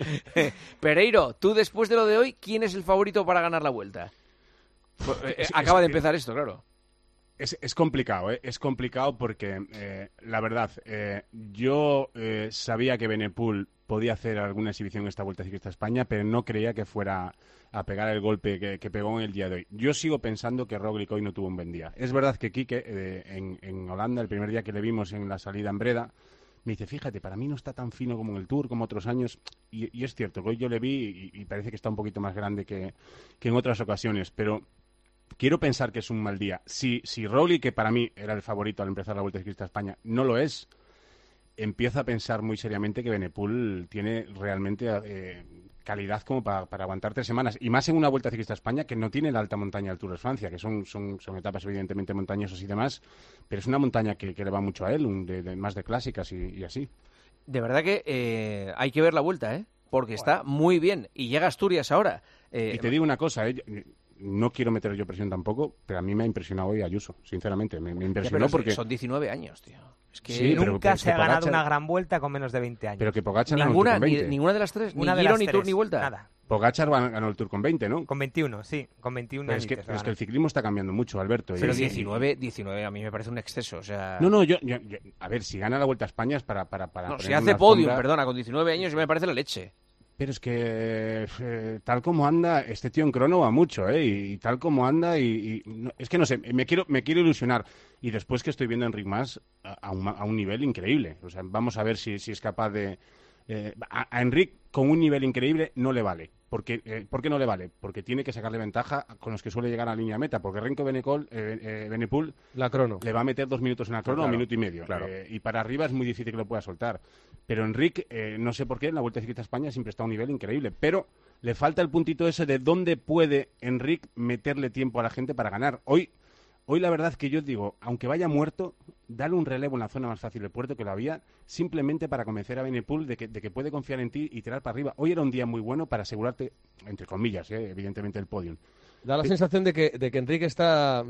Pereiro, tú después de lo de hoy, ¿quién es el favorito para ganar la Vuelta? Pues, eh, Es- acaba es- de empezar esto, claro. Es, es complicado, ¿eh? Es complicado porque, eh, la verdad, eh, yo eh, sabía que Benepul podía hacer alguna exhibición en esta Vuelta Ciclista a España, pero no creía que fuera a pegar el golpe que, que pegó en el día de hoy. Yo sigo pensando que Roglic hoy no tuvo un buen día. Es verdad que Quique, eh, en, en Holanda, el primer día que le vimos en la salida en Breda, me dice, fíjate, para mí no está tan fino como en el Tour, como otros años. Y, y es cierto, que hoy yo le vi y, y parece que está un poquito más grande que, que en otras ocasiones, pero... Quiero pensar que es un mal día. Si, si Roglic, que para mí era el favorito al empezar la Vuelta Ciclista a España, no lo es, empiezo a pensar muy seriamente que Benepul tiene realmente eh, calidad como para, para aguantar tres semanas. Y más en una Vuelta Ciclista a España que no tiene la alta montaña del Tour de Francia, que son, son, son etapas evidentemente montañosas y demás, pero es una montaña que, que le va mucho a él, un de, de- más de clásicas y, y así. De verdad que eh, hay que ver la Vuelta, ¿eh? Porque está muy bien. Y llega a Asturias ahora. Eh, Y te digo una cosa, eh, no quiero meter yo presión tampoco, pero a mí me ha impresionado hoy Ayuso, sinceramente. Me, me ya, impresionó pero porque... son diecinueve años, tío. Es que Sí, pero- Nunca pero se que ha ganado Pogacar- una gran vuelta con menos de veinte años. Pero que Pogacar no ninguna, con ni, veinte. ninguna de las tres, Una ni de Giro, las ni Tour, tres, ni Vuelta. nada. Pogačar ganó el Tour con veinte, ¿no? Con veintiuno, sí, con veintiuno. Pero es, que, pero es que el ciclismo está cambiando mucho, Alberto. Pero y, diecinueve, diecinueve a mí me parece un exceso, o sea... No, no, yo, yo, yo a ver, si gana la Vuelta a España es para... para, para no, si hace podium, perdona, con diecinueve años me parece la leche. Pero es que eh, tal como anda, este tío en crono va mucho, ¿eh? Y, y tal como anda, y, y no, es que no sé, me quiero me quiero ilusionar. Y después que estoy viendo a Enric Mas a, a, un, a un nivel increíble. O sea, vamos a ver si, si es capaz de... Eh, a, a Enric con un nivel increíble no le vale. Porque, eh, ¿Por qué no le vale? Porque tiene que sacarle ventaja con los que suele llegar a la línea de meta. Porque Renko Benecol, eh, eh, Benepul la crono. le va a meter dos minutos en la crono, claro, un minuto y medio. Claro. Eh, y para arriba es muy difícil que lo pueda soltar. Pero Enric, eh, no sé por qué, en la Vuelta Ciclista a España siempre está a un nivel increíble. Pero le falta el puntito ese de dónde puede Enric meterle tiempo a la gente para ganar. Hoy... Hoy la verdad que yo digo, aunque vaya muerto, dale un relevo en la zona más fácil del puerto que lo había, simplemente para convencer a Benepul de que, de que puede confiar en ti y tirar para arriba. Hoy era un día muy bueno para asegurarte, entre comillas, eh, evidentemente, el podium. Da la sensación de que, de que Enrique está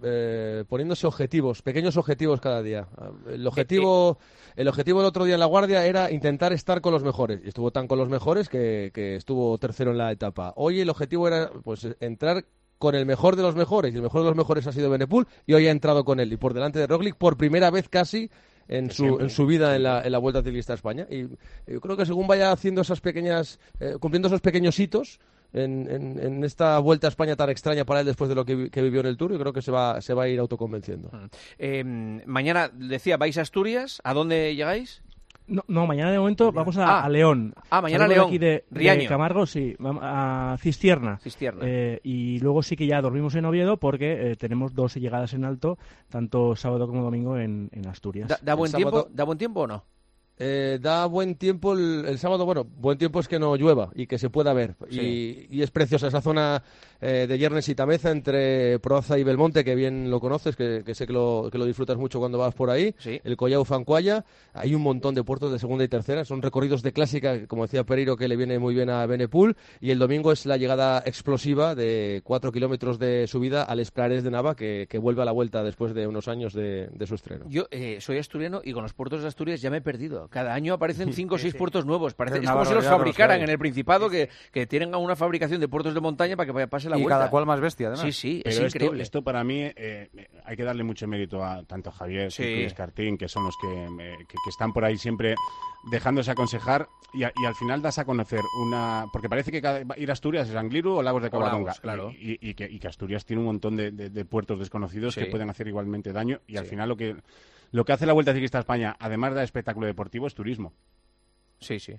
eh, poniéndose objetivos, pequeños objetivos cada día. El objetivo, el objetivo del otro día en La Guardia era intentar estar con los mejores. Y estuvo tan con los mejores que, que estuvo tercero en la etapa. Hoy el objetivo era pues entrar con el mejor de los mejores, y el mejor de los mejores ha sido Benepul, y hoy ha entrado con él, y por delante de Roglic, por primera vez casi en su, en su vida en la, en la Vuelta Ciclista a España. Y yo creo que según vaya haciendo esas pequeñas, eh, cumpliendo esos pequeños hitos en, en, en esta Vuelta a España tan extraña para él después de lo que, que vivió en el Tour, yo creo que se va, se va a ir autoconvenciendo. Eh, mañana, decía, ¿vais a Asturias? ¿A dónde llegáis? No, no, mañana de momento vamos a, ah, a León. Ah, mañana Salimos León. Aquí de, Riaño. de Camargo, sí, vamos a Cistierna. Cistierna. Eh, y luego sí que ya dormimos en Oviedo porque eh, tenemos dos llegadas en alto, tanto sábado como domingo en, en Asturias. ¿Da, da buen sábado... tiempo? ¿Da buen tiempo o no? Eh, da buen tiempo el, el sábado. Bueno, buen tiempo es que no llueva y que se pueda ver. Sí. Y, y es preciosa esa zona eh, de Yernes y Tameza entre Proaza y Belmonte, que bien lo conoces, que, que sé que lo, que lo disfrutas mucho cuando vas por ahí. Sí. El Collao Fancuaya. Hay un montón de puertos de segunda y tercera. Son recorridos de clásica, como decía Pereiro, que le viene muy bien a Benepul. Y el domingo es la llegada explosiva de cuatro kilómetros de subida al Esclares de Nava, que, que vuelve a la vuelta después de unos años de, de su estreno. Yo eh, soy asturiano y con los puertos de Asturias ya me he perdido. Cada año aparecen cinco o seis puertos nuevos. Parece, es, es como si los fabricaran en el Principado, que, que tienen una fabricación de puertos de montaña para que pase la y vuelta. Y cada cual más bestia, además. Sí, sí, Pero es esto, increíble. Esto para mí eh, hay que darle mucho mérito a tanto a Javier Sí. y Escartín, que son los que, eh, que, que están por ahí siempre dejándose aconsejar y, a, y al final das a conocer una... Porque parece que cada, ir a Asturias es Angliru o Lagos de Covadonga. Lagos, claro. y, y, y, que, y que Asturias tiene un montón de, de, de puertos desconocidos Sí. que pueden hacer igualmente daño y al Sí. final lo que, lo que hace la Vuelta Ciclista a España, además de espectáculo deportivo, es turismo. Sí, sí.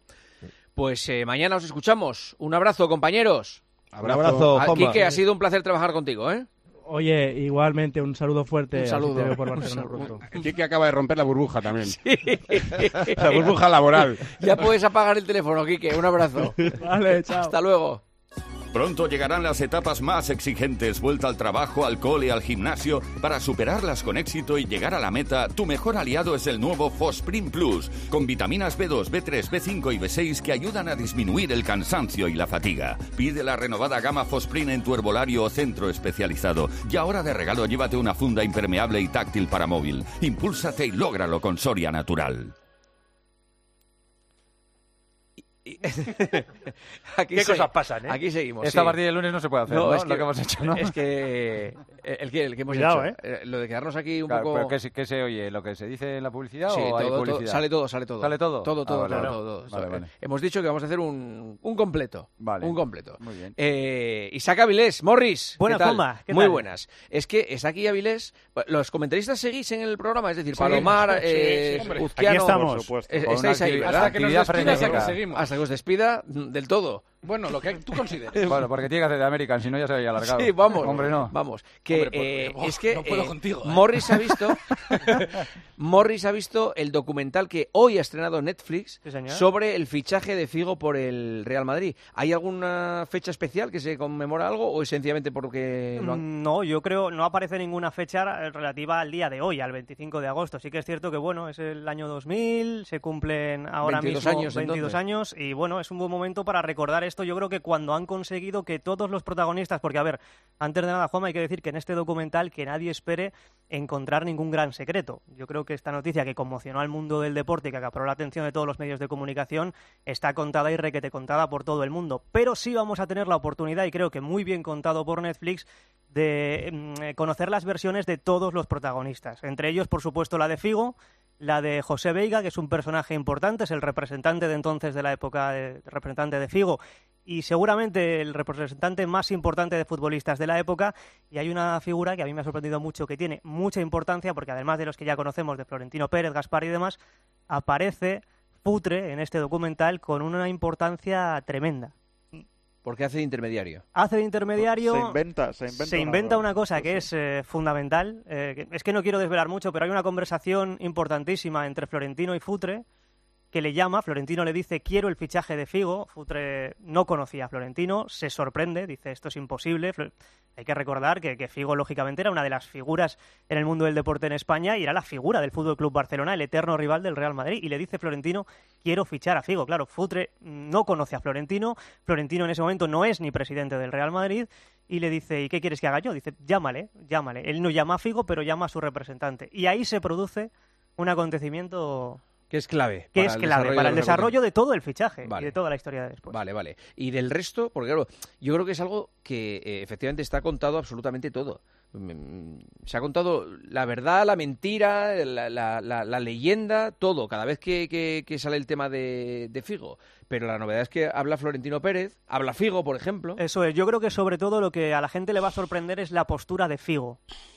Pues eh, mañana os escuchamos. Un abrazo, compañeros. Abrazo, Un abrazo, A- Juanma. Quique, ha sido un placer trabajar contigo, ¿eh? Oye, igualmente, un saludo fuerte. Un saludo. así te veo por Un Barcelona saludo. pronto. Quique acaba de romper la burbuja también. La burbuja laboral. Ya puedes apagar el teléfono, Quique. Un abrazo. Vale, chao. Hasta luego. Pronto llegarán las etapas más exigentes, vuelta al trabajo, al cole, al gimnasio. Para superarlas con éxito y llegar a la meta, tu mejor aliado es el nuevo Fosprint Plus, con vitaminas B dos, B tres, B cinco y B seis que ayudan a disminuir el cansancio y la fatiga. Pide la renovada gama Fosprint en tu herbolario o centro especializado. Y ahora de regalo llévate una funda impermeable y táctil para móvil. Impúlsate y lógralo con Soria Natural. Aquí ¿Qué se- cosas pasan, eh? Aquí seguimos. Esta sí. partida del lunes no se puede hacer, ¿no? es que, Lo que hemos hecho, ¿no? Es que el que, el que hemos Cuidado, hecho. Eh, Lo de quedarnos aquí un Claro, poco... pero ¿qué, se- qué se oye? ¿Lo que se dice en la publicidad Sí, o hay todo, todo, publicidad? sale todo, sale todo. ¿Sale todo? Todo, todo, Ah, vale, todo, vale. todo, todo. Vale, vale. Hemos dicho que vamos a hacer un, un completo. Vale. Un completo. Muy bien. Eh, Isaac Avilés, Morris. Buenas, ¿qué tal? Juanma, ¿qué Muy tal? buenas. Es que Isaac y Avilés, los comentaristas seguís en el programa, es decir, Sí, Palomar, sí, eh, sí, hombre. Uzquiano, Aquí estamos. Por supuesto. eh, Con una estáis ahí, actividad- ¿verdad? Hasta que nos actividad despidas, frenética. hasta que seguimos. Hasta que os despida mm, del todo. Bueno, lo que tú consideres. Bueno, porque tiene que hacer de American, si no ya se había alargado. Sí, vamos. Hombre, no. Vamos. Que, Hombre, pues, eh, es que no puedo eh, contigo, ¿eh? Morris ha visto Morris ha visto el documental que hoy ha estrenado Netflix Sí, señor. sobre el fichaje de Figo por el Real Madrid. ¿Hay alguna fecha especial que se conmemora algo o es sencillamente porque lo han... Mm, No, yo creo no aparece ninguna fecha relativa al día de hoy, al veinticinco de agosto. Sí que es cierto que bueno, es el año dos mil, se cumplen ahora veintidós mismo años, veintidós entonces. años y bueno, es un buen momento para recordar esto yo creo que cuando han conseguido que todos los protagonistas, porque a ver, antes de nada, Juanma, hay que decir que en este documental que nadie espere encontrar ningún gran secreto. Yo creo que esta noticia que conmocionó al mundo del deporte y que acaparó la atención de todos los medios de comunicación está contada y requete contada por todo el mundo. Pero sí vamos a tener la oportunidad, y creo que muy bien contado por Netflix, de eh, conocer las versiones de todos los protagonistas. Entre ellos, por supuesto, la de Figo, la de José Veiga, que es un personaje importante, es el representante de entonces de la época, de, representante de Figo, y seguramente el representante más importante de futbolistas de la época. Y hay una figura que a mí me ha sorprendido mucho, que tiene mucha importancia, porque además de los que ya conocemos, de Florentino Pérez, Gaspar y demás, aparece Futre en este documental con una importancia tremenda. Porque hace de intermediario. Hace de intermediario. Se inventa, se inventa. Se inventa una, una cosa sí, que sí. es eh, fundamental. Eh, que, es que no quiero desvelar mucho, pero hay una conversación importantísima entre Florentino y Futre, que le llama, Florentino le dice, quiero el fichaje de Figo. Futre no conocía a Florentino, se sorprende, dice, esto es imposible. Hay que recordar que, que Figo, lógicamente, era una de las figuras en el mundo del deporte en España y era la figura del F C Barcelona, el eterno rival del Real Madrid. Y le dice Florentino, quiero fichar a Figo. Claro, Futre no conoce a Florentino, Florentino en ese momento no es ni presidente del Real Madrid, y le dice, ¿y qué quieres que haga yo? Dice, llámale, llámale. Él no llama a Figo, pero llama a su representante. Y ahí se produce un acontecimiento... Que es clave. Que es clave para el desarrollo de todo el fichaje vale. y de toda la historia de después. Vale, vale. Y del resto, porque claro, yo creo que es algo que eh, efectivamente está contado absolutamente todo. Se ha contado la verdad, la mentira, la, la, la, la leyenda, todo, cada vez que, que, que sale el tema de, de Figo. Pero la novedad es que habla Florentino Pérez, habla Figo, por ejemplo. Eso es, yo creo que sobre todo lo que a la gente le va a sorprender es la postura de Figo.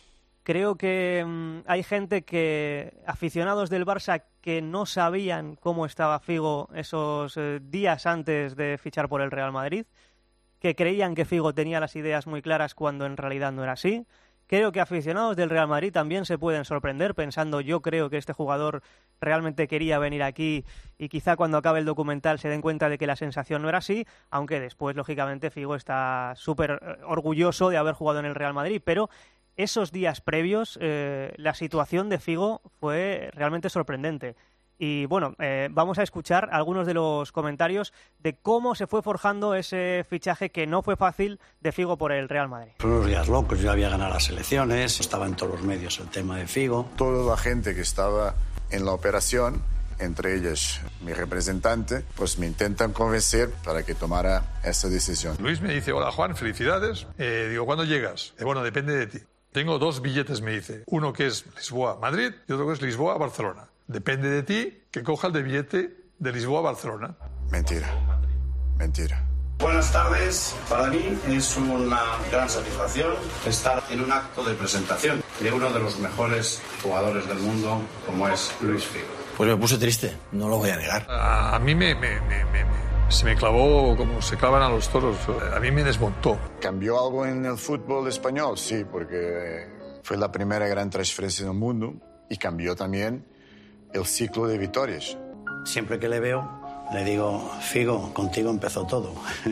Creo que mmm, hay gente que, aficionados del Barça, que no sabían cómo estaba Figo esos eh, días antes de fichar por el Real Madrid, que creían que Figo tenía las ideas muy claras cuando en realidad no era así. Creo que aficionados del Real Madrid también se pueden sorprender pensando, yo creo que este jugador realmente quería venir aquí y quizá cuando acabe el documental se den cuenta de que la sensación no era así, aunque después, lógicamente, Figo está súper orgulloso de haber jugado en el Real Madrid, pero... Esos días previos, eh, la situación de Figo fue realmente sorprendente. Y bueno, eh, vamos a escuchar algunos de los comentarios de cómo se fue forjando ese fichaje que no fue fácil de Figo por el Real Madrid. Fueron unos días locos, yo había ganado las elecciones, estaba en todos los medios el tema de Figo. Toda la gente que estaba en la operación, entre ellas mi representante, pues me intentan convencer para que tomara esa decisión. Luis me dice, hola Juan, felicidades. Eh, digo, ¿cuándo llegas? Eh, bueno, depende de ti. Tengo dos billetes, me dice. Uno que es Lisboa-Madrid y otro que es Lisboa-Barcelona. Depende de ti que coja el de billete de Lisboa-Barcelona. Mentira. Mentira. Buenas tardes. Para mí es una gran satisfacción estar en un acto de presentación de uno de los mejores jugadores del mundo, como es Luis Figo. Pues me puse triste, no lo voy a negar. A, a mí me, me, me, me, se me clavó como se clavan a los toros. A mí me desmontó. ¿Cambió algo en el fútbol español? Sí, porque fue la primera gran transferencia del mundo y cambió también el ciclo de victorias. Siempre que le veo, le digo, Figo, contigo empezó todo.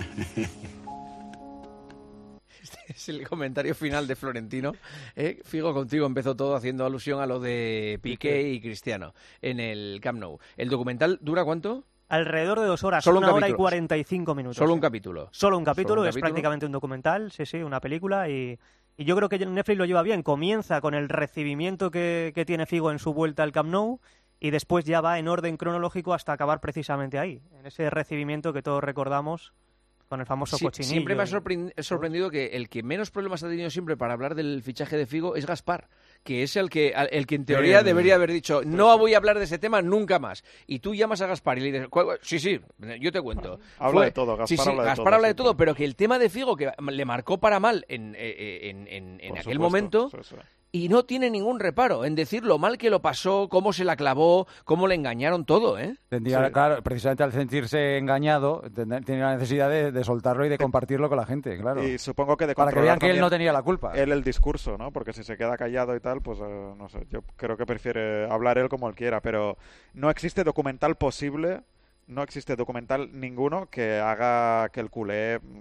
Este es el comentario final de Florentino. ¿eh? Figo, contigo empezó todo, haciendo alusión a lo de Piqué y Cristiano en el Camp Nou. ¿El documental dura cuánto? Alrededor de dos horas, Solo una un hora y capítulo. cuarenta y cinco minutos. Solo sí. un capítulo. Solo un capítulo, Solo un es capítulo. prácticamente un documental, sí, sí, una película y, y yo creo que Netflix lo lleva bien. Comienza con el recibimiento que, que tiene Figo en su vuelta al Camp Nou y después ya va en orden cronológico hasta acabar precisamente ahí, en ese recibimiento que todos recordamos con el famoso Sí, cochinillo. siempre me ha y- sorpre- sorprendido que el que menos problemas ha tenido siempre para hablar del fichaje de Figo es Gaspar, que es el que el que en teoría Sí, debería haber dicho no voy a hablar de ese tema nunca más. Y tú llamas a Gaspar y le dices, "¿Cuál- cuál?". sí, sí, yo te cuento. Habla de todo, Gaspar sí, sí, habla de Gaspar todo, habla de siempre. todo, pero que el tema de Figo que le marcó para mal en, eh, en, en, en Por aquel supuesto, momento... sí, sí. Y no tiene ningún reparo en decir lo mal que lo pasó, cómo se la clavó, cómo le engañaron todo, ¿eh? Tendría, Sí. claro, precisamente al sentirse engañado, ten- tiene la necesidad de, de soltarlo y de compartirlo con la gente, claro. Y supongo que de Para que controlar vean que él también no tenía la culpa. Él el discurso, ¿no? Porque si se queda callado y tal, pues eh, no sé, yo creo que prefiere hablar él como él quiera, pero no existe documental posible, no existe documental ninguno que haga que el culé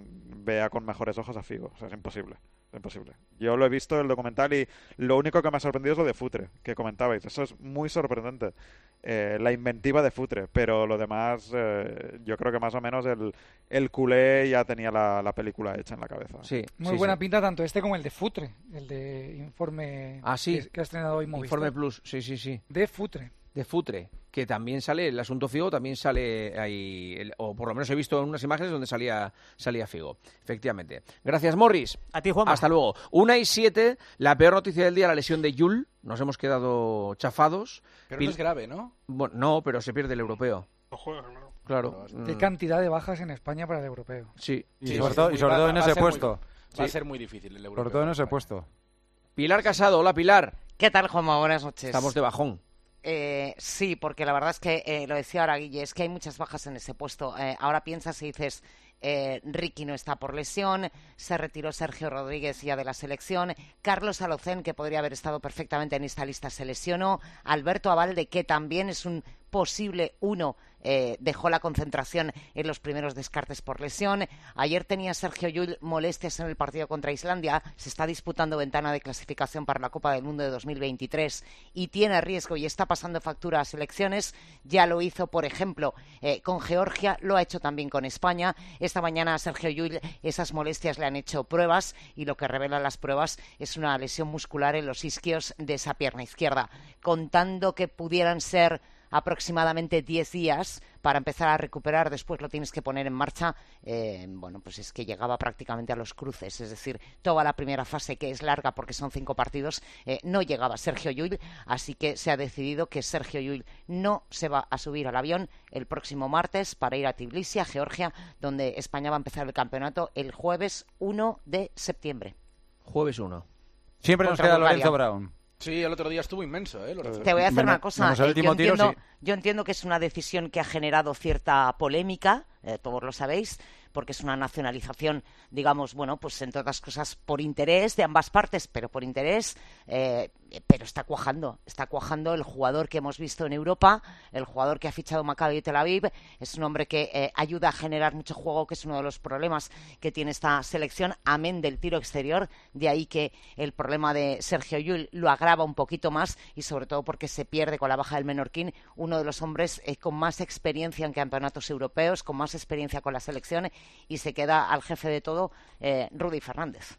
vea con mejores ojos a Figo. O sea, es imposible. Es imposible. Yo lo he visto el documental y lo único que me ha sorprendido es lo de Futre, que comentabais. Eso es muy sorprendente. Eh, la inventiva de Futre, pero lo demás, eh, yo creo que más o menos el, el culé ya tenía la, la película hecha en la cabeza. Sí, Muy sí, buena sí. pinta tanto este como el de Futre, el de Informe Ah, sí. que, que ha estrenado hoy Movistar. Informe Plus, sí, sí, sí. De Futre. De Futre, que también sale, el asunto Figo también sale ahí, el- o por lo menos he visto en unas imágenes donde salía, salía Figo, efectivamente. Gracias, Morris. A ti, Juanma. Hasta luego. Una y siete, la peor noticia del día, la lesión de Yul. Nos hemos quedado chafados. Pero Pil- no es grave, ¿no? Bueno, no, pero se pierde el europeo. No juega, ¿no? Claro. Qué Mm, cantidad de bajas en España para el europeo. Sí. Y Sí, sobre sí, todo, muy- y sobre va- todo en va a ese ser muy- puesto. Va a Sí. ser muy difícil el europeo. Sobre todo en ese puesto. Pilar Casado, hola Pilar. ¿Qué tal, Juanma? Buenas noches. Estamos de bajón. Eh, sí, porque la verdad es que, eh, lo decía ahora Guille, es que hay muchas bajas en ese puesto. Eh, ahora piensas y dices, eh, Ricky no está por lesión, se retiró Sergio Rodríguez ya de la selección, Carlos Alocén, que podría haber estado perfectamente en esta lista, se lesionó, Alberto Abalde, que también es un posible uno, eh, dejó la concentración en los primeros descartes por lesión. Ayer tenía Sergio Llull molestias en el partido contra Islandia. Se está disputando ventana de clasificación para la Copa del Mundo de dos mil veintitrés y tiene riesgo y está pasando factura a selecciones. Ya lo hizo, por ejemplo, eh, con Georgia, lo ha hecho también con España. Esta mañana a Sergio Llull esas molestias le han hecho pruebas y lo que revelan las pruebas es una lesión muscular en los isquios de esa pierna izquierda, contando que pudieran ser aproximadamente diez días para empezar a recuperar. Después lo tienes que poner en marcha. Eh, bueno, pues es que llegaba prácticamente a los cruces, es decir, toda la primera fase, que es larga porque son cinco partidos, eh, no llegaba Sergio Llull, así que se ha decidido que Sergio Llull no se va a subir al avión el próximo martes para ir a Tbilisi, a Georgia, donde España va a empezar el campeonato el jueves uno de septiembre. Jueves uno. Siempre nos Contra queda Bulgaria. Lorenzo Brown. Sí, el otro día estuvo inmenso, ¿eh? Lorenzo. Te voy a hacer Menos- una cosa. menos el eh, último yo, tiro, entiendo, sí. yo entiendo que es una decisión que ha generado cierta polémica, eh, todos lo sabéis, porque es una nacionalización, digamos, bueno, pues entre otras cosas por interés de ambas partes, pero por interés, eh, pero está cuajando, está cuajando el jugador que hemos visto en Europa, el jugador que ha fichado Maccabi Tel Aviv, es un hombre que eh, ayuda a generar mucho juego, que es uno de los problemas que tiene esta selección, amén del tiro exterior, de ahí que el problema de Sergio Llull lo agrava un poquito más y sobre todo porque se pierde con la baja del Menorquín, uno de los hombres eh, con más experiencia en campeonatos europeos, con más experiencia con la selección, y se queda al jefe de todo, eh, Rudy Fernández.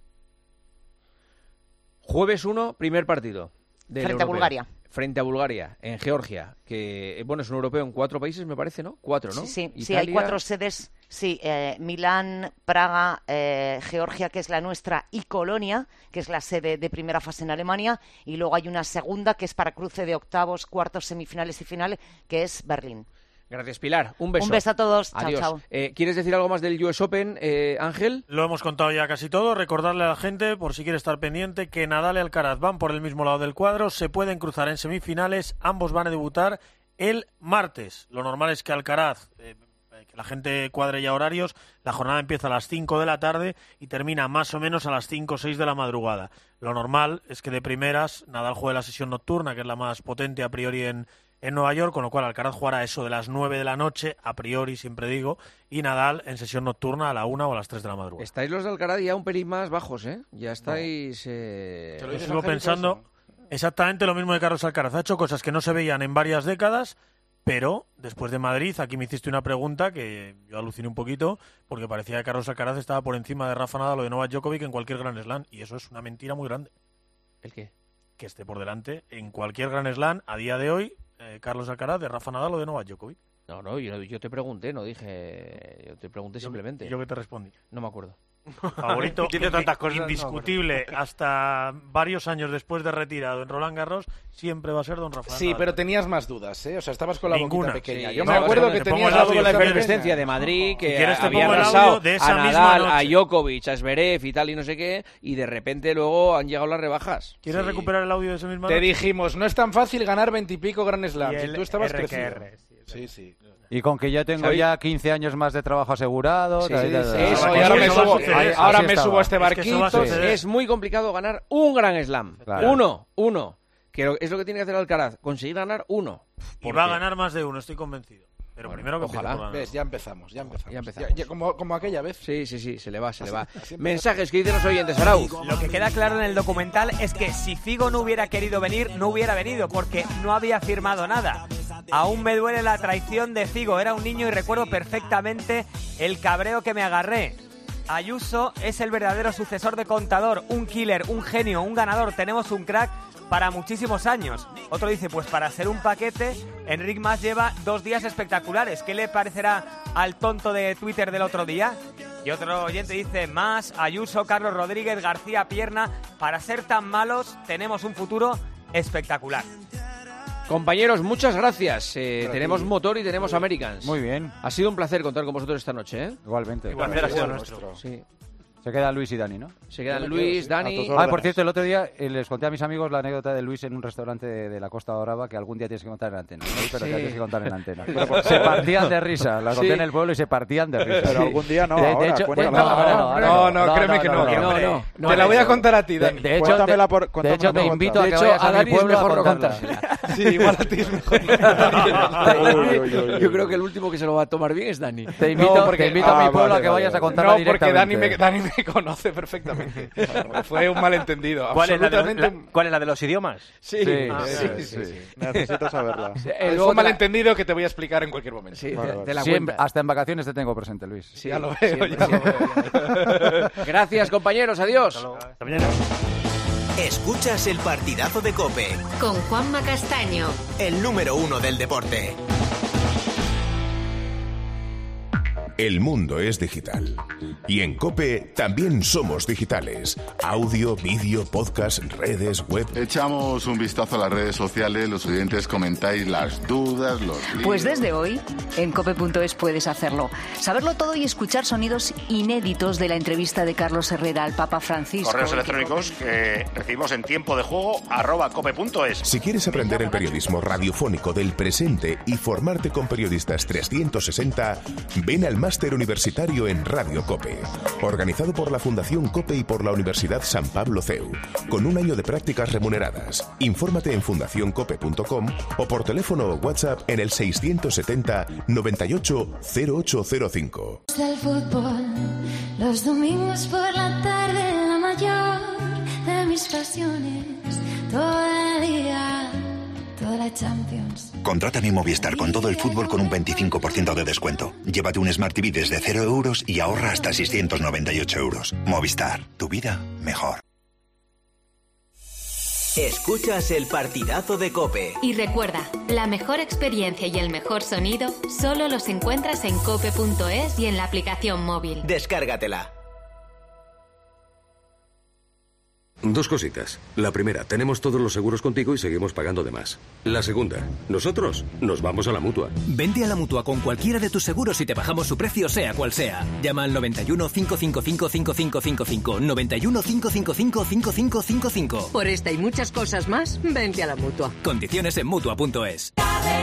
Jueves uno, primer partido. del Frente a europeo. Bulgaria. Frente a Bulgaria, en Georgia, que eh, bueno, es un europeo en cuatro países, me parece, ¿no? Cuatro, ¿no? Sí, sí, sí, Italia- hay cuatro sedes, sí, eh, Milán, Praga, eh, Georgia, que es la nuestra, y Colonia, que es la sede de primera fase en Alemania, y luego hay una segunda que es para cruce de octavos, cuartos, semifinales y final, que es Berlín. Gracias, Pilar. Un beso. Un beso a todos. Chao, Adiós. chao. Eh, ¿Quieres decir algo más del U S Open, eh, Ángel? Lo hemos contado ya casi todo. Recordarle a la gente, por si quiere estar pendiente, que Nadal y Alcaraz van por el mismo lado del cuadro, se pueden cruzar en semifinales, ambos van a debutar el martes. Lo normal es que Alcaraz, eh, que la gente cuadre ya horarios, la jornada empieza a las cinco de la tarde y termina más o menos a las cinco o seis de la madrugada. Lo normal es que de primeras Nadal juegue la sesión nocturna, que es la más potente a priori en en Nueva York, con lo cual Alcaraz jugará eso de las nueve de la noche, a priori siempre digo, y Nadal en sesión nocturna a la una o a las tres de la madrugada. Estáis los de Alcaraz ya un pelín más bajos, ¿eh? Ya estáis... Eh... Yo sigo pensando exactamente lo mismo de Carlos Alcaraz. Ha hecho cosas que no se veían en varias décadas, pero después de Madrid, aquí me hiciste una pregunta que yo aluciné un poquito, porque parecía que Carlos Alcaraz estaba por encima de Rafa Nadal o de Novak Djokovic en cualquier Grand Slam, y eso es una mentira muy grande. ¿El qué? Que esté por delante en cualquier Grand Slam a día de hoy eh, Carlos Alcaraz de Rafa Nadal o de Novak Djokovic. No, no, yo, yo te pregunté, no dije... Yo te pregunté Yo- simplemente. ¿y yo qué te respondí? No me acuerdo. Favorito Tiene tantas cosas, no me indiscutible hasta varios años después de retirado en Roland Garros siempre va a ser don Rafael Sí, Nadal. pero tenías más dudas, ¿eh? O sea, estabas con la Ninguna. boquita pequeña. Sí, Yo no, me acuerdo te que pongo tenías el la audio, boquita la si efervescencia quieres. de Madrid, que Si quieres te había pongo el arrasado audio de esa a misma Nadal, noche. a Djokovic, a Zverev y tal y no sé qué, y de repente luego han llegado las rebajas. ¿Quieres Sí. recuperar el audio de ese mismo Te dijimos, no es tan fácil ganar veintipico Grand Slams. Y Y, el tú estabas R K crecido. R, Sí, sí. Y con que ya tengo ¿Sabéis? ya quince años más de trabajo asegurado. Sí, tal, sí, tal, sí, tal. eso, Ahora y ahora sí me estaba. subo, Así ahora estaba. me subo a este Es que barquito. eso va a suceder. Es muy complicado ganar un Grand Slam. Claro. Uno, uno. Que lo- es lo que tiene que hacer Alcaraz, conseguir ganar uno. Y va a ganar más de uno, estoy convencido. Pero Bueno, primero que ojalá. empiece por ganar. ¿Ves? Ya empezamos, ya empezamos. Ya empezamos. Ya- ya como, como aquella vez. Sí, sí, sí, se le va, se le va. Así- así Mensajes que dicen los oyentes, Arauz. Lo que queda claro en el documental es que si Figo no hubiera querido venir, no hubiera venido, porque no había firmado nada. Aún me duele la traición de Figo. Era un niño y recuerdo perfectamente el cabreo que me agarré. Ayuso es el verdadero sucesor de Contador, un killer, un genio, un ganador. Tenemos un crack para muchísimos años. Otro dice, pues para ser un paquete, Enric Mas lleva dos días espectaculares. ¿Qué le parecerá al tonto de Twitter del otro día? Y otro oyente dice, Mas, Ayuso, Carlos Rodríguez, García Pierna. Para ser tan malos, tenemos un futuro espectacular. Compañeros, muchas gracias. Eh, tenemos motor y tenemos Americans. Muy bien. Ha sido un placer contar con vosotros esta noche, ¿eh? Igualmente. El placer ha sido nuestro. Sí. Se quedan Luis y Dani, ¿no? Se quedan Luis, Dani... Ah, por cierto, el otro día eh, les conté a mis amigos la anécdota de Luis en un restaurante de, de la Costa Dorada que algún día tienes que contar en antena. ¿No? Pero Sí. ya tienes que contar en antena. Se partían de risa. La conté Sí. en el pueblo y se partían de risa. Pero algún día no, De, de ahora, hecho, cuéntala. no, no, no, No, no, créeme que no. no, no, hombre. no, no, Te la voy a eso. contar a ti, De, Dani. de hecho, Cuéntamela te, por- de cuéntamela hecho, te por invito contar. a De que hecho, vayas a a, Dani mi es pueblo a mejor no contarla. Sí, igual a ti es mejor. Uy, uy, uy, uy, Yo creo que el último que se lo va a tomar bien es Dani. Te invito, No, porque- te invito a Ah, mi pueblo vale, a que vayas vale, a contarla No, porque Dani directamente. me, Dani me conoce perfectamente. Fue un malentendido. ¿Cuál es, la de, Absolutamente. la- ¿Cuál es la de los idiomas? Sí, Sí, ah, sí, sí, sí. sí. Necesito saberla. Eh, Es luego un te la- malentendido que te voy a explicar en cualquier momento. Sí, Vale, te- vale. te la Siempre- cuenta. hasta en vacaciones te tengo presente, Luis. Sí, Ya lo veo, siempre, ya lo siempre. Gracias, compañeros. Adiós. Hasta mañana. Escuchas el partidazo de COPE, Con Juanma Castaño. el número uno del deporte. El mundo es digital. Y en COPE también somos digitales. Audio, vídeo, podcast, redes, web. Echamos un vistazo a las redes sociales, los oyentes comentáis las dudas, los líos. Pues desde hoy, en cope punto es puedes hacerlo. Saberlo todo y escuchar sonidos inéditos de la entrevista de Carlos Herrera al Papa Francisco. Correos electrónicos que recibimos en tiempo de juego arroba cope punto es. Si quieres aprender el periodismo radiofónico del presente y formarte con periodistas trescientos sesenta, ven al máster universitario en Radio COPE, organizado por la Fundación COPE y por la Universidad San Pablo C E U, con un año de prácticas remuneradas. Infórmate en fundación cope punto com o por teléfono o WhatsApp en el seiscientos setenta noventa y ocho cero ocho cero cinco. El fútbol, los domingos por la tarde, la mayor de mis pasiones, todo el día, toda la Champions. Contrata mi Movistar con todo el fútbol con un veinticinco por ciento de descuento. Llévate un Smart T V desde cero euros y ahorra hasta seiscientos noventa y ocho euros. Movistar, tu vida mejor. Escuchas el partidazo de COPE. Y recuerda, la mejor experiencia y el mejor sonido solo los encuentras en cope punto es y en la aplicación móvil. Descárgatela. Dos cositas. La primera, tenemos todos los seguros contigo y seguimos pagando de más. La segunda, nosotros nos vamos a la Mutua. Vente a la Mutua con cualquiera de tus seguros y te bajamos su precio sea cual sea. Llama al noventa y uno, cinco cinco cinco, cinco cinco cinco cinco, noventa y uno, cinco cinco cinco, cinco cinco cinco cinco. Por esta y muchas cosas más, vente a la Mutua. Condiciones en Mutua punto es.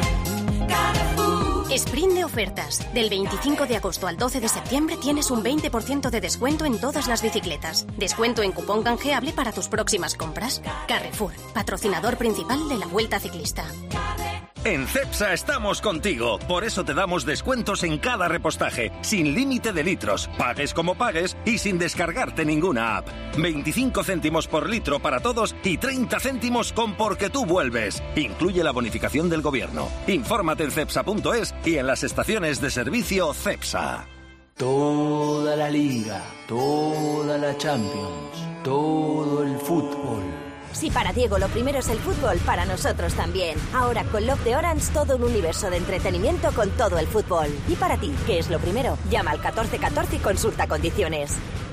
Sprint de ofertas. Del veinticinco de agosto al doce de septiembre tienes un veinte por ciento de descuento en todas las bicicletas. Descuento en cupón canjeable para tus próximas compras. Carrefour, patrocinador principal de la Vuelta Ciclista. En Cepsa estamos contigo, por eso te damos descuentos en cada repostaje, sin límite de litros, pagues como pagues y sin descargarte ninguna app. veinticinco céntimos por litro para todos y treinta céntimos con Porque tú vuelves. Incluye la bonificación del gobierno. Infórmate en cepsa punto es y en las estaciones de servicio Cepsa. Toda la liga, toda la Champions, todo el fútbol. Si para Diego lo primero es el fútbol, para nosotros también. Ahora con Love de Orange todo un universo de entretenimiento con todo el fútbol. Y para ti, ¿qué es lo primero? Llama al catorce catorce y consulta condiciones.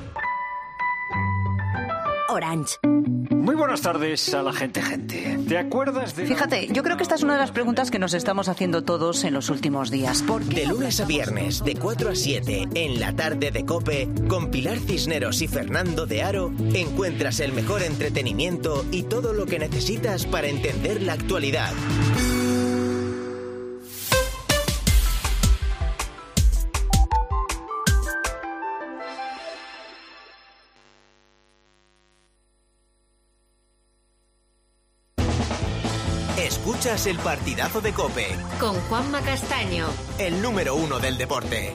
Orange. Muy buenas tardes a la gente, gente. ¿Te acuerdas de...? Fíjate, yo creo que esta es una de las preguntas que nos estamos haciendo todos en los últimos días. ¿Por qué De lunes a viernes, de cuatro a siete, en la tarde de COPE, con Pilar Cisneros y Fernando de Aro, encuentras el mejor entretenimiento y todo lo que necesitas para entender la actualidad. Escuchas el partidazo de COPE. Con Juanma Castaño. El número uno del deporte.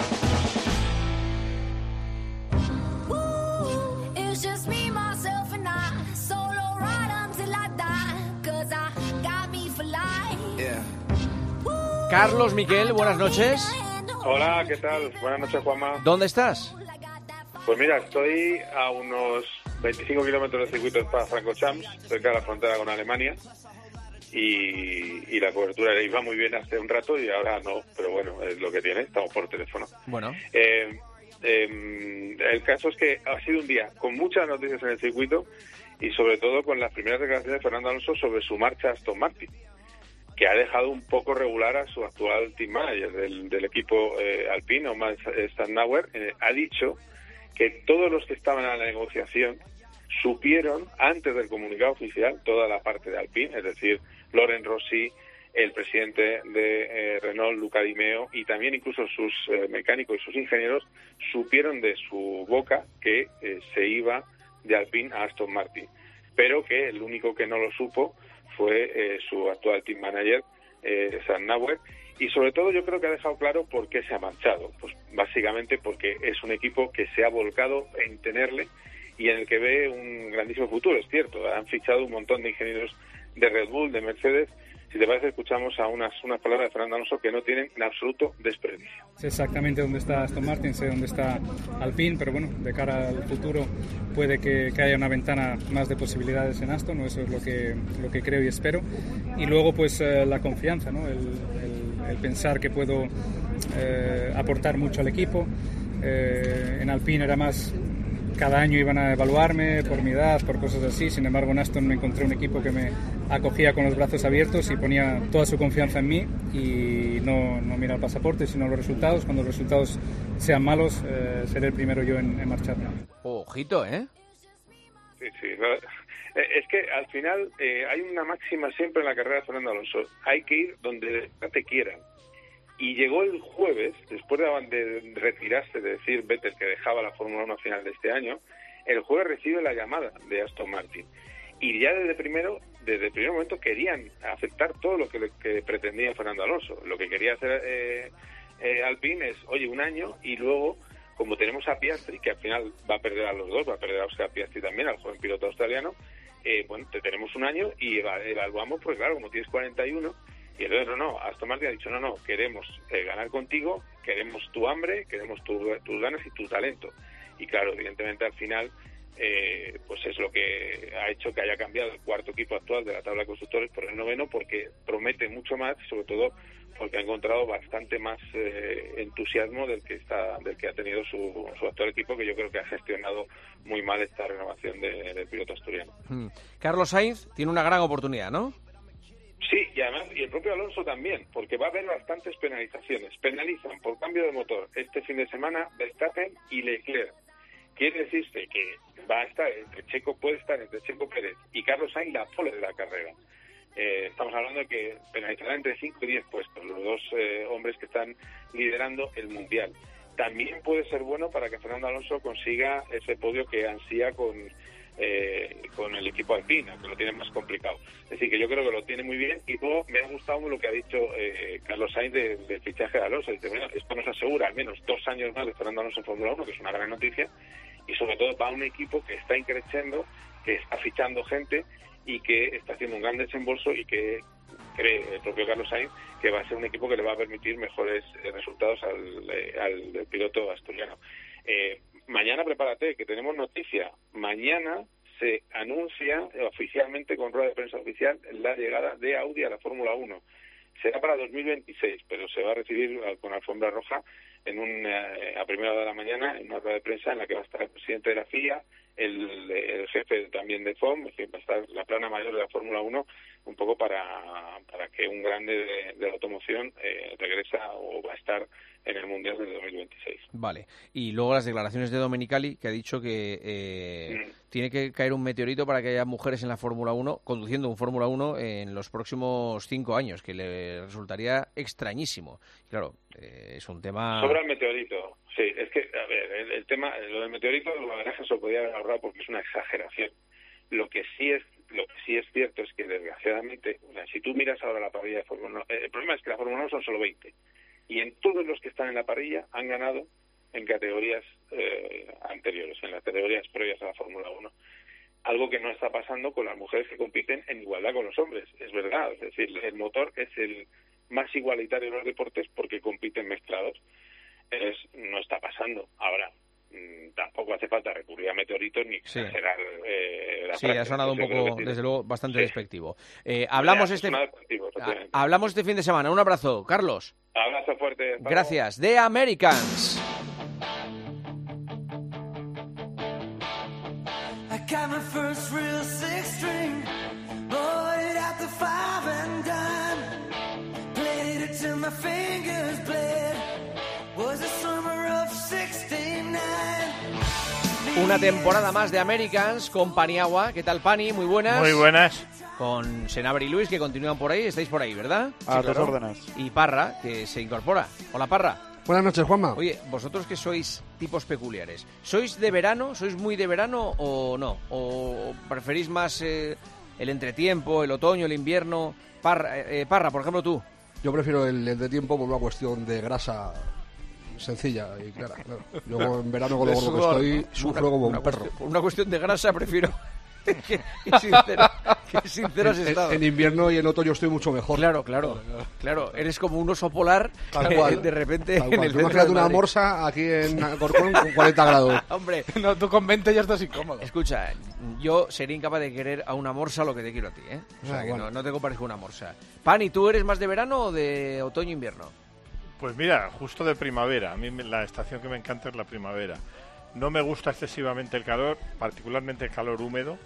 Carlos Miquel, buenas noches. Hola, ¿qué tal? Buenas noches, Juanma. ¿Dónde estás? Pues mira, estoy a unos veinticinco kilómetros del circuito de Spa-Francorchamps, cerca de la frontera con Alemania, y, y la cobertura iba muy bien hace un rato y ahora no, pero bueno, es lo que tiene, estamos por teléfono. Bueno. Eh, eh, el caso es que ha sido un día con muchas noticias en el circuito y sobre todo con las primeras declaraciones de Fernando Alonso sobre su marcha a Aston Martin, que ha dejado un poco regular a su actual team manager del, del equipo eh, Alpine, Omar Stannauer. Eh, ha dicho que todos los que estaban en la negociación supieron antes del comunicado oficial toda la parte de Alpine, es decir, Laurent Rossi, el presidente de eh, Renault, Luca Di Meo, y también incluso sus eh, mecánicos y sus ingenieros supieron de su boca que eh, se iba de Alpine a Aston Martin, pero que el único que no lo supo fue eh, su actual team manager, eh, Stannauer, y sobre todo yo creo que ha dejado claro por qué se ha marchado. Pues básicamente porque es un equipo que se ha volcado en tenerle y en el que ve un grandísimo futuro, es cierto. Han fichado un montón de ingenieros de Red Bull, de Mercedes. Si te parece, escuchamos a unas, unas palabras de Fernando Alonso que no tienen en absoluto desperdicio. Sé exactamente dónde está Aston Martin, sé dónde está Alpine, pero bueno, de cara al futuro puede que, que haya una ventana más de posibilidades en Aston, ¿no? Eso es lo que, lo que creo y espero. Y luego pues eh, la confianza, ¿no? el, el, el pensar que puedo eh, aportar mucho al equipo. Eh, en Alpine era más... Cada año iban a evaluarme por mi edad, por cosas así. Sin embargo, en Aston me encontré un equipo que me acogía con los brazos abiertos y ponía toda su confianza en mí y no, no mira el pasaporte, sino los resultados. Cuando los resultados sean malos, eh, seré el primero yo en, en marcharme. Ojito, ¿eh? Sí, sí. Es que al final eh, hay una máxima siempre en la carrera de Fernando Alonso. Hay que ir donde te quieran. Y llegó el jueves, después de retirarse, de decir Vettel que dejaba la Fórmula uno a final de este año, el jueves recibe la llamada de Aston Martin. Y ya desde primero, desde el primer momento querían aceptar todo lo que, que pretendía Fernando Alonso. Lo que quería hacer eh, eh, Alpine es, oye, un año y luego, como tenemos a Piastri, que al final va a perder a los dos, va a perder a Oscar Piastri también, al joven piloto australiano, eh, bueno, te tenemos un año y evaluamos, pues claro, como tienes cuarenta y uno, y el otro no, Aston Martin ha dicho, no, no, queremos eh, ganar contigo, queremos tu hambre, queremos tu, tus ganas y tu talento. Y claro, evidentemente al final, eh, pues es lo que ha hecho que haya cambiado el cuarto equipo actual de la tabla de constructores por el noveno, porque promete mucho más, sobre todo porque ha encontrado bastante más eh, entusiasmo del que está, del que ha tenido su, su actual equipo, que yo creo que ha gestionado muy mal esta renovación de, del piloto asturiano. Hmm. Carlos Sainz tiene una gran oportunidad, ¿no? Sí, y además, y el propio Alonso también, porque va a haber bastantes penalizaciones. Penalizan por cambio de motor este fin de semana Verstappen y Leclerc. Quiere decirse que va a estar entre Checo, puede estar entre Checo Pérez y Carlos Sainz la pole de la carrera. Eh, estamos hablando de que penalizará entre cinco y diez puestos los dos eh, hombres que están liderando el Mundial. También puede ser bueno para que Fernando Alonso consiga ese podio que ansía con... Eh, con el equipo Alpine, que lo tiene más complicado. Es decir, que yo creo que lo tiene muy bien. Y luego me ha gustado lo que ha dicho eh, Carlos Sainz del de fichaje de Alonso. Dice, bueno, esto nos asegura al menos dos años más de Fernando Alonso en Fórmula uno, que es una gran noticia, y sobre todo para un equipo que está increciendo, que está fichando gente y que está haciendo un gran desembolso y que cree el propio Carlos Sainz que va a ser un equipo que le va a permitir mejores eh, resultados al, eh, al piloto asturiano. Eh, Mañana prepárate, que tenemos noticia. Mañana se anuncia oficialmente, con rueda de prensa oficial, la llegada de Audi a la Fórmula uno. Será para dos mil veintiséis, pero se va a recibir con alfombra roja en un, eh, a primera hora de la mañana en una rueda de prensa en la que va a estar el presidente de la F I A, el, el jefe también de F O M, que va a estar la plana mayor de la Fórmula uno, un poco para, para que un grande de, de la automoción eh, regresa o va a estar en el Mundial del dos mil veintiséis. Vale. Y luego las declaraciones de Domenicali, que ha dicho que eh, mm. tiene que caer un meteorito para que haya mujeres en la Fórmula uno, conduciendo un Fórmula uno en los próximos cinco años, que le resultaría extrañísimo. Claro, eh, es un tema... Sobra el meteorito. Sí, es que, a ver, el, el tema, lo del meteorito, la verdad es que se lo podía haber ahorrado porque es una exageración. Lo que sí es lo que sí es cierto es que, desgraciadamente, o sea, si tú miras ahora la parrilla de Fórmula uno, eh, el problema es que la Fórmula uno son solo veinte. Y en todos los que están en la parrilla han ganado en categorías eh, anteriores, en las categorías previas a la Fórmula uno. Algo que no está pasando con las mujeres que compiten en igualdad con los hombres. Es verdad, es decir, el motor es el más igualitario de los deportes porque compiten mezclados. Es, no está pasando. Ahora, mmm, tampoco hace falta recurrir a meteoritos ni exagerar sí. eh, la Sí, frase. ha sonado un Entonces, poco, desde luego, bastante sí. despectivo. Eh, hablamos, Ya, este, despectivo, a, hablamos este fin de semana. Un abrazo, Carlos. Abrazo fuerte. Gracias. The Americans. I got my first real six string, bought it at the five and dime, played it till my fingers bled, was the summer of sixty-nine. Una temporada más de Americans con Paniagua. ¿Qué tal, Pani? Muy buenas. Muy buenas. Con Senabre y Luis, que continúan por ahí. Estáis por ahí, ¿verdad? A tus órdenes. Y Parra, que se incorpora. Hola, Parra. Buenas noches, Juanma. Oye, vosotros que sois tipos peculiares, ¿sois de verano? ¿Sois muy de verano o no? ¿O preferís más eh, el entretiempo, el otoño, el invierno? Parra, eh, Parra, por ejemplo, tú. Yo prefiero el entretiempo por una cuestión de grasa sencilla y clara. Claro. Yo en verano con lo gordo que estoy sufro como un perro. Por una cuestión de grasa prefiero... qué, qué sincero, qué sincero has en, estado. En invierno y en otoño estoy mucho mejor. Claro, claro, claro. Eres como un oso polar. Tal que cual. De repente Tal en cual. el Tú centro imagínate de una Madrid. morsa aquí en Alcorcón con cuarenta grados. Hombre, no, tú con veinte ya estás incómodo. Escucha, yo sería incapaz de querer a una morsa lo que te quiero a ti, ¿eh? O sea, Ah, que bueno. no, no te compares con una morsa. Pani, ¿tú eres más de verano o de otoño-invierno? Pues mira, justo de primavera. A mí me- la estación que me encanta es la primavera. No me gusta excesivamente el calor, particularmente el calor húmedo.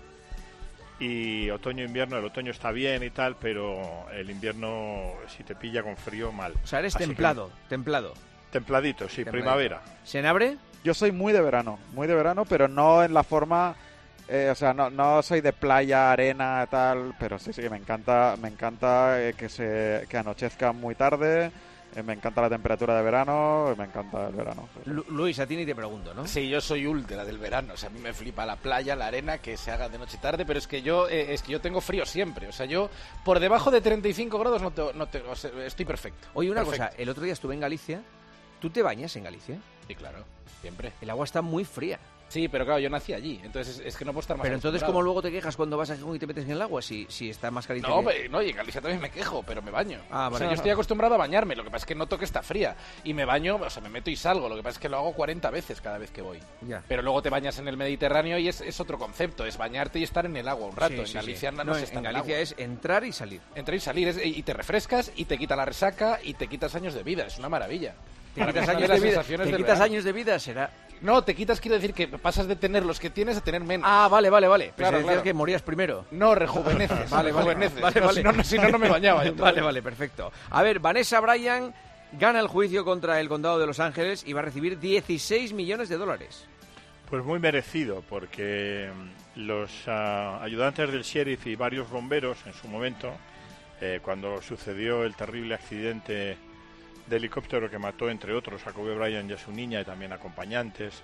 Y otoño-invierno, el otoño está bien y tal, pero el invierno, si te pilla con frío, mal. O sea, eres Así que- templado, templado. Templadito, sí, Templadito. primavera. ¿Senabre? Yo soy muy de verano, muy de verano, pero no en la forma, eh, o sea, no, no soy de playa, arena, tal, pero sí, sí que me encanta, me encanta eh, que se, que anochezca muy tarde, eh, me encanta la temperatura de verano, me encanta el verano. sí, sí. Lu- Luis, a ti ni te pregunto, ¿no? Sí, yo soy ultra del verano, o sea, a mí me flipa la playa, la arena, que se haga de noche y tarde, pero es que yo eh, es que yo tengo frío siempre, o sea, yo por debajo de treinta y cinco grados no, te, no te, o sea, estoy perfecto. Oye, una Perfecto. cosa, el otro día estuve en Galicia. ¿Tú te bañas en Galicia? Sí, claro, siempre. El agua está muy fría. Sí, pero claro, yo nací allí, entonces es, es que no puedo estar más Pero entonces, acostumbrado. ¿cómo luego te quejas cuando vas a Gijón y te metes en el agua si, si está más caliente? No, que- hombre, no, y en Galicia también me quejo, pero me baño. Ah, O vale. sea, yo estoy acostumbrado a bañarme, lo que pasa es que noto que está fría. Y me baño, o sea, me meto y salgo, lo que pasa es que lo hago cuarenta veces cada vez que voy. Ya. Pero luego te bañas en el Mediterráneo y es, es otro concepto, es bañarte y estar en el agua un rato. Sí, en sí, Galicia sí. no, No, se en- está en el Galicia agua. es entrar y salir. Entrar y salir, es- y te refrescas y te quita la resaca y te quitas años de vida, es una maravilla. Te Para mí quitas es una años las de vida. sensaciones Te del quitas verano. años de vida, será. No, te quitas, quiero decir que pasas de tener los que tienes a tener menos. Ah, vale, vale, vale. Claro, Pues decías claro. que morías primero. No, rejuveneces. Vale, vale. rejuveneces. Vale, No, vale. Si no, no, si no, no me bañaba. yo Vale, todavía. vale, perfecto. A ver, Vanessa Bryan gana el juicio contra el condado de Los Ángeles y va a recibir dieciséis millones de dólares. Pues muy merecido, porque mm, los ah, ayudantes del sheriff y varios bomberos en su momento, eh, cuando sucedió el terrible accidente de helicóptero que mató, entre otros, a Kobe Bryant y a su niña y también acompañantes,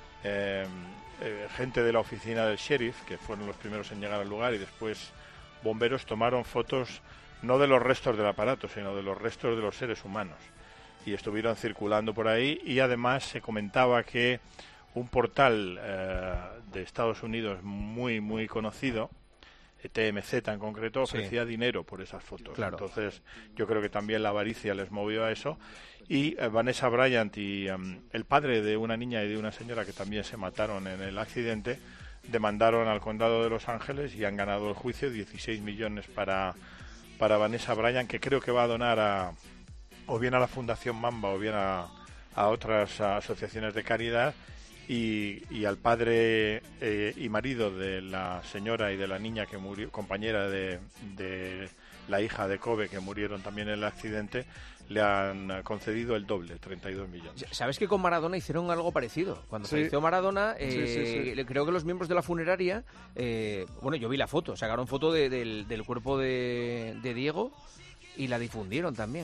eh, eh, gente de la oficina del sheriff, que fueron los primeros en llegar al lugar, y después bomberos tomaron fotos no de los restos del aparato, sino de los restos de los seres humanos. Y estuvieron circulando por ahí, y además se comentaba que un portal eh, de Estados Unidos muy, muy conocido, T M Z en concreto, ofrecía Sí. dinero por esas fotos. Claro. Entonces, yo creo que también la avaricia les movió a eso. Y eh, Vanessa Bryant y um, el padre de una niña y de una señora que también se mataron en el accidente, demandaron al condado de Los Ángeles y han ganado el juicio, dieciséis millones para, para Vanessa Bryant, que creo que va a donar a, o bien a la Fundación Mamba o bien a, a otras a asociaciones de caridad. Y, y al padre eh, y marido de la señora y de la niña que murió, compañera de, de la hija de Kobe, que murieron también en el accidente, le han concedido el doble, treinta y dos millones. ¿Sabes que con Maradona hicieron algo parecido? Cuando Sí. falleció Maradona, eh, Sí, sí, sí. creo que los miembros de la funeraria, eh, bueno, yo vi la foto, sacaron foto de- del, del cuerpo de, de Diego y la difundieron también.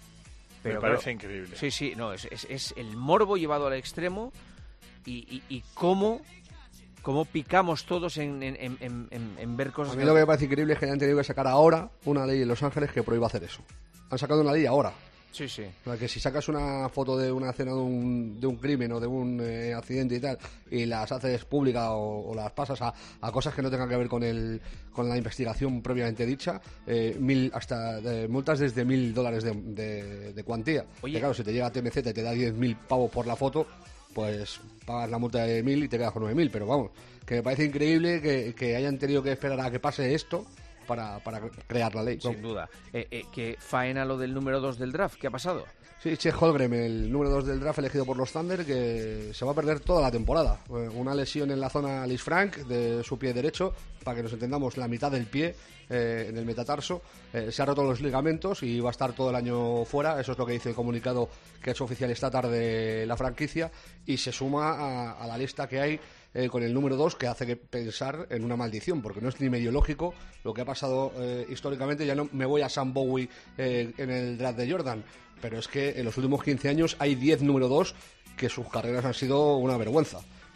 Me parece increíble. Sí, sí, no, es, es, es el morbo llevado al extremo y, y, y cómo cómo picamos todos en, en, en, en, en ver cosas. A mí lo que me parece increíble es que hayan tenido que sacar ahora una ley en Los Ángeles que prohíba hacer eso. Han sacado una ley ahora. Sí, sí. O sea, que si sacas una foto de una escena de un, de un crimen o de un eh, accidente y tal, y las haces públicas o, o las pasas a, a cosas que no tengan que ver con el con la investigación propiamente dicha, eh, mil hasta de, multas desde mil dólares de, de, de cuantía. Oye. Que claro, si te llega a T M Z y te da diez mil pavos por la foto, pues pagas la multa de mil y te quedas con nueve mil. Pero vamos, que me parece increíble que, que hayan tenido que esperar a que pase esto para, para crear la ley. Sin ¿no? duda. Eh, eh, que faena lo del número dos del draft, ¿qué ha pasado? Sí, Chet Holmgren, el número dos del draft elegido por los Thunder, que se va a perder toda la temporada. Una lesión en la zona Liz Frank de su pie derecho, para que nos entendamos, la mitad del pie eh, en el metatarso. Eh, se ha roto los ligamentos y va a estar todo el año fuera. Eso es lo que dice el comunicado que ha hecho oficial esta tarde la franquicia, y se suma a, a la lista que hay Eh, con el número dos, que hace que pensar en una maldición, porque no es ni medio lógico lo que ha pasado eh, históricamente. Ya no me voy a Sam Bowie eh, en el draft de Jordan, pero es que en los últimos quince años hay diez número dos que sus carreras han sido una vergüenza. Y,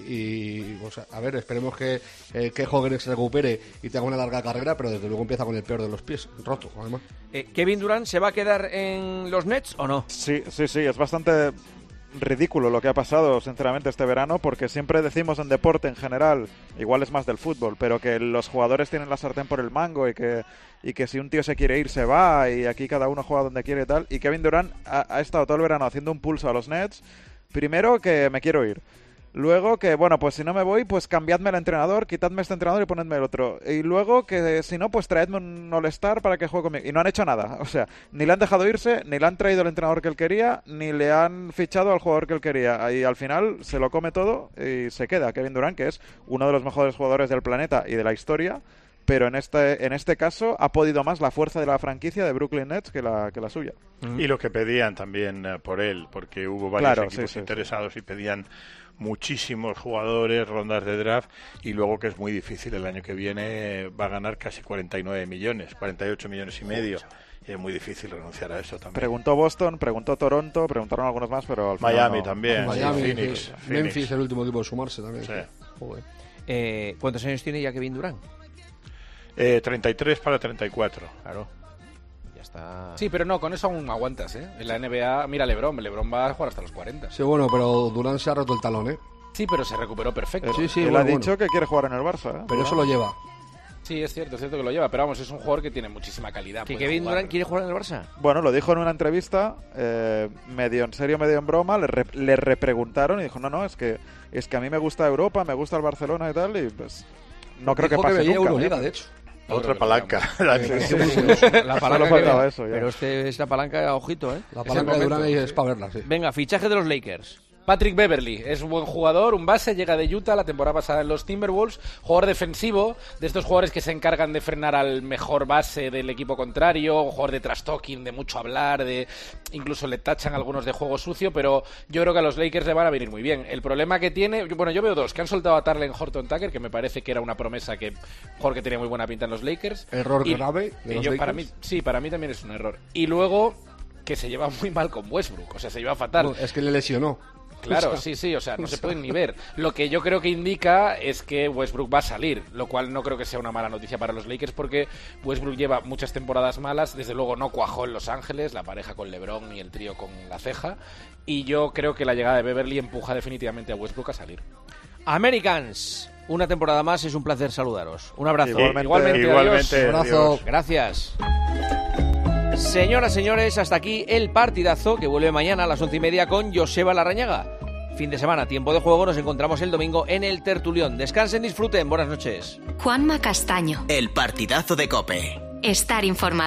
y o sea, a ver, esperemos que eh, que Holmgren se recupere y tenga una larga carrera, pero desde luego empieza con el peor de los pies, roto, además. Eh, ¿Kevin Durant se va a quedar en los Nets o no? Sí, sí, sí, es bastante ridículo lo que ha pasado sinceramente este verano, porque siempre decimos en deporte en general, igual es más del fútbol, pero que los jugadores tienen la sartén por el mango y que, y que si un tío se quiere ir se va, y aquí cada uno juega donde quiere y tal, y Kevin Durant ha, ha estado todo el verano haciendo un pulso a los Nets. Primero que me quiero ir, luego que, bueno, pues si no me voy, pues cambiadme el entrenador, quitadme este entrenador y ponedme el otro. Y luego que si no, pues traedme un All-Star para que juegue conmigo. Y no han hecho nada. O sea, ni le han dejado irse, ni le han traído el entrenador que él quería, ni le han fichado al jugador que él quería. Y al final se lo come todo y se queda Kevin Durant, que es uno de los mejores jugadores del planeta y de la historia. Pero en este en este caso ha podido más la fuerza de la franquicia de Brooklyn Nets que la que la suya. Y lo que pedían también uh, por él, porque hubo varios claro, equipos sí, sí, interesados sí. y pedían muchísimos jugadores, rondas de draft, y luego que es muy difícil, el año que viene va a ganar casi cuarenta y nueve millones, cuarenta y ocho millones y medio, y es muy difícil renunciar a eso también. Preguntó Boston, preguntó Toronto, preguntaron algunos más, pero al final Miami no. también, Miami, sí, Phoenix, sí. Phoenix. Memphis, el último equipo de sumarse también. Sí. Joder. Eh, ¿Cuántos años tiene ya Kevin Durant? Eh, treinta y tres para treinta y cuatro. Claro. Ya está. Sí, pero no, con eso aún aguantas, ¿eh? En la N B A, mira LeBron, LeBron va a jugar hasta los cuarenta. Sí, bueno, pero Durant se ha roto el talón, ¿eh? Sí, pero se recuperó perfecto. Sí, sí, Él bueno, ha dicho bueno. que quiere jugar en el Barça, ¿eh? Pero eso lo lleva. Sí, es cierto, es cierto que lo lleva, pero vamos, es un jugador que tiene muchísima calidad. ¿Que puede Kevin jugar. Durant quiere jugar en el Barça? Bueno, lo dijo en una entrevista, eh, medio en serio, medio en broma, le, re, le repreguntaron y dijo, no, no, es que es que a mí me gusta Europa, me gusta el Barcelona y tal, y pues no creo Dijo que pase veía nunca. Euroliga, ¿eh? de hecho. Otra palanca. La Solo palanca faltaba que- eso, ya. Pero este, esta palanca, ojito, ¿eh? La Es palanca el de momento. Durant es para verla, sí. Venga, fichaje de los Lakers. Patrick Beverley es un buen jugador, un base, llega de Utah la temporada pasada en los Timberwolves, jugador defensivo, de estos jugadores que se encargan de frenar al mejor base del equipo contrario, jugador de trash talking, de mucho hablar, de incluso le tachan algunos de juego sucio, pero yo creo que a los Lakers le van a venir muy bien. El problema que tiene, bueno, yo veo dos, que han soltado a Talen Horton Tucker, que me parece que era una promesa que jugador que tenía muy buena pinta en los Lakers. Error Y- grave de y los yo, Lakers. para mí, sí, para mí también es un error. Y luego que se lleva muy mal con Westbrook, o sea, se lleva fatal. No, es que le lesionó. Claro, O sea, sí, sí, o sea, no o se sea. pueden ni ver. Lo que yo creo que indica es que Westbrook va a salir, lo cual no creo que sea una mala noticia para los Lakers porque Westbrook lleva muchas temporadas malas, desde luego no cuajó en Los Ángeles, la pareja con LeBron y el trío con la ceja, y yo creo que la llegada de Beverly empuja definitivamente a Westbrook a salir. Americans, una temporada más, es un placer saludaros. Un abrazo. Igualmente, Igualmente, Igualmente, Un abrazo. Dios. Gracias. Señoras, señores, hasta aquí el partidazo que vuelve mañana a las once y media con Joseba Larrañaga. Fin de semana, tiempo de juego, nos encontramos el domingo en el Tertulión. Descansen, disfruten, buenas noches. Juanma Castaño. El partidazo de COPE. Estar informado.